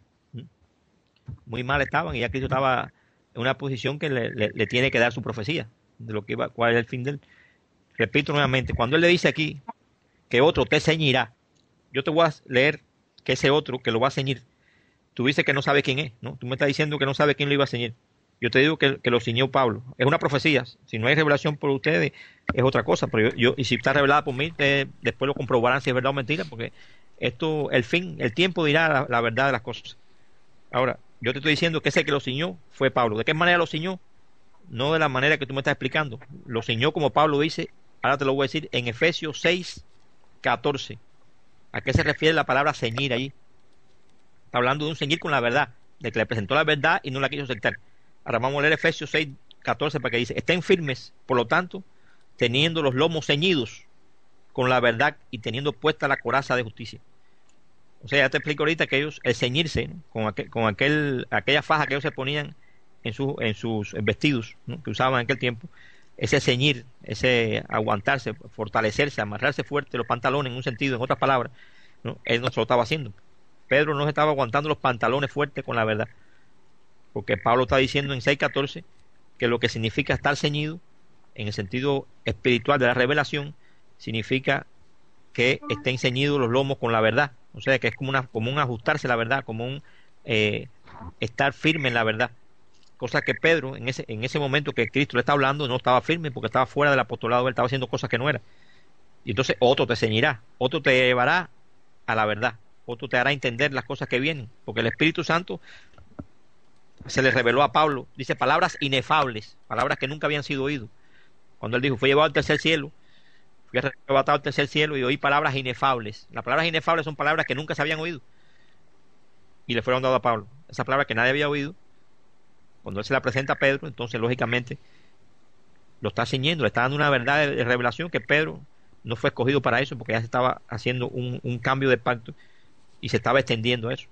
Speaker 2: Muy mal estaban, y ya Cristo estaba en una posición que le tiene que dar su profecía de lo que iba, cuál es el fin de él. Repito nuevamente, cuando él le dice aquí que otro te ceñirá, yo te voy a leer que ese otro que lo va a ceñir, tú dices que no sabe quién es, ¿no? Tú me estás diciendo que no sabe quién lo iba a ceñir. Yo te digo que lo ciñó Pablo. Es una profecía. Si no hay revelación por ustedes, es otra cosa. Pero y si está revelada por mí, después lo comprobarán si es verdad o mentira, porque esto, el tiempo dirá la verdad de las cosas. Ahora, yo te estoy diciendo que ese que lo ciñó fue Pablo. ¿De qué manera lo ciñó? no de la manera que tú me estás explicando. Lo ciñó como Pablo dice, ahora te lo voy a decir, en Efesios 6:14. ¿A qué se refiere la palabra ceñir ahí? Está hablando de un ceñir con la verdad, de que le presentó la verdad y no la quiso aceptar. Ahora vamos a leer Efesios 6:14 para que dice, estén firmes, por lo tanto, teniendo los lomos ceñidos con la verdad y teniendo puesta la coraza de justicia. O sea, ya te explico ahorita que ellos, el ceñirse, ¿no? con aquella faja que ellos se ponían en sus vestidos, ¿no? que usaban en aquel tiempo, ese ceñir, ese aguantarse, fortalecerse, amarrarse fuerte los pantalones en un sentido, en otras palabras, ¿no? Él no se lo estaba haciendo. Pedro no se estaba aguantando los pantalones fuertes con la verdad, porque Pablo está diciendo en 6:14 que lo que significa estar ceñido en el sentido espiritual de la revelación significa que estén ceñidos los lomos con la verdad, o sea que es como un ajustarse a la verdad, como un estar firme en la verdad, cosa que Pedro en ese momento que Cristo le está hablando no estaba firme porque estaba fuera del apostolado, él estaba haciendo cosas que no era. Y entonces otro te ceñirá, otro te llevará a la verdad, otro te hará entender las cosas que vienen, porque el Espíritu Santo se le reveló a Pablo, dice palabras inefables, palabras que nunca habían sido oídas. Cuando él dijo, fui llevado al tercer cielo, fui arrebatado al tercer cielo y oí palabras inefables. Las palabras inefables son palabras que nunca se habían oído y le fueron dadas a Pablo. Esa palabra que nadie había oído, cuando él se la presenta a Pedro, entonces lógicamente lo está ciñendo, le está dando una verdad de revelación que Pedro no fue escogido para eso, porque ya se estaba haciendo un cambio de pacto y se estaba extendiendo eso.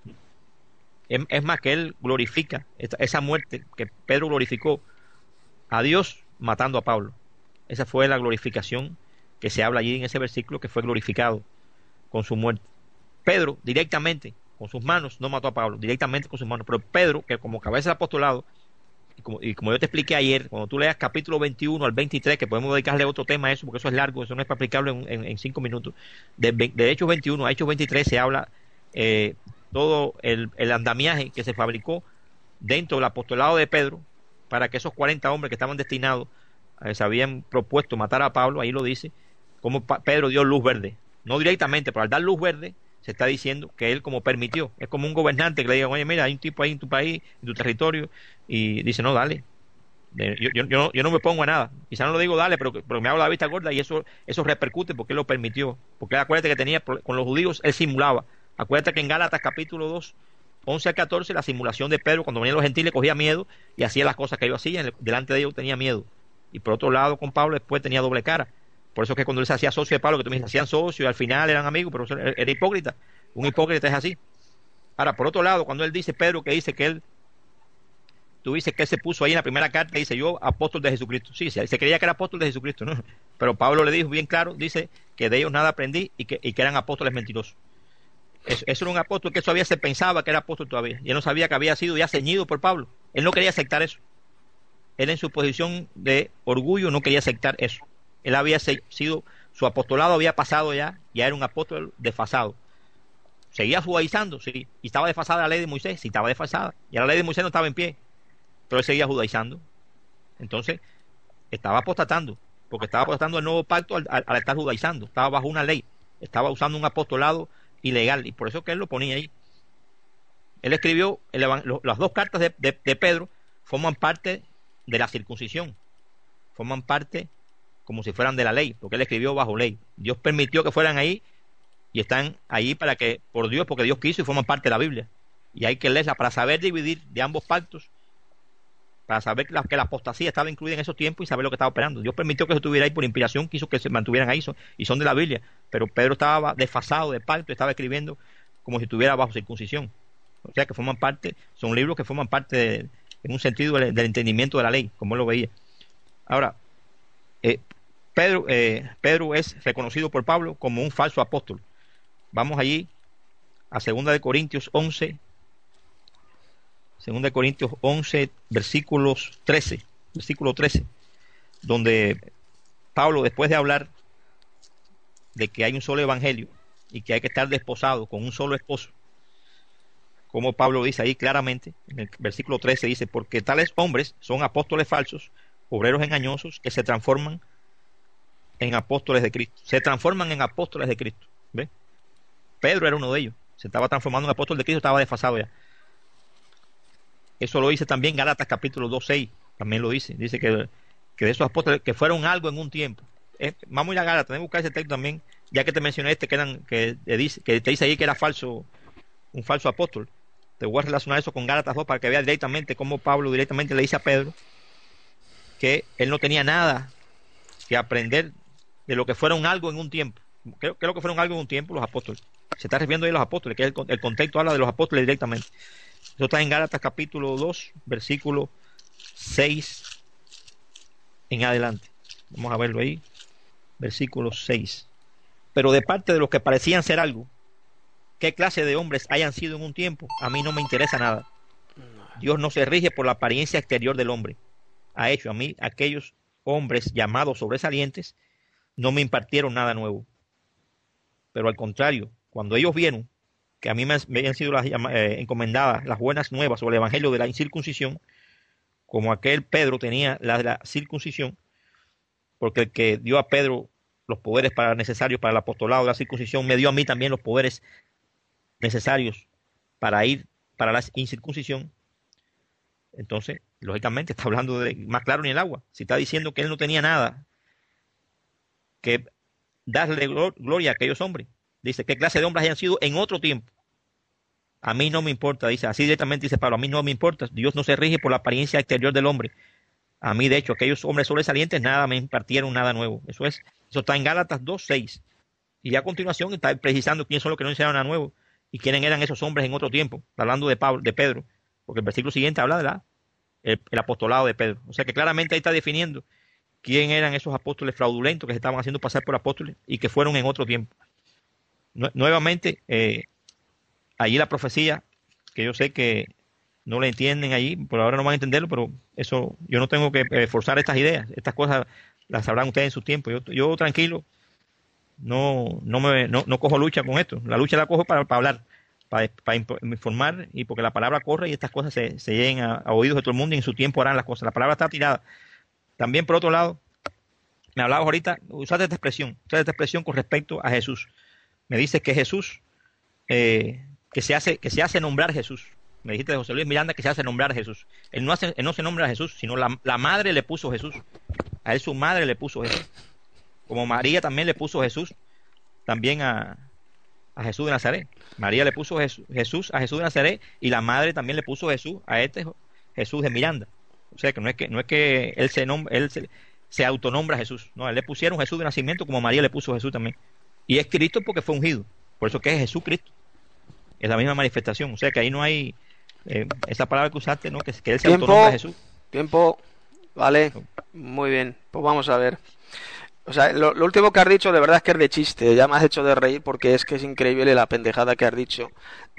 Speaker 2: Es más, que él glorifica esa muerte que Pedro glorificó a Dios matando a Pablo. Esa fue la glorificación que se habla allí en ese versículo, que fue glorificado con su muerte. Pedro directamente con sus manos no mató a Pablo, directamente con sus manos, pero Pedro, que como cabeza del apostolado, y como yo te expliqué ayer, cuando tú leas capítulo 21 al 23, que podemos dedicarle otro tema a eso, porque eso es largo, eso no es para explicarlo en 5 minutos, de Hechos 21 a Hechos 23 se habla todo el andamiaje que se fabricó dentro del apostolado de Pedro para que esos 40 hombres que estaban destinados, se habían propuesto matar a Pablo, ahí lo dice, como Pedro dio luz verde, no directamente, pero al dar luz verde se está diciendo que él como permitió, es como un gobernante que le diga, oye, mira, hay un tipo ahí en tu país, en tu territorio, y dice, no, dale, yo no me pongo a nada, quizá no lo digo dale, pero me hago la vista gorda y eso repercute porque él lo permitió, porque acuérdate que tenía con los judíos, él simulaba, acuérdate que en Gálatas capítulo 2, 11 al 14, la simulación de Pedro, cuando venían los gentiles cogía miedo y hacía las cosas que ellos hacían, delante de ellos tenía miedo, y por otro lado con Pablo después tenía doble cara. Por eso es que cuando él se hacía socio de Pablo, que tú me dices, hacían socio y al final eran amigos, pero era hipócrita. Un hipócrita es así. Ahora, por otro lado, cuando él dice, Pedro, que dice que tú dices que él se puso ahí en la primera carta, dice, yo apóstol de Jesucristo. Sí, se creía que era apóstol de Jesucristo, ¿no? Pero Pablo le dijo bien claro, dice que de ellos nada aprendí y que eran apóstoles mentirosos. Eso era un apóstol que todavía se pensaba que era apóstol todavía. Y él no sabía que había sido ya ceñido por Pablo. Él no quería aceptar eso. Él en su posición de orgullo no quería aceptar eso. Él había sido, su apostolado había pasado ya era un apóstol desfasado. ¿Seguía judaizando? Sí. ¿Y estaba desfasada la ley de Moisés? Sí, estaba desfasada. Y la ley de Moisés no estaba en pie. Pero él seguía judaizando. Entonces, estaba apostatando. Porque estaba apostatando el nuevo pacto al estar judaizando. Estaba bajo una ley. Estaba usando un apostolado ilegal. Y por eso que él lo ponía ahí. Él escribió, las dos cartas de Pedro forman parte de la circuncisión. Forman parte como si fueran de la ley, porque él escribió bajo ley. Dios permitió que fueran ahí y están ahí para que, por Dios, porque Dios quiso y forman parte de la Biblia. Y hay que leerla para saber dividir de ambos pactos, para saber que la apostasía estaba incluida en esos tiempos y saber lo que estaba operando. Dios permitió que se estuviera ahí por inspiración, quiso que se mantuvieran ahí y son de la Biblia. Pero Pedro estaba desfasado de pacto, estaba escribiendo como si estuviera bajo circuncisión. O sea que forman parte, son libros que forman parte en un sentido del entendimiento de la ley, como él lo veía. Ahora, Pedro es reconocido por Pablo como un falso apóstol. Vamos allí a 2 Corintios 11, versículo 13, donde Pablo, después de hablar de que hay un solo evangelio y que hay que estar desposado con un solo esposo, como Pablo dice ahí claramente, en el versículo 13 dice, porque tales hombres son apóstoles falsos, obreros engañosos, que se transforman en apóstoles de Cristo. Se transforman en apóstoles de Cristo. ¿Ve? Pedro era uno de ellos. Se estaba transformando en apóstol de Cristo, estaba desfasado ya. Eso lo dice también Gálatas capítulo 2:6. también lo dice. Dice que de esos apóstoles que fueron algo en un tiempo. Vamos a ir a Gálatas, tenemos que buscar ese texto también, ya que te mencioné que te dice ahí que era falso, un falso apóstol. Te voy a relacionar eso con Gálatas 2 para que veas directamente cómo Pablo directamente le dice a Pedro que él no tenía nada que aprender de lo que fueron algo en un tiempo. Creo que lo que fueron algo en un tiempo los apóstoles. Se está refiriendo ahí a los apóstoles, que el contexto habla de los apóstoles directamente. Eso está en Gálatas capítulo 2, versículo 6 en adelante. Vamos a verlo ahí. Versículo 6. Pero de parte de los que parecían ser algo, qué clase de hombres hayan sido en un tiempo, a mí no me interesa nada. Dios no se rige por la apariencia exterior del hombre. Ha hecho a mí aquellos hombres llamados sobresalientes, no me impartieron nada nuevo. Pero al contrario, cuando ellos vieron que a mí me habían sido encomendadas las buenas nuevas sobre el evangelio de la incircuncisión, como aquel Pedro tenía la de la circuncisión, porque el que dio a Pedro los poderes necesarios para el apostolado de la circuncisión, me dio a mí también los poderes necesarios para ir para la incircuncisión. Entonces, lógicamente, está hablando de más claro ni el agua. Si está diciendo que él no tenía nada que darle gloria a aquellos hombres, dice, ¿qué clase de hombres hayan sido en otro tiempo? A mí no me importa, dice, así directamente dice Pablo, a mí no me importa. Dios no se rige por la apariencia exterior del hombre. A mí, de hecho, aquellos hombres sobresalientes nada me impartieron nada nuevo. Eso está en Gálatas 2:6. Y a continuación está precisando quiénes son los que no enseñaron nada nuevo y quiénes eran esos hombres en otro tiempo, hablando de Pedro, porque el versículo siguiente habla de el apostolado de Pedro. O sea que claramente ahí está definiendo quién eran esos apóstoles fraudulentos que se estaban haciendo pasar por apóstoles y que fueron en otro tiempo. Nuevamente, allí la profecía, que yo sé que no la entienden allí, por ahora no van a entenderlo, pero eso yo no tengo que forzar estas ideas, estas cosas las sabrán ustedes en su tiempo. Yo tranquilo, no cojo lucha con esto, la lucha la cojo para hablar, para informar y porque la palabra corre y estas cosas se lleguen a oídos de todo el mundo y en su tiempo harán las cosas. La palabra está tirada. También por otro lado, me hablabas ahorita, usaste esta expresión con respecto a Jesús. Me dices que Jesús, que se hace nombrar Jesús. Me dijiste de José Luis Miranda que se hace nombrar Jesús. Él no se nombra a Jesús, sino la madre le puso Jesús. A él su madre le puso Jesús. Como María también le puso Jesús también a Jesús de Nazaret. María le puso Jesús a Jesús de Nazaret y la madre también le puso Jesús a Jesús de Miranda. O sea que no es que él se autonombra Jesús. No, a él le pusieron Jesús de nacimiento como María le puso Jesús también. Y es Cristo porque fue ungido. Por eso que es Jesucristo. Es la misma manifestación. O sea que ahí no hay esa palabra que usaste, ¿no? Que él se autonombra a Jesús.
Speaker 1: Tiempo, vale, muy bien. Pues vamos a ver. O sea, lo último que has dicho de verdad es que es de chiste, ya me has hecho de reír porque es que es increíble la pendejada que has dicho.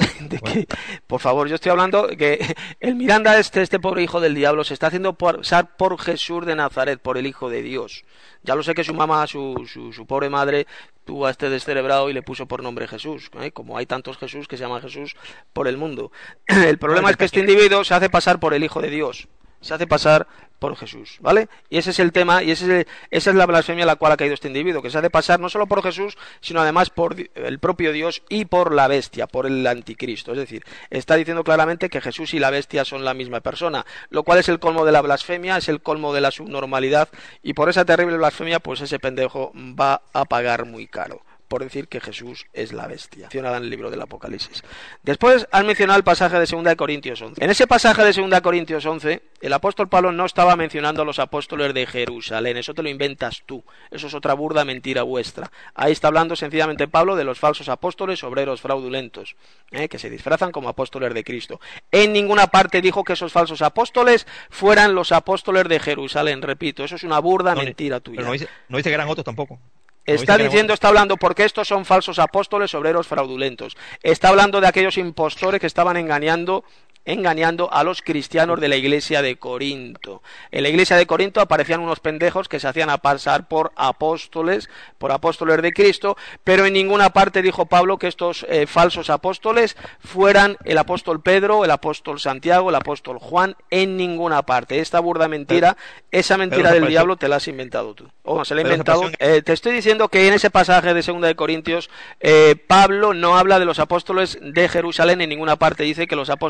Speaker 1: Por favor, yo estoy hablando que el Miranda este pobre hijo del diablo se está haciendo pasar por Jesús de Nazaret, por el Hijo de Dios. Ya lo sé que su mamá, su pobre madre, tuvo a este descerebrado y le puso por nombre Jesús, como hay tantos Jesús que se llaman Jesús por el mundo. El problema es que este individuo se hace pasar por el Hijo de Dios. Se hace pasar por Jesús, ¿vale? Y ese es el tema, y esa es la blasfemia a la cual ha caído este individuo, que se hace pasar no solo por Jesús, sino además por el propio Dios y por la bestia, por el anticristo. Es decir, está diciendo claramente que Jesús y la bestia son la misma persona, lo cual es el colmo de la blasfemia, es el colmo de la subnormalidad, y por esa terrible blasfemia, pues ese pendejo va a pagar muy caro por decir que Jesús es la bestia, mencionada en el libro del Apocalipsis. Después has mencionado el pasaje de 2 Corintios 11. En ese pasaje de 2 Corintios 11, el apóstol Pablo no estaba mencionando a los apóstoles de Jerusalén, eso te lo inventas tú, eso es otra burda mentira vuestra. Ahí está hablando sencillamente Pablo de los falsos apóstoles, obreros fraudulentos, que se disfrazan como apóstoles de Cristo. En ninguna parte dijo que esos falsos apóstoles fueran los apóstoles de Jerusalén, repito, eso es una burda mentira tuya.
Speaker 2: Pero no dice que eran otros tampoco.
Speaker 1: Está hablando porque estos son falsos apóstoles, obreros fraudulentos. Está hablando de aquellos impostores que estaban engañando a los cristianos de la iglesia de Corinto. En la iglesia de Corinto aparecían unos pendejos que se hacían a pasar por apóstoles de Cristo, pero en ninguna parte dijo Pablo que estos falsos apóstoles fueran el apóstol Pedro, el apóstol Santiago, el apóstol Juan, en ninguna parte. Esta burda mentira, esa mentira del diablo te la has inventado tú. O se la he inventado. Te estoy diciendo que en ese pasaje de 2 Corintios, Pablo no habla de los apóstoles de Jerusalén, en ninguna parte dice que los apóstoles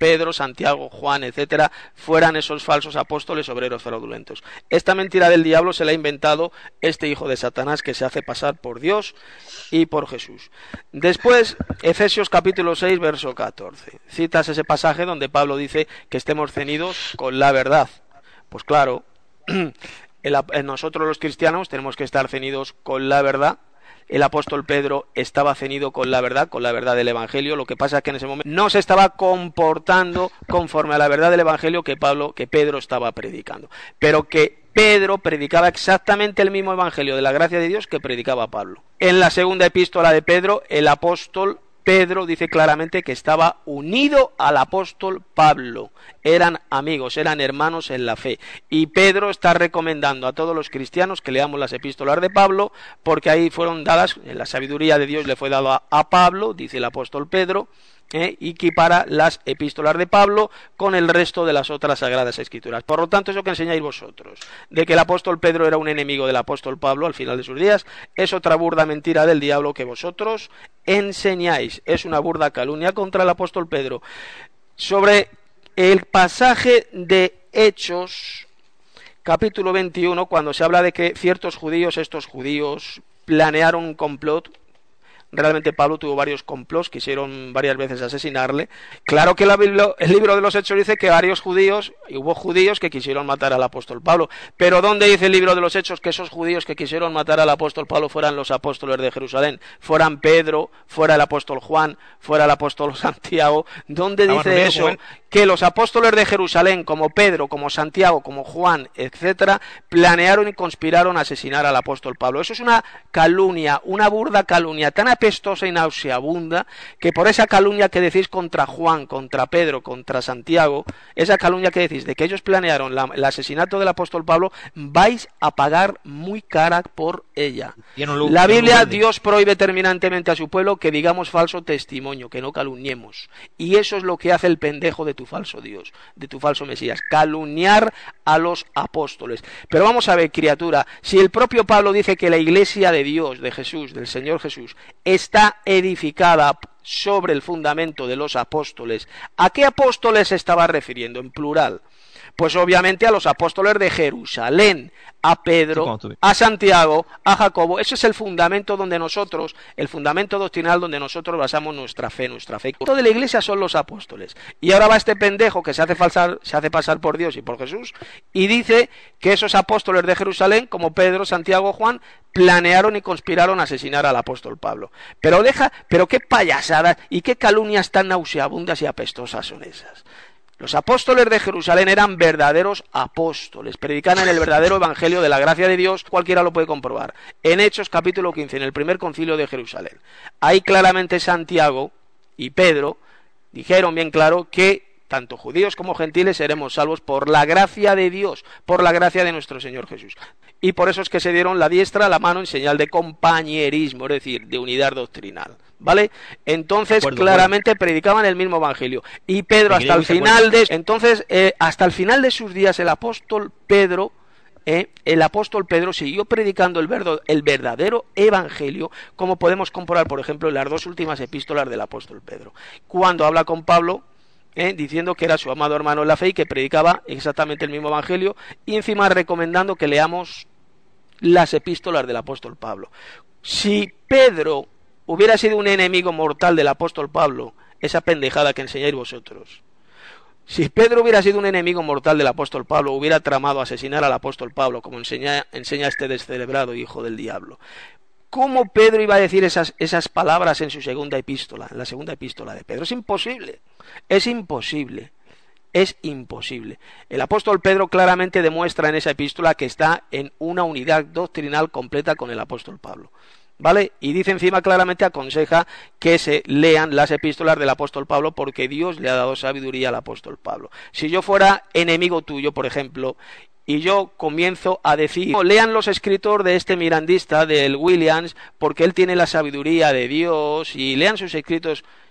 Speaker 1: Pedro, Santiago, Juan, etcétera, fueran esos falsos apóstoles obreros fraudulentos. Esta mentira del diablo se la ha inventado este hijo de Satanás que se hace pasar por Dios y por Jesús. Después, Efesios capítulo 6, verso 14. Citas ese pasaje donde Pablo dice que estemos ceñidos con la verdad. Pues claro, nosotros los cristianos tenemos que estar ceñidos con la verdad. El apóstol Pedro estaba ceñido con la verdad del Evangelio. Lo que pasa es que en ese momento no se estaba comportando conforme a la verdad del Evangelio que Pedro estaba predicando. Pero que Pedro predicaba exactamente el mismo Evangelio de la gracia de Dios que predicaba Pablo. En la segunda epístola de Pedro, el apóstol Pedro dice claramente que estaba unido al apóstol Pablo. Eran amigos, eran hermanos en la fe. Y Pedro está recomendando a todos los cristianos que leamos las epístolas de Pablo, porque ahí fueron dadas, en la sabiduría de Dios le fue dado a Pablo, dice el apóstol Pedro, y equipara las epístolas de Pablo con el resto de las otras sagradas escrituras. Por lo tanto, eso que enseñáis vosotros, de que el apóstol Pedro era un enemigo del apóstol Pablo al final de sus días, es otra burda mentira del diablo que vosotros enseñáis. Es una burda calumnia contra el apóstol Pedro. Sobre el pasaje de Hechos, capítulo 21, cuando se habla de que ciertos judíos, estos judíos, planearon un complot. Realmente Pablo tuvo varios complots, quisieron varias veces asesinarle. Claro que el libro de los Hechos dice que hubo judíos que quisieron matar al apóstol Pablo. Pero ¿dónde dice el libro de los Hechos que esos judíos que quisieron matar al apóstol Pablo fueran los apóstoles de Jerusalén? Fueran Pedro, fuera el apóstol Juan, fuera el apóstol Santiago. ¿Dónde dice eso? Que los apóstoles de Jerusalén, como Pedro, como Santiago, como Juan, etcétera, planearon y conspiraron a asesinar al apóstol Pablo. Eso es una calumnia, una burda calumnia tan apestosa y nauseabunda, que por esa calumnia que decís contra Juan, contra Pedro, contra Santiago, esa calumnia que decís de que ellos planearon el asesinato del apóstol Pablo, vais a pagar muy cara por ella. La Biblia, Dios prohíbe terminantemente a su pueblo que digamos falso testimonio, que no calumniemos. Y eso es lo que hace el pendejo de tu falso Dios, de tu falso Mesías, calumniar a los apóstoles. Pero vamos a ver, criatura, si el propio Pablo dice que la iglesia de Dios, de Jesús, del Señor Jesús, está edificada sobre el fundamento de los apóstoles, ¿a qué apóstoles se estaba refiriendo en plural? Pues obviamente a los apóstoles de Jerusalén, a Pedro, a Santiago, a Jacobo. Ese es el fundamento donde nosotros, el fundamento doctrinal donde nosotros basamos nuestra fe. Todo de la iglesia son los apóstoles. Y ahora va este pendejo que se hace pasar por Dios y por Jesús, y dice que esos apóstoles de Jerusalén, como Pedro, Santiago, Juan, planearon y conspiraron a asesinar al apóstol Pablo. Pero qué payasadas y qué calumnias tan nauseabundas y apestosas son esas. Los apóstoles de Jerusalén eran verdaderos apóstoles, predicaban el verdadero evangelio de la gracia de Dios, cualquiera lo puede comprobar. En Hechos capítulo 15, en el primer concilio de Jerusalén, ahí claramente Santiago y Pedro dijeron bien claro que tanto judíos como gentiles seremos salvos por la gracia de Dios, por la gracia de nuestro Señor Jesús. Y por eso es que se dieron la diestra a la mano en señal de compañerismo, es decir, de unidad doctrinal, ¿vale? Entonces, claramente predicaban el mismo evangelio. Y Pedro, hasta el final de sus días, el apóstol Pedro siguió predicando el verdadero evangelio, como podemos comprobar, por ejemplo, en las dos últimas epístolas del apóstol Pedro. Cuando habla con Pablo, diciendo que era su amado hermano en la fe y que predicaba exactamente el mismo evangelio, y encima recomendando que leamos las epístolas del apóstol Pablo. Si Pedro hubiera sido un enemigo mortal del apóstol Pablo, esa pendejada que enseñáis vosotros, si Pedro hubiera sido un enemigo mortal del apóstol Pablo, hubiera tramado asesinar al apóstol Pablo, como enseña este descerebrado hijo del diablo, ¿cómo Pedro iba a decir esas palabras en su segunda epístola, en la segunda epístola de Pedro? Es imposible, es imposible. Es imposible. El apóstol Pedro claramente demuestra en esa epístola que está en una unidad doctrinal completa con el apóstol Pablo, ¿vale? Y dice encima claramente, aconseja que se lean las epístolas del apóstol Pablo porque Dios le ha dado sabiduría al apóstol Pablo. Si yo fuera enemigo tuyo, por ejemplo, y yo comienzo a decir, lean los escritos de este mirandista, del Williams, porque él tiene la sabiduría de Dios, y lean sus escritos,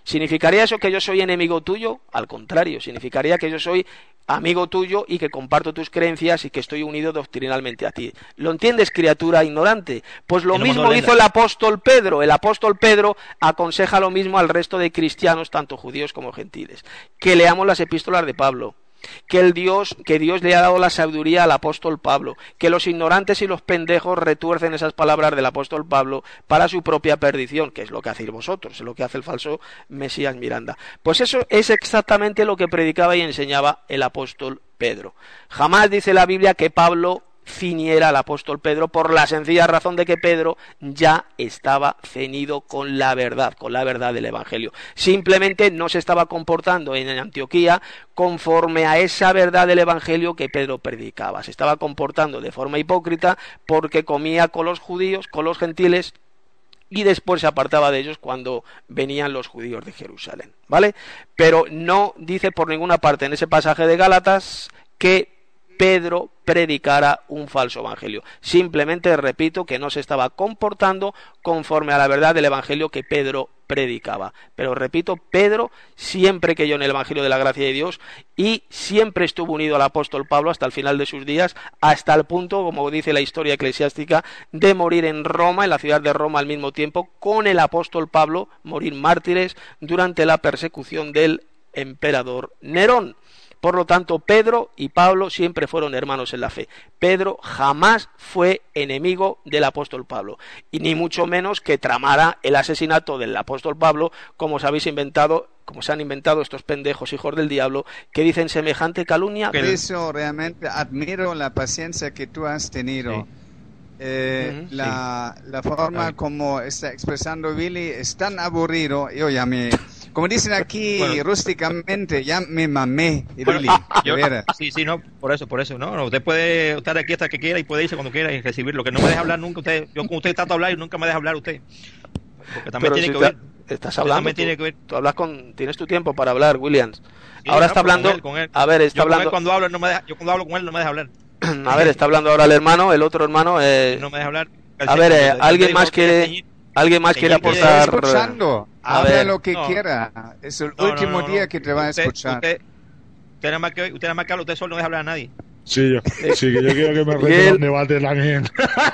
Speaker 1: ¿Significaría eso que yo soy enemigo tuyo? Al contrario, significaría que yo soy amigo tuyo y que comparto tus creencias y que estoy unido doctrinalmente a ti. ¿Lo entiendes, criatura ignorante? Pues lo mismo hizo el apóstol Pedro. El apóstol Pedro aconseja lo mismo al resto de cristianos, tanto judíos como gentiles. Que leamos las epístolas de Pablo. Que Dios le ha dado la sabiduría al apóstol Pablo, que los ignorantes y los pendejos retuercen esas palabras del apóstol Pablo para su propia perdición, que es lo que hacéis vosotros, es lo que hace el falso Mesías Miranda. Pues eso es exactamente lo que predicaba y enseñaba el apóstol Pedro. Jamás dice la Biblia que Pablo ciñera al apóstol Pedro, por la sencilla razón de que Pedro ya estaba ceñido con la verdad del Evangelio. Simplemente no se estaba comportando en Antioquía conforme a esa verdad del Evangelio que Pedro predicaba. Se estaba comportando de forma hipócrita porque comía con los judíos, con los gentiles, y después se apartaba de ellos cuando venían los judíos de Jerusalén, ¿vale? Pero no dice por ninguna parte en ese pasaje de Gálatas que Pedro predicara un falso evangelio. Simplemente repito que no se estaba comportando conforme a la verdad del evangelio que Pedro predicaba. Pero repito, Pedro siempre creyó en el evangelio de la gracia de Dios y siempre estuvo unido al apóstol Pablo hasta el final de sus días, hasta el punto, como dice la historia eclesiástica, de morir en Roma, en la ciudad de Roma al mismo tiempo con el apóstol Pablo, morir mártires durante la persecución del emperador Nerón. Por lo tanto, Pedro y Pablo siempre fueron hermanos en la fe. Pedro jamás fue enemigo del apóstol Pablo, y ni mucho menos que tramara el asesinato del apóstol Pablo, como se han inventado estos pendejos hijos del diablo, que dicen semejante calumnia.
Speaker 4: Por eso realmente admiro la paciencia que tú has tenido. Sí. La forma como está expresando Billy es tan aburrido. Como dicen aquí rústicamente, ya me mamé, Billy.
Speaker 2: Sí, no, por eso, no. Usted puede estar aquí hasta que quiera y puede irse cuando quiera y recibirlo. Que no me deja hablar nunca usted. Yo con usted trato de hablar y nunca me deja hablar usted. Porque también tiene que oír.
Speaker 1: Estás hablando. Tú hablas tienes tu tiempo para hablar, Williams. Sí, ahora está hablando. Con él. A ver, está hablando.
Speaker 2: Cuando hablo con él no me deja hablar.
Speaker 1: A ver, está hablando ahora el otro hermano.
Speaker 2: No me deja hablar.
Speaker 1: A ver, alguien más quiere aportar.
Speaker 4: Habla lo que quiera. Es el último día que te va a escuchar.
Speaker 2: Usted nada más que habla, usted solo no deja hablar a nadie.
Speaker 5: Sí, que yo quiero que me reten un debate también.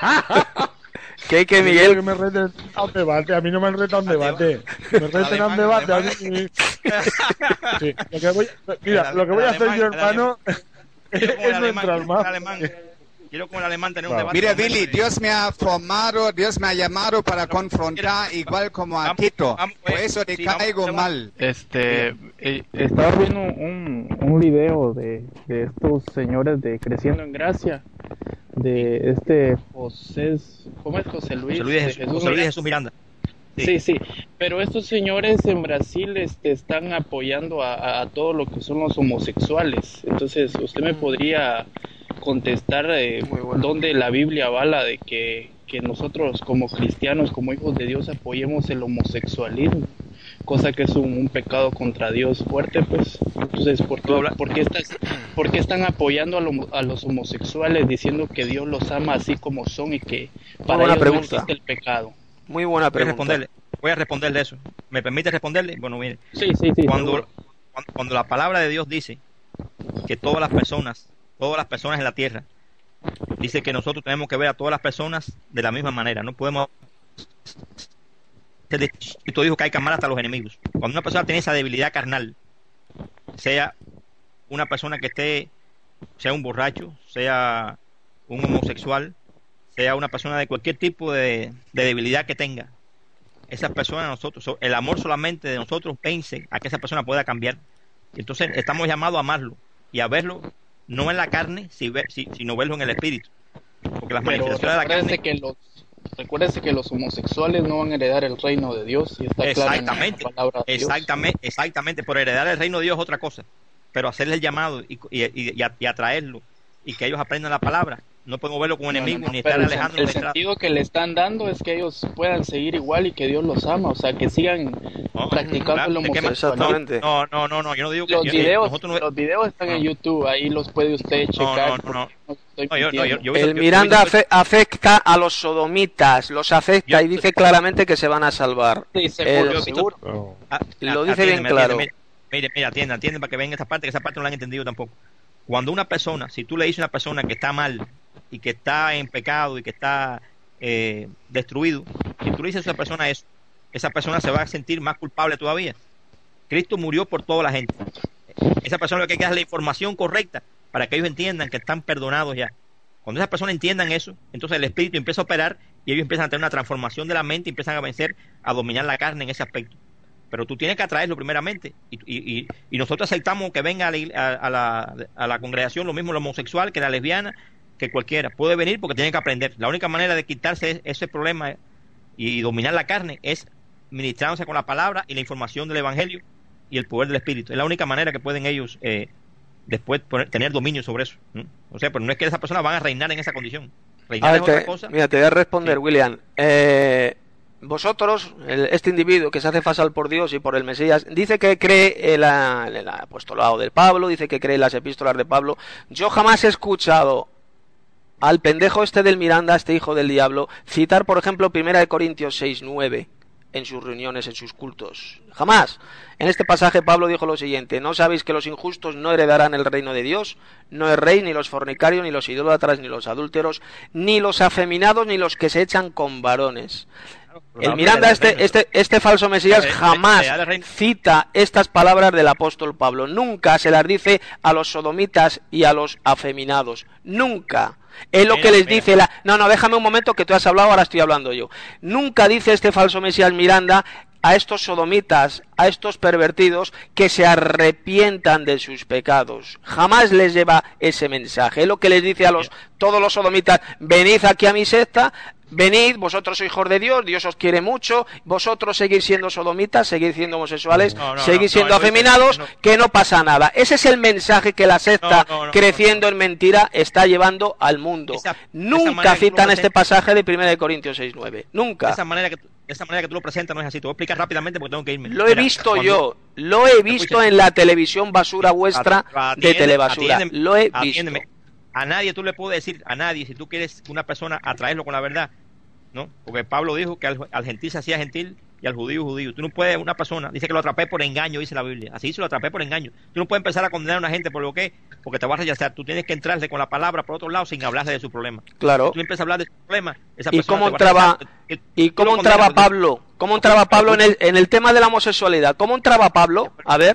Speaker 1: ¿Qué, Miguel?
Speaker 5: Que me reten a un debate. A mí no me han retado un debate. Me reten a un debate. A mí. Sí. Lo que voy a hacer yo, hermano, es no entrar más.
Speaker 2: Quiero como el alemán tener un debate.
Speaker 4: Mira, Billy, Dios me ha llamado para confrontar igual como a Tito. Por eso te caigo mal.
Speaker 6: Estaba viendo un video de estos señores de Creciendo en Gracia, de José, ¿cómo es? José Luis
Speaker 2: Jesús Miranda.
Speaker 6: Sí, pero estos señores en Brasil están apoyando a todo lo que son los homosexuales. Entonces, usted me podría contestar dónde la Biblia avala de que nosotros como cristianos, como hijos de Dios, apoyemos el homosexualismo, cosa que es un pecado contra Dios fuerte, pues. Entonces, ¿por qué están apoyando a los homosexuales diciendo que Dios los ama así como son y que para ellos no existe el pecado?
Speaker 1: Muy buena pregunta.
Speaker 2: Voy a responderle eso. ¿Me permite responderle? Bueno, mire.
Speaker 6: Sí.
Speaker 2: Cuando la palabra de Dios dice que todas las personas en la tierra, dice que nosotros tenemos que ver a todas las personas de la misma manera. No podemos. Cristo dijo que hay que amar hasta los enemigos. Cuando una persona tiene esa debilidad carnal, sea una persona sea un borracho, sea un homosexual, sea una persona de cualquier tipo de debilidad que tenga, esas personas, el amor solamente de nosotros vence a que esa persona pueda cambiar. Y entonces estamos llamados a amarlo y a verlo no en la carne, sino verlo en el espíritu. Porque las manifestaciones de la carne...
Speaker 6: Recuérdese que los homosexuales no van a heredar el reino de Dios. Y está
Speaker 2: exactamente,
Speaker 6: claro en la palabra de Dios.
Speaker 2: Exactamente. Por heredar el reino de Dios es otra cosa. Pero hacerle el llamado y atraerlo y que ellos aprendan la palabra, no podemos verlo como enemigo, ni estar alejando.
Speaker 6: El sentido que le están dando es que ellos puedan seguir igual y que Dios los ama, o sea, que sigan practicando el homosexualismo.
Speaker 1: Exactamente.
Speaker 2: No, yo no digo que...
Speaker 6: Los videos están en YouTube, ahí los puede usted checar.
Speaker 1: El Miranda afecta a los sodomitas, los afecta y dice claramente que se van a salvar.
Speaker 6: Sí, seguro.
Speaker 1: Lo dice bien claro.
Speaker 2: Mire, atienden para que vean esa parte no la han entendido tampoco. Cuando una persona, si tú le dices a una persona que está mal y que está en pecado y que está destruido, si tú le dices a esa persona eso, esa persona se va a sentir más culpable todavía. Cristo murió por toda la gente. Esa persona lo que hay que darle la información correcta para que ellos entiendan que están perdonados ya. Cuando esas personas entiendan eso, entonces el Espíritu empieza a operar y ellos empiezan a tener una transformación de la mente y empiezan a vencer, a dominar la carne en ese aspecto. Pero tú tienes que atraerlo primeramente y nosotros aceptamos que venga a la congregación lo mismo la homosexual que la lesbiana, que cualquiera puede venir porque tiene que aprender. La única manera de quitarse ese problema y dominar la carne es ministrándose con la palabra y la información del Evangelio y el poder del Espíritu. Es la única manera que pueden ellos después tener dominio sobre eso, ¿no? O sea, pero no es que esas personas van a reinar en esa condición. Reinar es otra cosa.
Speaker 1: Mira, te voy a responder, sí. William. Vosotros, este individuo que se hace pasar por Dios y por el Mesías, dice que cree en el apostolado del Pablo, dice que cree en las epístolas de Pablo. Yo jamás he escuchado al pendejo este del Miranda, este hijo del diablo, citar, por ejemplo, 1 Corintios 6:9 en sus reuniones, en sus cultos. Jamás. En este pasaje Pablo dijo lo siguiente: ¿no sabéis que los injustos no heredarán el reino de Dios? No es rey, ni los fornicarios, ni los idólatras, ni los adúlteros, ni los afeminados, ni los que se echan con varones. El Miranda, este falso Mesías, jamás cita estas palabras del apóstol Pablo. Nunca se las dice a los sodomitas y a los afeminados. Nunca. Es lo que les dice No, déjame un momento que tú has hablado, ahora estoy hablando yo. Nunca dice este falso Mesías Miranda a estos sodomitas, a estos pervertidos, que se arrepientan de sus pecados. Jamás les lleva ese mensaje. Es lo que les dice a todos los sodomitas: venid aquí a mi secta, venid, vosotros sois hijos de Dios, Dios os quiere mucho, vosotros seguid siendo sodomitas, seguid siendo homosexuales, seguid siendo afeminados, que no pasa nada. Ese es el mensaje que la secta, creciendo en mentira, está llevando al mundo. Nunca citan este pasaje de 1 Corintios 6:9. Nunca.
Speaker 2: Esa manera que tú lo presentas no es así. Te voy a explicar rápidamente porque tengo que irme.
Speaker 1: Lo he visto en la televisión basura vuestra de Telebasura. Lo he visto.
Speaker 2: A nadie tú le puedes decir, si tú quieres una persona atraerlo con la verdad, ¿no? Porque Pablo dijo que al gentil se hacía gentil y al judío judío. Tú no puedes, una persona, dice que lo atrapé por engaño, dice la Biblia. Así dice, lo atrapé por engaño. Tú no puedes empezar a condenar a una gente por lo que, porque te va a rechazar. Tú tienes que entrarle con la palabra por otro lado sin hablarle de su problema.
Speaker 1: Claro.
Speaker 2: Si tú empiezas a hablar de su problema, esa
Speaker 1: persona ¿Cómo entraba Pablo? ¿Cómo entraba Pablo en el tema de la homosexualidad? ¿Cómo entraba Pablo? A ver.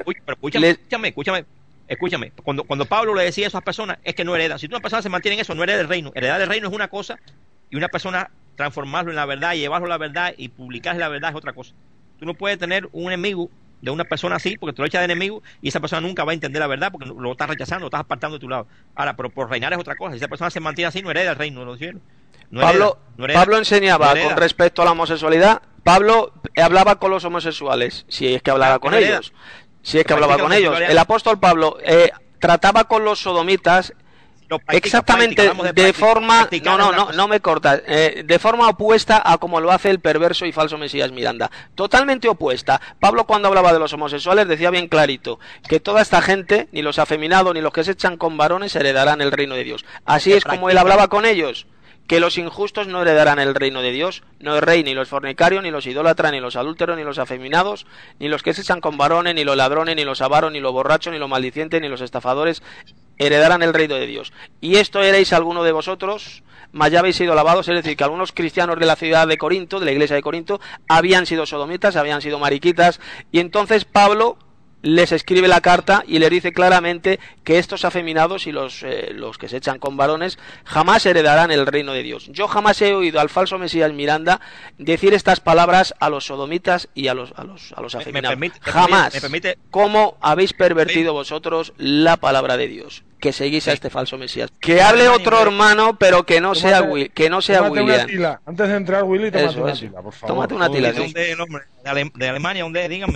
Speaker 2: Escúchame, cuando Pablo le decía a esas personas, es que no heredan. Si una persona se mantiene en eso, no hereda el reino. Heredar el reino es una cosa, y una persona transformarlo en la verdad y llevarlo a la verdad y publicarle la verdad es otra cosa. Tú no puedes tener un enemigo de una persona así, porque te lo echas de enemigo y esa persona nunca va a entender la verdad porque lo estás rechazando, lo estás apartando de tu lado. Ahora, pero por reinar es otra cosa. Si esa persona se mantiene así, no hereda el reino de los cielos.
Speaker 1: Pablo enseñaba con respecto a la homosexualidad. Pablo hablaba con los homosexuales, si es que hablaba con ellos. Si es que hablaba con ellos. El apóstol Pablo trataba con los sodomitas exactamente de forma... No me cortas. De forma opuesta a como lo hace el perverso y falso Mesías Miranda. Totalmente opuesta. Pablo, cuando hablaba de los homosexuales, decía bien clarito que toda esta gente, ni los afeminados ni los que se echan con varones, heredarán el reino de Dios. Así es como él hablaba con ellos. Que los injustos no heredarán el reino de Dios. No es rey ni los fornicarios, ni los idólatras, ni los adúlteros, ni los afeminados, ni los que se echan con varones, ni los ladrones, ni los avaros, ni los borrachos, ni los maldicientes, ni los estafadores heredarán el reino de Dios. Y esto eréis alguno de vosotros, mas ya habéis sido lavados. Es decir, que algunos cristianos de la ciudad de Corinto, de la iglesia de Corinto, habían sido sodomitas, habían sido mariquitas, y entonces Pablo les escribe la carta y les dice claramente que estos afeminados y los que se echan con varones jamás heredarán el reino de Dios. Yo jamás he oído al falso Mesías Miranda decir estas palabras a los sodomitas y a los afeminados. Jamás. ¿Cómo habéis pervertido vosotros la palabra de Dios? Que seguís a este falso Mesías. Que hable otro hermano, pero que no sea William.
Speaker 5: Tila. Antes de entrar, Willy, tómate una tila, por favor.
Speaker 1: Tómate una tila.
Speaker 2: ¿De Alemania? ¿Dónde? Dígame.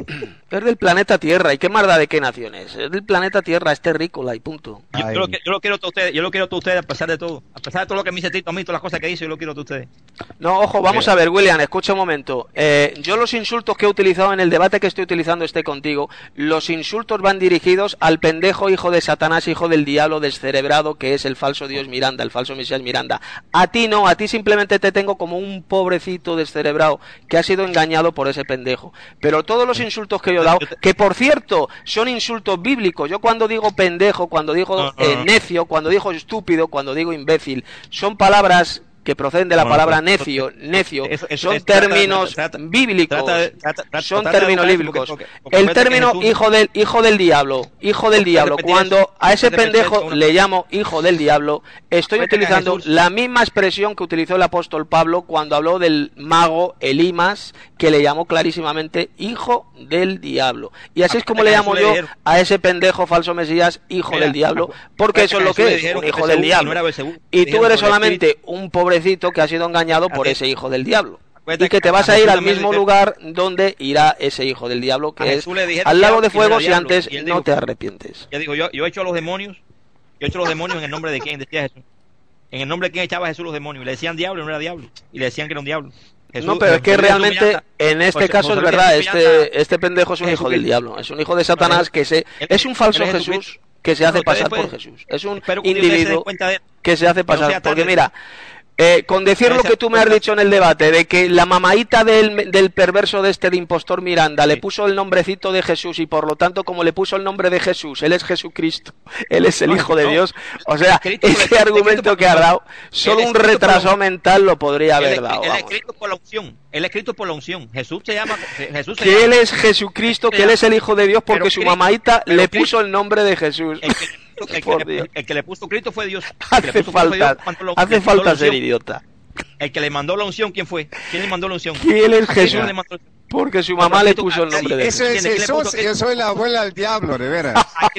Speaker 1: Es del planeta Tierra. ¿Y qué más da de qué nación es? Es del planeta Tierra, es terrícola y punto.
Speaker 2: Yo lo quiero a ustedes, a pesar de todo. A pesar de todo lo que me dice Tito a mí, todas las cosas que dice, yo lo quiero a ustedes.
Speaker 1: No, ojo, vamos a ver, William, escucha un momento. Yo los insultos que he utilizado en el debate que estoy utilizando contigo, los insultos van dirigidos al pendejo hijo de Satanás, hijo del diablo descerebrado que es el falso Dios Miranda, el falso Mesías Miranda. A ti no, a ti simplemente te tengo como un pobrecito descerebrado que ha sido engañado por ese pendejo. Pero todos los insultos que yo he dado, que por cierto, son insultos bíblicos. Yo cuando digo pendejo, cuando digo necio, cuando digo estúpido, cuando digo imbécil, son palabras que proceden de la palabra necio, son términos bíblicos, son términos bíblicos. El término hijo del diablo, cuando a ese pendejo le llamo hijo del diablo, estoy utilizando la misma expresión que utilizó el apóstol Pablo cuando habló del mago Elimas, que le llamó clarísimamente hijo del diablo. Y así es como le llamo yo a ese pendejo falso Mesías, hijo del diablo, porque eso es lo que es, un hijo del diablo. Y tú eres solamente un pobrecito que ha sido engañado por ese hijo del diablo. Y que te vas a ir al mismo lugar donde irá ese hijo del diablo, que es al lago de fuego, si antes no te arrepientes.
Speaker 2: Ya digo, yo he hecho a los demonios, en el nombre de quién, decía Jesús. En el nombre de quién echaba Jesús los demonios. Y le decían diablo, no era diablo. Y le decían que era un diablo. Jesús,
Speaker 1: no, pero es que realmente en este caso es verdad, este pendejo es un hijo del diablo, es un hijo de Satanás, es un falso Jesús que se hace pasar por Jesús, es un individuo que se hace pasar, porque mira, con decir lo que tú me has dicho en el debate, de que la mamaíta del perverso de impostor Miranda le puso el nombrecito de Jesús, y por lo tanto, como le puso el nombre de Jesús, él es Jesucristo, él es el Hijo de Dios, o sea, ese argumento que ha dado, solo un retraso mental lo podría haber dado.
Speaker 2: Él es escrito por la unción, Jesús se llama...
Speaker 1: Que él es Jesucristo, que él es el Hijo de Dios, porque su mamaíta le puso el nombre de Jesús.
Speaker 2: El que le puso Cristo fue Dios.
Speaker 1: Hace falta ser idiota.
Speaker 2: El que le mandó la unción, ¿quién fue? ¿Quién le mandó la unción?
Speaker 1: ¿Quién es Jesús? Porque su mamá le puso el nombre de Jesús.
Speaker 4: Ese es Jesús, yo soy la abuela del diablo, de veras.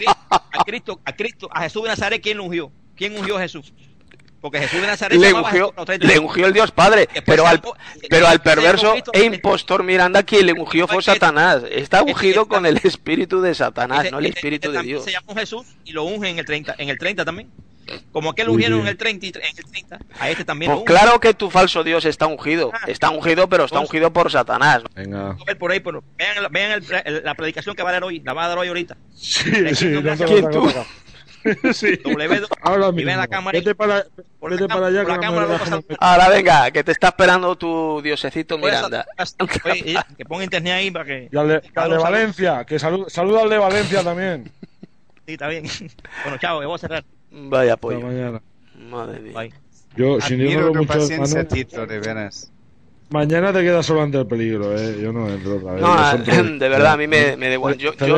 Speaker 2: A Jesús de Nazaret, ¿quién lo ungió? ¿Quién ungió a Jesús? Porque Jesús de Nazaret
Speaker 1: le ungió el Dios Padre, pero al perverso e impostor Miranda, quien le ungió fue Satanás. Está ungido con el espíritu de Satanás, no el espíritu de Dios.
Speaker 2: Se llama Jesús y lo unge en el 30 también. Como aquel ungieron en el 30, a este también.
Speaker 1: Pues claro que tu falso Dios está ungido, pero está ungido por Satanás.
Speaker 2: Venga. Por ahí, pero vean la predicación que va a dar hoy, la va a dar hoy ahorita.
Speaker 5: Sí,
Speaker 1: ¿Quién tú?
Speaker 5: Sí.
Speaker 2: Ahora mismo. La cámara,
Speaker 5: vete para allá.
Speaker 1: Ahora venga, que te está esperando tu diosecito Miranda.
Speaker 2: Oye, que ponga internet ahí para que...
Speaker 5: Y al de Valencia, que saluda al de Valencia también.
Speaker 2: Sí, está bien. Bueno, chao, voy a cerrar.
Speaker 1: Vaya pollo.
Speaker 5: Hasta mañana.
Speaker 1: Madre mía.
Speaker 2: Bye.
Speaker 5: Yo, sin ir mucho,
Speaker 4: paciencia, Tito, de veras.
Speaker 5: Mañana te quedas solo ante el peligro, yo no entro otra vez.
Speaker 1: No, de verdad, a mí me da igual.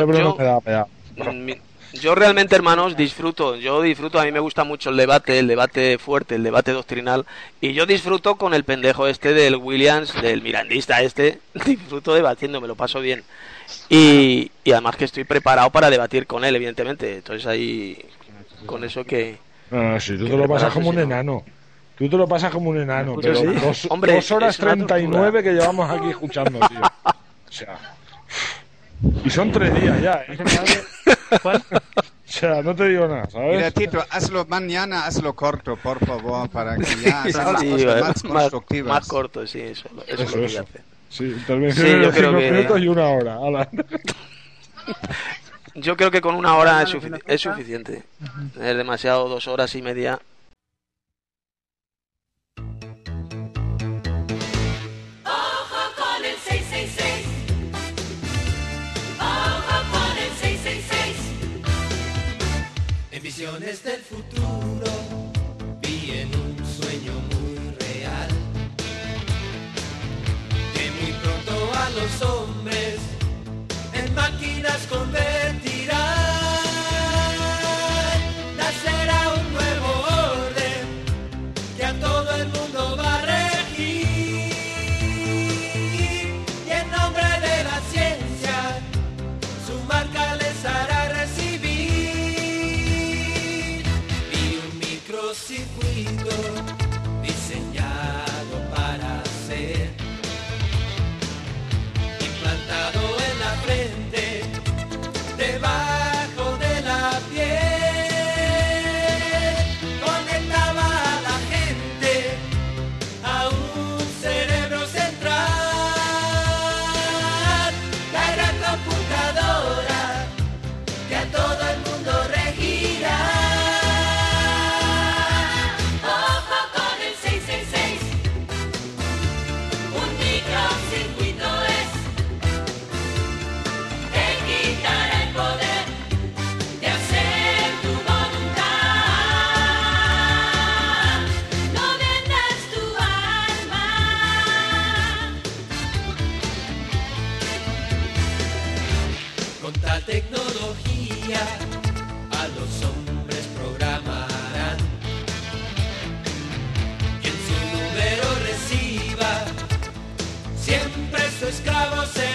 Speaker 1: Yo realmente, hermanos, disfruto, a mí me gusta mucho el debate fuerte, el debate doctrinal, y yo disfruto con el pendejo del Williams, del mirandista disfruto debatiendo, me lo paso bien, y además que estoy preparado para debatir con él, evidentemente, entonces ahí, con eso que...
Speaker 5: No, si tú te lo pasas como un enano. Tú te lo pasas como un enano, pero
Speaker 1: sí. Hombre,
Speaker 5: 2 horas 39 que llevamos aquí escuchando, tío. O sea... Y son 3 días ya, ¿Cuál? O sea, no te digo nada, ¿sabes?
Speaker 4: Mira, Tito, hazlo mañana, hazlo corto, por favor, para que ya sean las cosas más constructivas.
Speaker 1: Más corto, sí, eso es lo que voy a hacer.
Speaker 5: Sí, intervención de 5 minutos y 1 hora.
Speaker 1: Yo creo que con 1 hora es suficiente. Es demasiado 2 horas y media.
Speaker 7: Visiones del futuro, vi en un sueño muy real, que muy pronto a los hombres en máquinas convertirán, nacerá un nuevo orden que a todo el mundo va a regir, y en nombre de la ciencia su marca les hará recibir. con tal tecnología a los hombres programarán. Quien su número reciba, siempre su esclavo será.